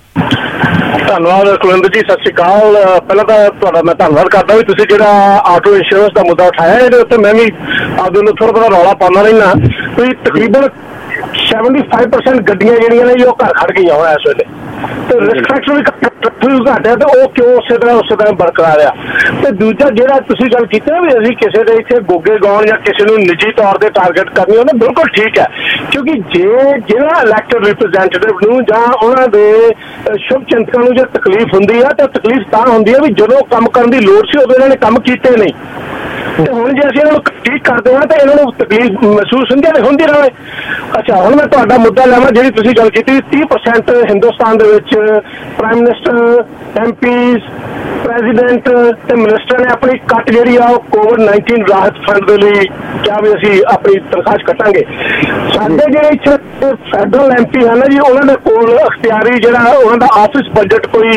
ਧੰਨਵਾਦ ਕੁਲਵਿੰਦਰ ਜੀ, ਸਤਿ ਸ਼੍ਰੀ ਅਕਾਲ। ਪਹਿਲਾਂ ਤਾਂ ਤੁਹਾਡਾ ਮੈਂ ਧੰਨਵਾਦ ਕਰਦਾ ਵੀ ਤੁਸੀਂ ਜਿਹੜਾ ਆਟੋ ਇੰਸ਼ੋਰੈਂਸ ਦਾ ਮੁੱਦਾ ਉਠਾਇਆ, ਇਹਦੇ ਉੱਤੇ ਮੈਂ ਵੀ ਆਪਦੇ ਨੂੰ ਥੋੜਾ ਬਹੁਤਾ ਰੌਲਾ ਪਾਉਂਦਾ ਰਹਿਣਾ ਵੀ ਤਕਰੀਬਨ ਸੈਵਨਟੀ ਫਾਈਵ ਪਰਸੈਂਟ ਗੱਡੀਆਂ ਜਿਹੜੀਆਂ ਨੇ ਉਹ ਘਰ ਖੜ ਗਈਆਂ ਹੋਇਆ ਇਸ ਵੇਲੇ, ਤੇ ਰਿਸਕ ਫੈਕਟਰ ਵੀ ਘੱਟ ਹੈ ਤੇ ਉਹ ਕਿਉਂ ਉਸੇ ਤਰ੍ਹਾਂ ਉਸੇ ਤਰ੍ਹਾਂ ਬਰਕਰਾਰ ਆ। ਤੇ ਦੂਜਾ ਜਿਹੜਾ ਤੁਸੀਂ ਗੱਲ ਕੀਤੀ ਨਾ ਵੀ ਅਸੀਂ ਕਿਸੇ ਦੇ ਇੱਥੇ ਗੋਗੇ ਗਾਉਣ ਜਾਂ ਕਿਸੇ ਨੂੰ ਨਿੱਜੀ ਤੌਰ ਤੇ ਟਾਰਗੇਟ ਕਰਨੀ, ਉਹਨੇ ਬਿਲਕੁਲ ਠੀਕ ਹੈ, ਕਿਉਂਕਿ ਜੇ ਜਿਹੜਾ ਇਲੈਕਟਡ ਰਿਪਰੈਜ਼ੈਂਟੇਟਿਵ ਨੂੰ ਜਾਂ ਉਹਨਾਂ ਦੇ ਸ਼ੁਭ ਚਿੰਤਕਾਂ ਨੂੰ ਜੇ ਤਕਲੀਫ ਹੁੰਦੀ ਆ ਤਾਂ ਤਕਲੀਫ ਤਾਂ ਹੁੰਦੀ ਆ ਵੀ ਜਦੋਂ ਕੰਮ ਕਰਨ ਦੀ ਲੋੜ ਸੀ ਉਦੋਂ ਇਹਨਾਂ ਨੇ ਕੰਮ ਕੀਤੇ ਨਹੀਂ, ਤੇ ਹੁਣ ਜੇ ਅਸੀਂ ਇਹਨਾਂ ਨੂੰ ਠੀਕ ਕਰਦੇ ਹਾਂ ਤਾਂ ਇਹਨਾਂ ਨੂੰ ਤਕਲੀਫ ਮਹਿਸੂਸ ਹੁੰਦੀ ਹੈ ਹੁੰਦੀ ਰਹੇ। ਅੱਛਾ, ਹੁਣ ਮੈਂ ਤੁਹਾਡਾ ਮੁੱਦਾ ਲੈਵਾਂ ਜਿਹੜੀ ਤੁਸੀਂ ਗੱਲ ਕੀਤੀ ਤੀਹ ਪਰਸੈਂਟ ਹਿੰਦੁਸਤਾਨ ਦੇ ਵਿੱਚ prime minister, M Ps, president ਤੇ ਮਿਨਿਸਟਰ ਨੇ ਆਪਣੀ ਕੱਟ ਜਿਹੜੀ ਆ ਉਹ ਕੋਵਿਡ ਨਾਈਨਟੀਨ ਰਾਹਤ ਫੰਡ ਦੇ ਲਈ ਕਿਹਾ ਵੀ ਅਸੀਂ ਆਪਣੀ ਤਨਖਾਹ ਕੱਟਾਂਗੇ। ਸਾਡੇ ਜਿਹੜੇ ਇੱਥੇ ਫੈਡਰਲ ਐਮ ਪੀ ਹਨ ਜੀ, ਉਹਨਾਂ ਦੇ ਕੋਲ ਅਖਤਿਆਰੀ ਜਿਹੜਾ ਉਹਨਾਂ ਦਾ ਆਫਿਸ ਬਜਟ ਕੋਈ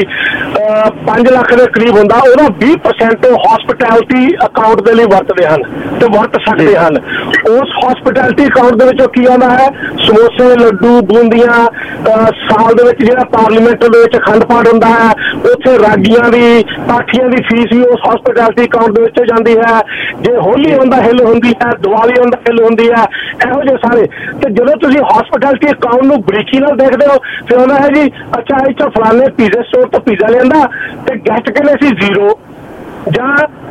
ਪੰਜ ਲੱਖ ਦੇ ਕਰੀਬ ਹੁੰਦਾ, ਉਹਦਾ ਵੀਹ ਪਰਸੈਂਟ ਹੌਸਪਿਟੈਲਿਟੀ ਅਕਾਊਂਟ ਦੇ ਲਈ ਵਰਤਦੇ ਹਨ ਤੇ ਵਰਤ ਸਕਦੇ ਹਨ। ਉਸ ਹੌਸਪਿਟੈਲਿਟੀ ਅਕਾਊਂਟ ਦੇ ਵਿੱਚੋਂ ਕੀ ਆਉਂਦਾ ਹੈ, ਸਮੋਸੇ, ਲੱਡੂ, ਬੂੰਦੀਆਂ, ਸਾਲ ਦੇ ਵਿੱਚ ਜਿਹੜਾ ਪਾਰਲੀਮੈਂਟ ਦੇ ਵਿੱਚ ਅਖੰਡ ਪਾਠ ਹੁੰਦਾ ਹੈ, ਉੱਥੇ ਰਾਗੀਆਂ ਦੀ ਪਾਠੀਆਂ ਦੀ ਫੀਸ ਵੀ ਉਸ ਹੌਸਪਿਟੈਲਿਟੀ ਅਕਾਊਂਟ ਦੇ ਵਿੱਚ ਜਾਂਦੀ ਹੈ। ਜੇ ਹੋਲੀ ਹੁੰਦਾ ਹਿੱਲ ਹੁੰਦੀ ਹੈ, ਦੀਵਾਲੀ ਹੁੰਦਾ ਹਿੱਲ ਹੁੰਦੀ ਹੈ, ਇਹੋ ਜਿਹੇ ਸਾਰੇ। ਤੇ ਜਦੋਂ ਤੁਸੀਂ ਹੌਸਪਿਟੈਲਿਟੀ ਅਕਾਊਂਟ ਨੂੰ ਬਰੀਕੀ ਨਾਲ ਦੇਖਦੇ ਹੋ ਫਿਰ ਆਉਂਦਾ ਹੈ ਜੀ ਅੱਛਾ ਇੱਥੋਂ ਫਲਾਣੇ ਪੀਜ਼ਾ ਸਟੋਰ ਤੋਂ ਪੀਜ਼ਾ ਲਿਆਂਦਾ ਤੇ ਗੈਸਟ ਕਹਿੰਦੇ ਸੀ ਜ਼ੀਰੋ, ਜਾਂ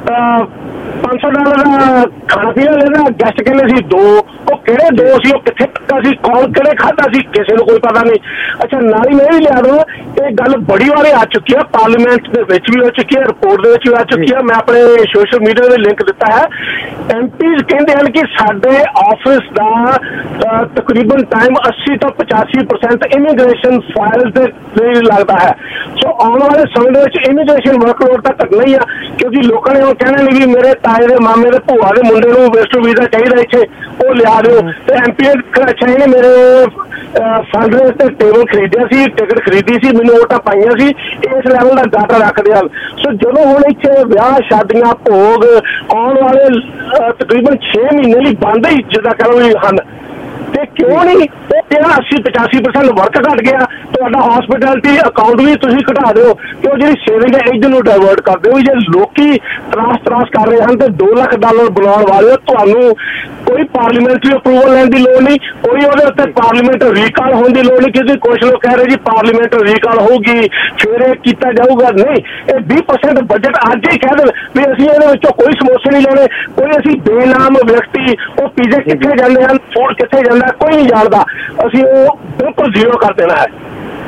ਪੰਜ ਸੌ ਡਾਲਰ ਦਾ ਖਾਣਾ ਪੀਣਾ ਲੈਂਦਾ, ਗੈਸਟ ਕਹਿੰਦੇ ਸੀ ਦੋ। ਉਹ ਕਿਹੜੇ ਦੋ ਸੀ, ਉਹ ਕਿੱਥੇ ਖਾਧਾ ਸੀ, ਕੌਣ ਕਿਹੜੇ ਖਾਧਾ ਸੀ, ਕਿਸੇ ਨੂੰ ਕੋਈ ਪਤਾ ਨਹੀਂ। ਅੱਛਾ, ਨਾਲ ਹੀ ਮੈਂ ਵੀ ਲਿਆ ਦਵਾਂ, ਇਹ ਗੱਲ ਬੜੀ ਵਾਰੀ ਆ ਚੁੱਕੀ ਹੈ, ਪਾਰਲੀਮੈਂਟ ਦੇ ਵਿੱਚ ਵੀ ਹੋ ਚੁੱਕੀ ਹੈ, ਰਿਪੋਰਟ ਦੇ ਵਿੱਚ ਵੀ ਆ ਚੁੱਕੀ ਹੈ। ਮੈਂ ਆਪਣੇ ਸੋਸ਼ਲ ਮੀਡੀਆ ਦੇ ਲਿੰਕ ਦਿੱਤਾ ਹੈ। ਐਮ ਪੀਜ਼ ਕਹਿੰਦੇ ਹਨ ਕਿ ਸਾਡੇ ਆਫਿਸ ਦਾ ਤਕਰੀਬਨ ਟਾਈਮ ਅੱਸੀ ਤੋਂ ਪਚਾਸੀ ਪਰਸੈਂਟ ਇਮੀਗ੍ਰੇਸ਼ਨ ਫਾਈਲ ਦੇ ਲਈ ਲੱਗਦਾ ਹੈ। ਸੋ ਆਉਣ ਵਾਲੇ ਸਮੇਂ ਦੇ ਵਿੱਚ ਇਮੀਗ੍ਰੇਸ਼ਨ ਵਰਕਲੋਡ ਤਾਂ ਘਟਣਾ ਹੀ ਆ, ਕਿਉਂਕਿ ਲੋਕਾਂ ਨੇ ਉਹ ਕਹਿਣਾ ਨਹੀਂ ਵੀ ਮੇਰੇ ਤਾਏ ਦੇ, ਮਾਮੇ ਦੇ, ਭੂਆ ਦੇ ਮੁੰਡੇ ਨੂੰ ਵਿਜ਼ਟਰ ਵੀਜ਼ਾ ਚਾਹੀਦਾ ਇੱਥੇ, ਉਹ ਲਿਆ ਦਿਓ। ਤੇ ਐਮਪੀ ਅੱਛਾ ਨੇ ਮੇਰੇ ਫੰਡ ਤੇ ਟੇਬਲ ਖਰੀਦਿਆ ਸੀ, ਟਿਕਟ ਖਰੀਦੀ ਸੀ, ਮੈਨੂੰ ਵੋਟਾਂ ਪਾਈਆਂ ਸੀ, ਇਸ ਲੈਵਲ ਦਾ ਡਾਟਾ ਰੱਖਦੇ ਹਨ। ਸੋ ਜਦੋਂ ਹੁਣ ਇੱਥੇ ਵਿਆਹ ਸ਼ਾਦੀਆਂ ਭੋਗ ਆਉਣ ਵਾਲੇ ਤਕਰੀਬਨ ਛੇ ਮਹੀਨੇ ਲਈ ਬੰਦ ਹੀ ਜਿੱਦਾਂ ਕਰੋ ਹਨ, ਤੇ ਕਿਉਂ ਨਹੀਂ ਉਹ ਜਿਹੜਾ ਅੱਸੀ ਪਚਾਸੀ ਪਰਸੈਂਟ ਵਰਕ ਘਟ ਗਿਆ, ਤੁਹਾਡਾ ਹਸਪੀਟੈਲਿਟੀ ਅਕਾਊਂਟ ਵੀ ਤੁਸੀਂ ਘਟਾ ਦਿਓ ਕਿ ਉਹ ਜਿਹੜੀ ਸੇਵਿੰਗ ਹੈ ਇੱਧਰ ਨੂੰ ਡਾਇਵਰਟ ਕਰ ਦਿਓ। ਜੇ ਲੋਕੀ ਤਰਾਸ ਤਰਾਸ ਕਰ ਰਹੇ ਹਨ ਤੇ ਦੋ ਲੱਖ ਡਾਲਰ ਬਣਾਉਣ ਵਾਲੇ, ਤੁਹਾਨੂੰ ਕੋਈ ਪਾਰਲੀਮੈਂਟਰੀ ਅਪਰੂਵਲ ਲੈਣ ਦੀ ਲੋੜ ਨਹੀਂ, ਕੋਈ ਉਹਦੇ ਉੱਤੇ ਪਾਰਲੀਮੈਂਟ ਰੀਕਾਲ ਹੋਣ ਦੀ ਲੋੜ ਨਹੀਂ। ਕਿਉਂਕਿ ਕੁਛ ਲੋਕ ਕਹਿ ਰਹੇ ਜੀ ਪਾਰਲੀਮੈਂਟ ਰੀਕਾਲ ਹੋਊਗੀ ਫਿਰ ਇਹ ਕੀਤਾ ਜਾਊਗਾ। ਨਹੀਂ, ਇਹ ਵੀਹ ਪਰਸੈਂਟ ਬਜਟ ਅੱਜ ਹੀ ਕਹਿ ਦੇਣ ਵੀ ਅਸੀਂ ਇਹਦੇ ਵਿੱਚੋਂ ਕੋਈ ਸਮੋਸੇ ਨਹੀਂ ਲੈਣੇ, ਕੋਈ ਅਸੀਂ ਬੇਨਾਮ ਵਿਅਕਤੀ ਉਹ ਪੀਜ਼ੇ ਕਿੱਥੇ ਜਾਂਦੇ ਹਨ, ਫੂਡ ਕਿੱਥੇ ਜਾਂਦਾ ਕੋਈ ਨਹੀਂ ਜਾਣਦਾ, ਅਸੀਂ ਉਹ ਬਿਲਕੁਲ ਜ਼ੀਰੋ ਕਰ ਦੇਣਾ ਹੈ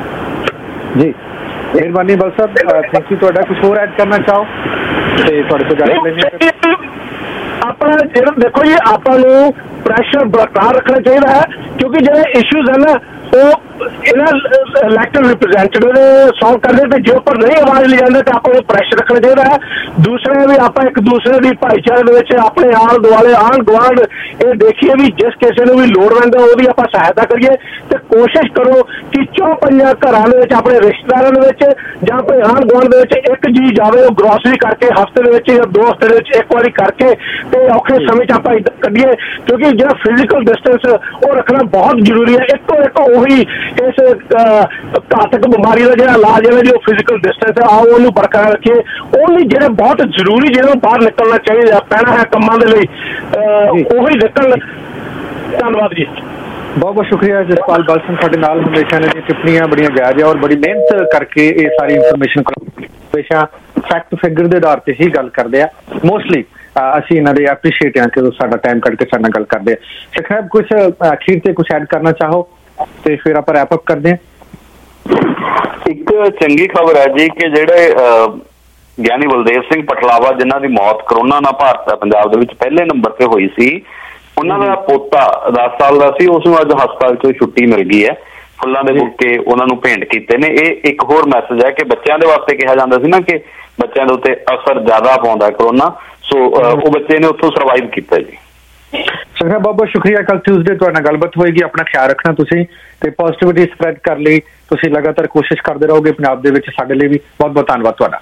ਜੀ। ਮਿਹਰਬਾਨੀ ਬਲ ਸਾਹਿਬ, ਥੈਂਕ ਯੂ। ਤੁਹਾਡਾ ਕੁਝ ਹੋਰ ਐਡ ਕਰਨਾ ਚਾਹੋ ਤੇ ਤੁਹਾਡੇ ਤੋਂ ਜਾਣ ਲੈਣੀ ਆਪਣਾ ਜਿਹੜਾ ਦੇਖੋ ਜੀ, ਆਪਾਂ ਨੂੰ ਪ੍ਰੈਸ਼ਰ ਬਰਕਰਾਰ ਰੱਖਣਾ ਚਾਹੀਦਾ ਹੈ ਕਿਉਂਕਿ ਜਿਹੜੇ ਇਸ਼ੂਜ਼ ਹਨ ਨਾ ਉਹ ਇਹਨਾਂ ਇਲੈਕਟਡ ਰਿਪਰੈਜ਼ੈਂਟੇਟਿਵ ਸੋਲਵ ਕਰਦੇ, ਤੇ ਜੇ ਉੱਪਰ ਨਹੀਂ ਆਵਾਜ਼ ਲਈ ਜਾਂਦੇ ਤਾਂ ਆਪਾਂ ਨੂੰ ਪ੍ਰੈਸ਼ਰ ਰੱਖਣਾ ਚਾਹੀਦਾ ਹੈ। ਦੂਸਰੇ ਵੀ ਆਪਾਂ ਇੱਕ ਦੂਸਰੇ ਦੀ ਭਾਈਚਾਰੇ ਦੇ ਵਿੱਚ ਆਪਣੇ ਆਲ ਦੁਆਲੇ ਆਂਢ ਗੁਆਂਢ ਇਹ ਦੇਖੀਏ ਵੀ ਜਿਸ ਕਿਸੇ ਨੂੰ ਵੀ ਲੋੜਵੰਦ ਹੈ ਉਹਦੀ ਆਪਾਂ ਸਹਾਇਤਾ ਕਰੀਏ, ਤੇ ਕੋਸ਼ਿਸ਼ ਕਰੋ ਕਿ ਚੌ ਪੰਜਾਂ ਘਰਾਂ ਦੇ ਵਿੱਚ ਆਪਣੇ ਰਿਸ਼ਤੇਦਾਰਾਂ ਦੇ ਵਿੱਚ ਜਾਂ ਆਪਣੇ ਆਂਢ ਗੁਆਂਢ ਦੇ ਵਿੱਚ ਇੱਕ ਜੀ ਜਾਵੇ, ਉਹ ਗਰੋਸਰੀ ਕਰਕੇ ਹਫ਼ਤੇ ਦੇ ਵਿੱਚ ਜਾਂ ਦੋ ਹਫ਼ਤੇ ਦੇ ਵਿੱਚ ਇੱਕ ਵਾਰੀ ਕਰਕੇ ਤੇ ਔਖੇ ਸਮੇਂ 'ਚ ਆਪਾਂ ਕੱਢੀਏ। ਕਿਉਂਕਿ ਜਿਹੜਾ ਫਿਜ਼ੀਕਲ ਡਿਸਟੈਂਸ ਉਹ ਰੱਖਣਾ ਬਹੁਤ ਜ਼ਰੂਰੀ ਹੈ। ਇੱਕੋ ਇੱਕ ਉਹੀ ਇਸ ਘਾਤਕ ਬਿਮਾਰੀ ਦਾ ਜਿਹੜਾ ਇਲਾਜ ਹੈ ਜੀ ਉਹ ਫਿਜ਼ੀਕਲ ਡਿਸਟੈਂਸ ਹੈ, ਆਓ ਉਹਨੂੰ ਬਰਕਰਾਰ ਰੱਖੀਏ। ਉਹਨੇ ਜਿਹੜੇ ਬਹੁਤ ਜ਼ਰੂਰੀ ਜਿਹਨਾਂ ਨੂੰ ਬਾਹਰ ਨਿਕਲਣਾ ਚਾਹੀਦਾ ਪੈਣਾ ਹੈ ਕੰਮਾਂ ਦੇ ਲਈ ਉਹੀ ਨਿਕਲਣ। ਧੰਨਵਾਦ ਜੀ, ਬਹੁਤ ਬਹੁਤ ਸ਼ੁਕਰੀਆ ਜਸਪਾਲ ਬਲ ਸਿੰਘ, ਸਾਡੇ ਨਾਲ ਹਮੇਸ਼ਾ ਇਹਨਾਂ ਦੀਆਂ ਟਿੱਪਣੀਆਂ ਬੜੀਆਂ ਜਾਇਜ਼ ਔਰ ਬੜੀ ਮਿਹਨਤ ਕਰਕੇ ਇਹ ਸਾਰੀ ਇਨਫੋਰਮੇਸ਼ਨ ਹਮੇਸ਼ਾ ਫੈਕਟ ਫਿਗਰ ਦੇ ਆਧਾਰ ਤੇ ਹੀ ਗੱਲ ਕਰਦੇ ਆ। ਮੋਸਟਲੀ ਅਸੀਂ ਇਹਨਾਂ ਦੇ ਐਪਰੀਸ਼ੀਏਟ ਹਾਂ ਕਿ ਉਹ ਸਾਡਾ ਟਾਈਮ ਕੱਢ ਕੇ ਸਾਡੇ ਨਾਲ ਗੱਲ ਕਰਦੇ ਆ। ਸ਼ੇਖ ਸਾਹਿਬ ਕੁਝ ਅਖੀਰ ਤੇ ਕੁਝ ਐਡ ਕਰਨਾ ਚਾਹੋ ਤੇ ਫਿਰ ਆਪਾਂ ਰੈਪ ਅਪ ਕਰਦੇ ਹਾਂ। ਇੱਕ ਚੰਗੀ ਖਬਰ ਹੈ ਜੀ ਕਿ ਜਿਹੜੇ ਗਿਆਨੀ ਬਲਦੇਵ ਸਿੰਘ ਪਟਲਾਵਾ ਜਿਨ੍ਹਾਂ ਦੀ ਮੌਤ ਕਰੋਨਾ ਨਾਲ ਭਾਰਤ ਪੰਜਾਬ ਦੇ ਵਿੱਚ ਪਹਿਲੇ ਨੰਬਰ ਤੇ ਹੋਈ ਸੀ, ਉਹਨਾਂ ਦਾ ਪੋਤਾ ਦਸ ਸਾਲ ਦਾ ਸੀ, ਉਸ ਨੂੰ ਅੱਜ ਹਸਪਤਾਲ ਚੋਂ ਛੁੱਟੀ ਮਿਲ ਗਈ ਹੈ। ਫੁੱਲਾਂ ਦੇ ਬੁੱਕੇ ਉਹਨਾਂ ਨੂੰ ਭੇਂਟ ਕੀਤੇ ਨੇ। ਇਹ ਇੱਕ ਹੋਰ ਮੈਸੇਜ ਹੈ ਕਿ ਬੱਚਿਆਂ ਦੇ ਵਾਸਤੇ ਕਿਹਾ ਜਾਂਦਾ ਸੀ ਨਾ ਕਿ ਬੱਚਿਆਂ ਦੇ ਉੱਤੇ ਅਸਰ ਜ਼ਿਆਦਾ ਪਾਉਂਦਾ ਕਰੋਨਾ, ਸੋ ਉਹ ਬੱਚੇ ਨੇ ਉੱਥੋਂ ਸਰਵਾਈਵ ਕੀਤਾ ਜੀ। ਸ਼ੁਕਰੀਆ, ਬਹੁਤ ਬਹੁਤ ਸ਼ੁਕਰੀਆ। ਕੱਲ ਟਿਊਜ਼ਡੇ ਤੁਹਾਡੇ ਨਾਲ ਗੱਲਬਾਤ ਹੋਏਗੀ। ਆਪਣਾ ਖਿਆਲ ਰੱਖਣਾ ਤੁਸੀਂ ਤੇ ਪੋਜ਼ਿਟਿਵਿਟੀ ਸਪਰੈਡ ਕਰ ਲਈ ਤੁਸੀਂ ਲਗਾਤਾਰ ਕੋਸ਼ਿਸ਼ ਕਰਦੇ ਰਹੋਗੇ ਪੰਜਾਬ ਦੇ ਵਿੱਚ। ਸਾਡੇ ਲਈ ਵੀ ਬਹੁਤ ਬਹੁਤ ਧੰਨਵਾਦ ਤੁਹਾਡਾ।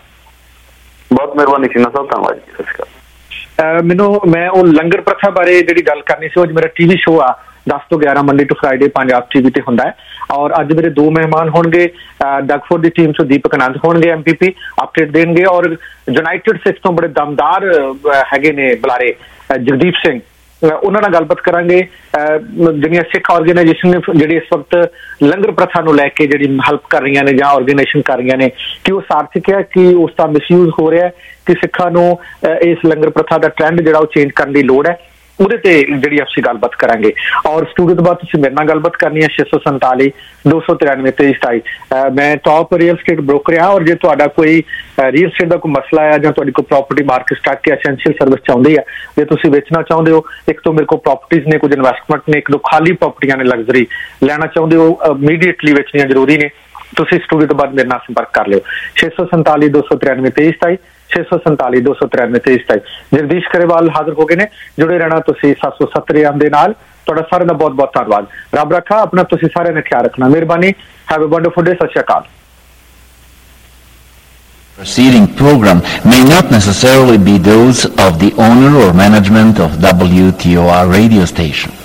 ਬਹੁਤ ਮਿਹਰਬਾਨੀ ਸਿੰਘਾ ਸਾਹਿਬ, ਧੰਨਵਾਦ ਜੀ, ਸਤਿ ਸ਼੍ਰੀ ਅਕਾਲ। ਮੈਨੂੰ ਮੈਂ ਉਹ ਲੰਗਰ ਪ੍ਰਥਾ ਬਾਰੇ ਜਿਹੜੀ ਗੱਲ ਕਰਨੀ ਸੀ, ਉਹ ਮੇਰਾ ਟੀਵੀ ਸ਼ੋਅ ਆ ਦਸ ਤੋਂ ਗਿਆਰਾਂ Monday to Friday Punjab TV ਤੇ ਹੁੰਦਾ ਹੈ। ਔਰ ਅੱਜ ਮੇਰੇ ਦੋ ਮਹਿਮਾਨ ਹੋਣਗੇ, ਡਗਫੋਰਡ ਦੀ ਟੀਮ ਚੋਂ ਦੀਪਕ ਆਨੰਦ ਹੋਣਗੇ, ਐਮ ਪੀ ਪੀ ਅਪਡੇਟ ਦੇਣਗੇ, ਔਰ ਯੂਨਾਈਟਿਡ ਸਿੱਖ ਤੋਂ ਬੜੇ ਦਮਦਾਰ ਹੈਗੇ ਨੇ ਬੁਲਾਰੇ ਜਗਦੀਪ ਸਿੰਘ, ਉਹਨਾਂ ਨਾਲ ਗੱਲਬਾਤ ਕਰਾਂਗੇ। ਜਿਹੜੀਆਂ ਸਿੱਖ ਆਰਗੇਨਾਈਜੇਸ਼ਨ ਨੇ ਜਿਹੜੀ ਇਸ ਵਕਤ ਲੰਗਰ ਪ੍ਰਥਾ ਨੂੰ ਲੈ ਕੇ ਜਿਹੜੀ ਹੈਲਪ ਕਰ ਰਹੀਆਂ ਨੇ ਜਾਂ ਆਰਗੇਨਾਈਜੇਸ਼ਨ ਕਰ ਰਹੀਆਂ ਨੇ, ਕਿ ਉਹ ਸਾਰਥਕ ਹੈ ਕਿ ਉਸ ਦਾ ਮਿਸਯੂਜ਼ ਹੋ ਰਿਹਾ, ਕਿ ਸਿੱਖਾਂ ਨੂੰ ਇਸ ਲੰਗਰ ਪ੍ਰਥਾ ਦਾ ਟ੍ਰੈਂਡ ਜਿਹੜਾ ਉਹ ਚੇਂਜ ਕਰਨ ਦੀ ਲੋੜ ਹੈ, ਉਹਦੇ ਤੇ ਜਿਹੜੀ ਅਸੀਂ ਗੱਲਬਾਤ ਕਰਾਂਗੇ। ਔਰ ਸਟੂਡੀਓ ਤੋਂ ਬਾਅਦ ਤੁਸੀਂ ਮੇਰੇ ਨਾਲ ਗੱਲਬਾਤ ਕਰਨੀ ਹੈ ਛੇ ਸੌ ਸੰਤਾਲੀ ਦੋ ਸੌ ਤਿਰਾਨਵੇਂ ਤੇਈ ਸਤਾਈ। ਮੈਂ ਟੌਪ ਰੀਅਲ ਸਟੇਟ ਬ੍ਰੋਕਰ ਹਾਂ, ਔਰ ਜੇ ਤੁਹਾਡਾ ਕੋਈ ਰੀਅਲ ਸਟੇਟ ਦਾ ਕੋਈ ਮਸਲਾ ਹੈ ਜਾਂ ਤੁਹਾਡੀ ਕੋਈ ਪ੍ਰਾਪਰਟੀ ਮਾਰਕੀਟ ਸਟਾਕ ਕੇ ਐਸੈਂਸ਼ੀਅਲ ਸਰਵਿਸ ਚਾਹੁੰਦੀ ਹੈ, ਜੇ ਤੁਸੀਂ ਵੇਚਣਾ ਚਾਹੁੰਦੇ ਹੋ, ਇੱਕ ਤੋਂ ਮੇਰੇ ਕੋਲ ਪ੍ਰਾਪਰਟੀਜ਼ ਨੇ, ਕੁਝ ਇਨਵੈਸਟਮੈਂਟ ਨੇ, ਇੱਕ ਦੋ ਖਾਲੀ ਪ੍ਰਾਪਰਟੀਆਂ ਨੇ ਲਗਜ਼ਰੀ ਲੈਣਾ ਚਾਹੁੰਦੇ ਹੋ, ਇਮੀਡੀਏਟਲੀ ਵੇਚਣੀਆਂ ਜ਼ਰੂਰੀ ਨੇ, ਤੁਸੀਂ ਸਟੂਡੀਓ ਤੋਂ ਬਾਅਦ ਮੇਰੇ ਨਾਲ ਸੰਪਰਕ ਕਰ ਲਿਓ। ਛੇ ਸੌ ਸੰਤਾਲੀ ਦੋ ਸੌ ਤਿਰਾਨਵੇਂ ਤੇਈ ਸਤਾਈ ਛੇ ਸੌ ਸੰਤਾਲੀ ਦੋ ਸੌ ਤਿਰਾਨਵੇਂ ਤੇਈ ਸਤਾਈ। ਜਗਦੀਸ਼ ਕਰੇਵਾਲ ਹਾਜ਼ਰ ਹੋ ਗਏ ਨੇ। ਜੁੜੇ ਰਹਿਣਾ ਤੁਸੀਂ ਸੱਤ ਸੌ ਸੱਤਰ ਆਮ ਦੇ ਨਾਲ। ਤੁਹਾਡਾ ਸਾਰਿਆਂ ਦਾ ਬਹੁਤ ਬਹੁਤ ਧੰਨਵਾਦ। ਰੱਬ ਰੱਖਾ, ਆਪਣਾ ਤੁਸੀਂ ਸਾਰਿਆਂ ਨੇ ਖਿਆਲ ਰੱਖਣਾ। ਮਿਹਰਬਾਨੀ। Have a wonderful day. ਸਤਿ ਸ਼੍ਰੀ ਅਕਾਲ। Preceding program may not necessarily be those of the owner or management of W T O R radio station.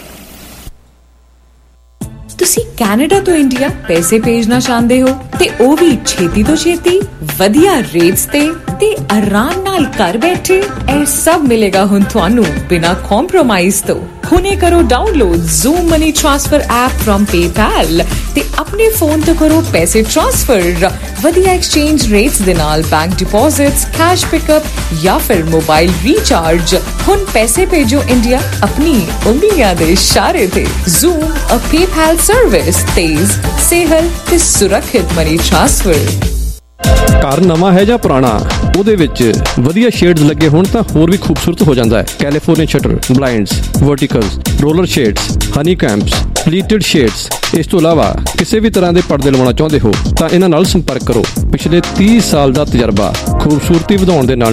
ਤੁਸੀਂ ਕੈਨੇਡਾ ਤੋਂ ਇੰਡੀਆ ਪੈਸੇ ਭੇਜਣਾ ਚਾਹੁੰਦੇ ਹੋ ਤੇ ਉਹ ਵੀ ਛੇਤੀ ਤੋਂ ਛੇਤੀ ਵਧੀਆ ਰੇਟਸ ਤੇ ਤੇ ਆਰਾਮ ਨਾਲ ਘਰ ਬੈਠੇ, ਇਹ ਸਭ ਮਿਲੇਗਾ ਹੁਣ ਤੁਹਾਨੂੰ ਬਿਨਾਂ ਕੰਪਰੋਮਾਈਜ਼ ਤੋਂ। ਹੁਣੇ ਕਰੋ download Zoom money transfer app firm PayPal ਤੇ ਆਪਣੇ ਫੋਨ ਤੋਂ ਕਰੋ ਪੈਸੇ ਟ੍ਰਾਂਸਫਰ ਵਧੀਆ ਐਕਸਚੇਂਜ ਰੇਟਸ ਦੇ ਨਾਲ, ਬੈਂਕ ਡਿਪੋਜ਼ਿਟਸ, ਕੈਸ਼ ਪਿਕਅਪ ਜਾਂ ਫਿਰ ਮੋਬਾਈਲ ਰੀਚਾਰਜ। ਹੁਣ ਪੈਸੇ ਭੇਜੋ ਇੰਡੀਆ ਆਪਣੀ ਉਂਗਲੀਆਂ ਦੇ ਇਸ਼ਾਰੇ ਤੇ। ਜ਼ੂਮ ਅ ਪੇਪੈਲ ਸਰਵਿਸ, ਤੇਜ਼, ਸਹਿਲ ਤੇ ਸੁਰੱਖਿਅਤ ਮਨੀ ਟ੍ਰਾਂਸਫਰ। ਘਰ ਨਵਾਂ ਹੈ ਜਾਂ ਪੁਰਾਣਾ, ਉਹਦੇ ਵਿੱਚ ਵਧੀਆ ਸ਼ੇਡਸ ਲੱਗੇ ਹੋਣ ਤਾਂ ਹੋਰ ਵੀ ਖੂਬਸੂਰਤ ਹੋ ਜਾਂਦਾ ਹੈ। California shutter, blinds, verticals, roller shades, honeycombs, pleated shades. ਇਸ ਤੋਂ ਇਲਾਵਾ ਕਿਸੇ ਵੀ ਤਰ੍ਹਾਂ ਦੇ ਪਰਦੇ ਲਵਾਉਣਾ ਚਾਹੁੰਦੇ ਹੋ ਤਾਂ ਇਹਨਾਂ ਨਾਲ ਸੰਪਰਕ ਕਰੋ। ਪਿਛਲੇ ਤੀਹ ਸਾਲ ਦਾ ਤਜਰਬਾ, ਖੂਬਸੂਰਤੀ ਵਧਾਉਣ ਦੇ ਨਾਲ ਨਾਲ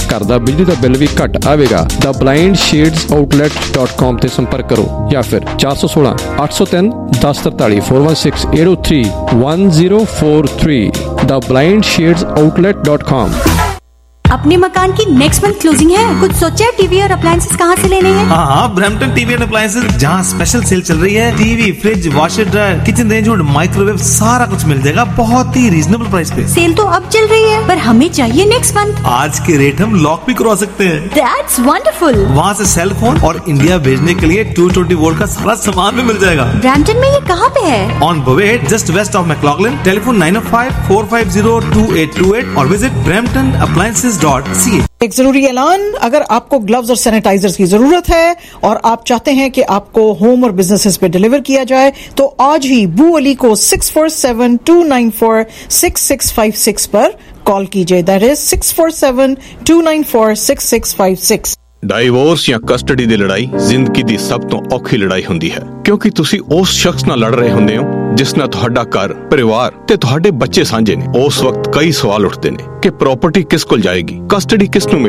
घर दा बिजली दा बिल भी घट आवेगा। The blind shades outlet dot com ते संपर्क करो या फिर चार सौ सोलह आठ सौ तीन दस तरताली four one six eight o three one zero four three the blind shades outlet dot com. अपने मकान की नेक्स्ट मंथ क्लोजिंग है, कुछ सोचा है? टीवी और अप्लायंसेस कहाँ से लेने हैं? हाँ हाँ, ब्रैम्पटन टीवी एंड अप्लायंसेस, जहाँ स्पेशल सेल चल रही है। TV, fridge, washer dryer, kitchen range और माइक्रोवेव सारा कुछ मिल जाएगा बहुत ही रीजनेबल प्राइस पे। सेल तो अब चल रही है, पर हमें चाहिए नेक्स्ट मंथ। आज के रेट हम लॉक भी करवा सकते हैं। That's wonderful। वहाँ से सेल फोन और इंडिया भेजने के लिए टू ट्वेंटी वोल्ट का सारा सामान भी मिल जाएगा। ब्रैम्पटन में ये कहाँ पे है? On Bovaird, just west of McLaughlin. Telephone nine O five four five zero two eight two eight और visit Brampton appliances dot C A. एक जरूरी ऐलान, अगर आपको ग्लव्स और सैनिटाइजर्स की जरूरत है और आप चाहते हैं कि आपको होम और बिजनेसेस पे डिलीवर किया जाए, तो आज ही बू अली को six four seven two nine four six six five six पर कॉल कीजिए। That is six four seven two nine four six six five six. Divorce ਜਾਂ ਕਸਟਡੀ ਦੀ ਲੜਾਈ ਜ਼ਿੰਦਗੀ ਦੀ ਸਭ ਤੋਂ ਔਖੀ ਲੜਾਈ ਹੁੰਦੀ ਹੈ, ਕਿਉਂਕਿ ਤੁਸੀਂ ਉਸ ਸ਼ਖਸ ਨਾਲ ਲੜ ਰਹੇ ਹੁੰਦੇ ਹੋ ਜਿਸ ਨਾਲ ਤੁਹਾਡਾ ਘਰ, ਪਰਿਵਾਰ ਤੇ ਤੁਹਾਡੇ ਬੱਚੇ ਸਾਂਝੇ ਨੇ। ਉਸ ਵਕਤ ਕਈ ਸਵਾਲ ਉੱਠਦੇ ਨੇ ਕਿ ਪ੍ਰਾਪਰਟੀ ਕਿਸ ਕੋਲ ਜਾਏਗੀ, ਕਸਟਡੀ ਕਿਸ ਨੂੰ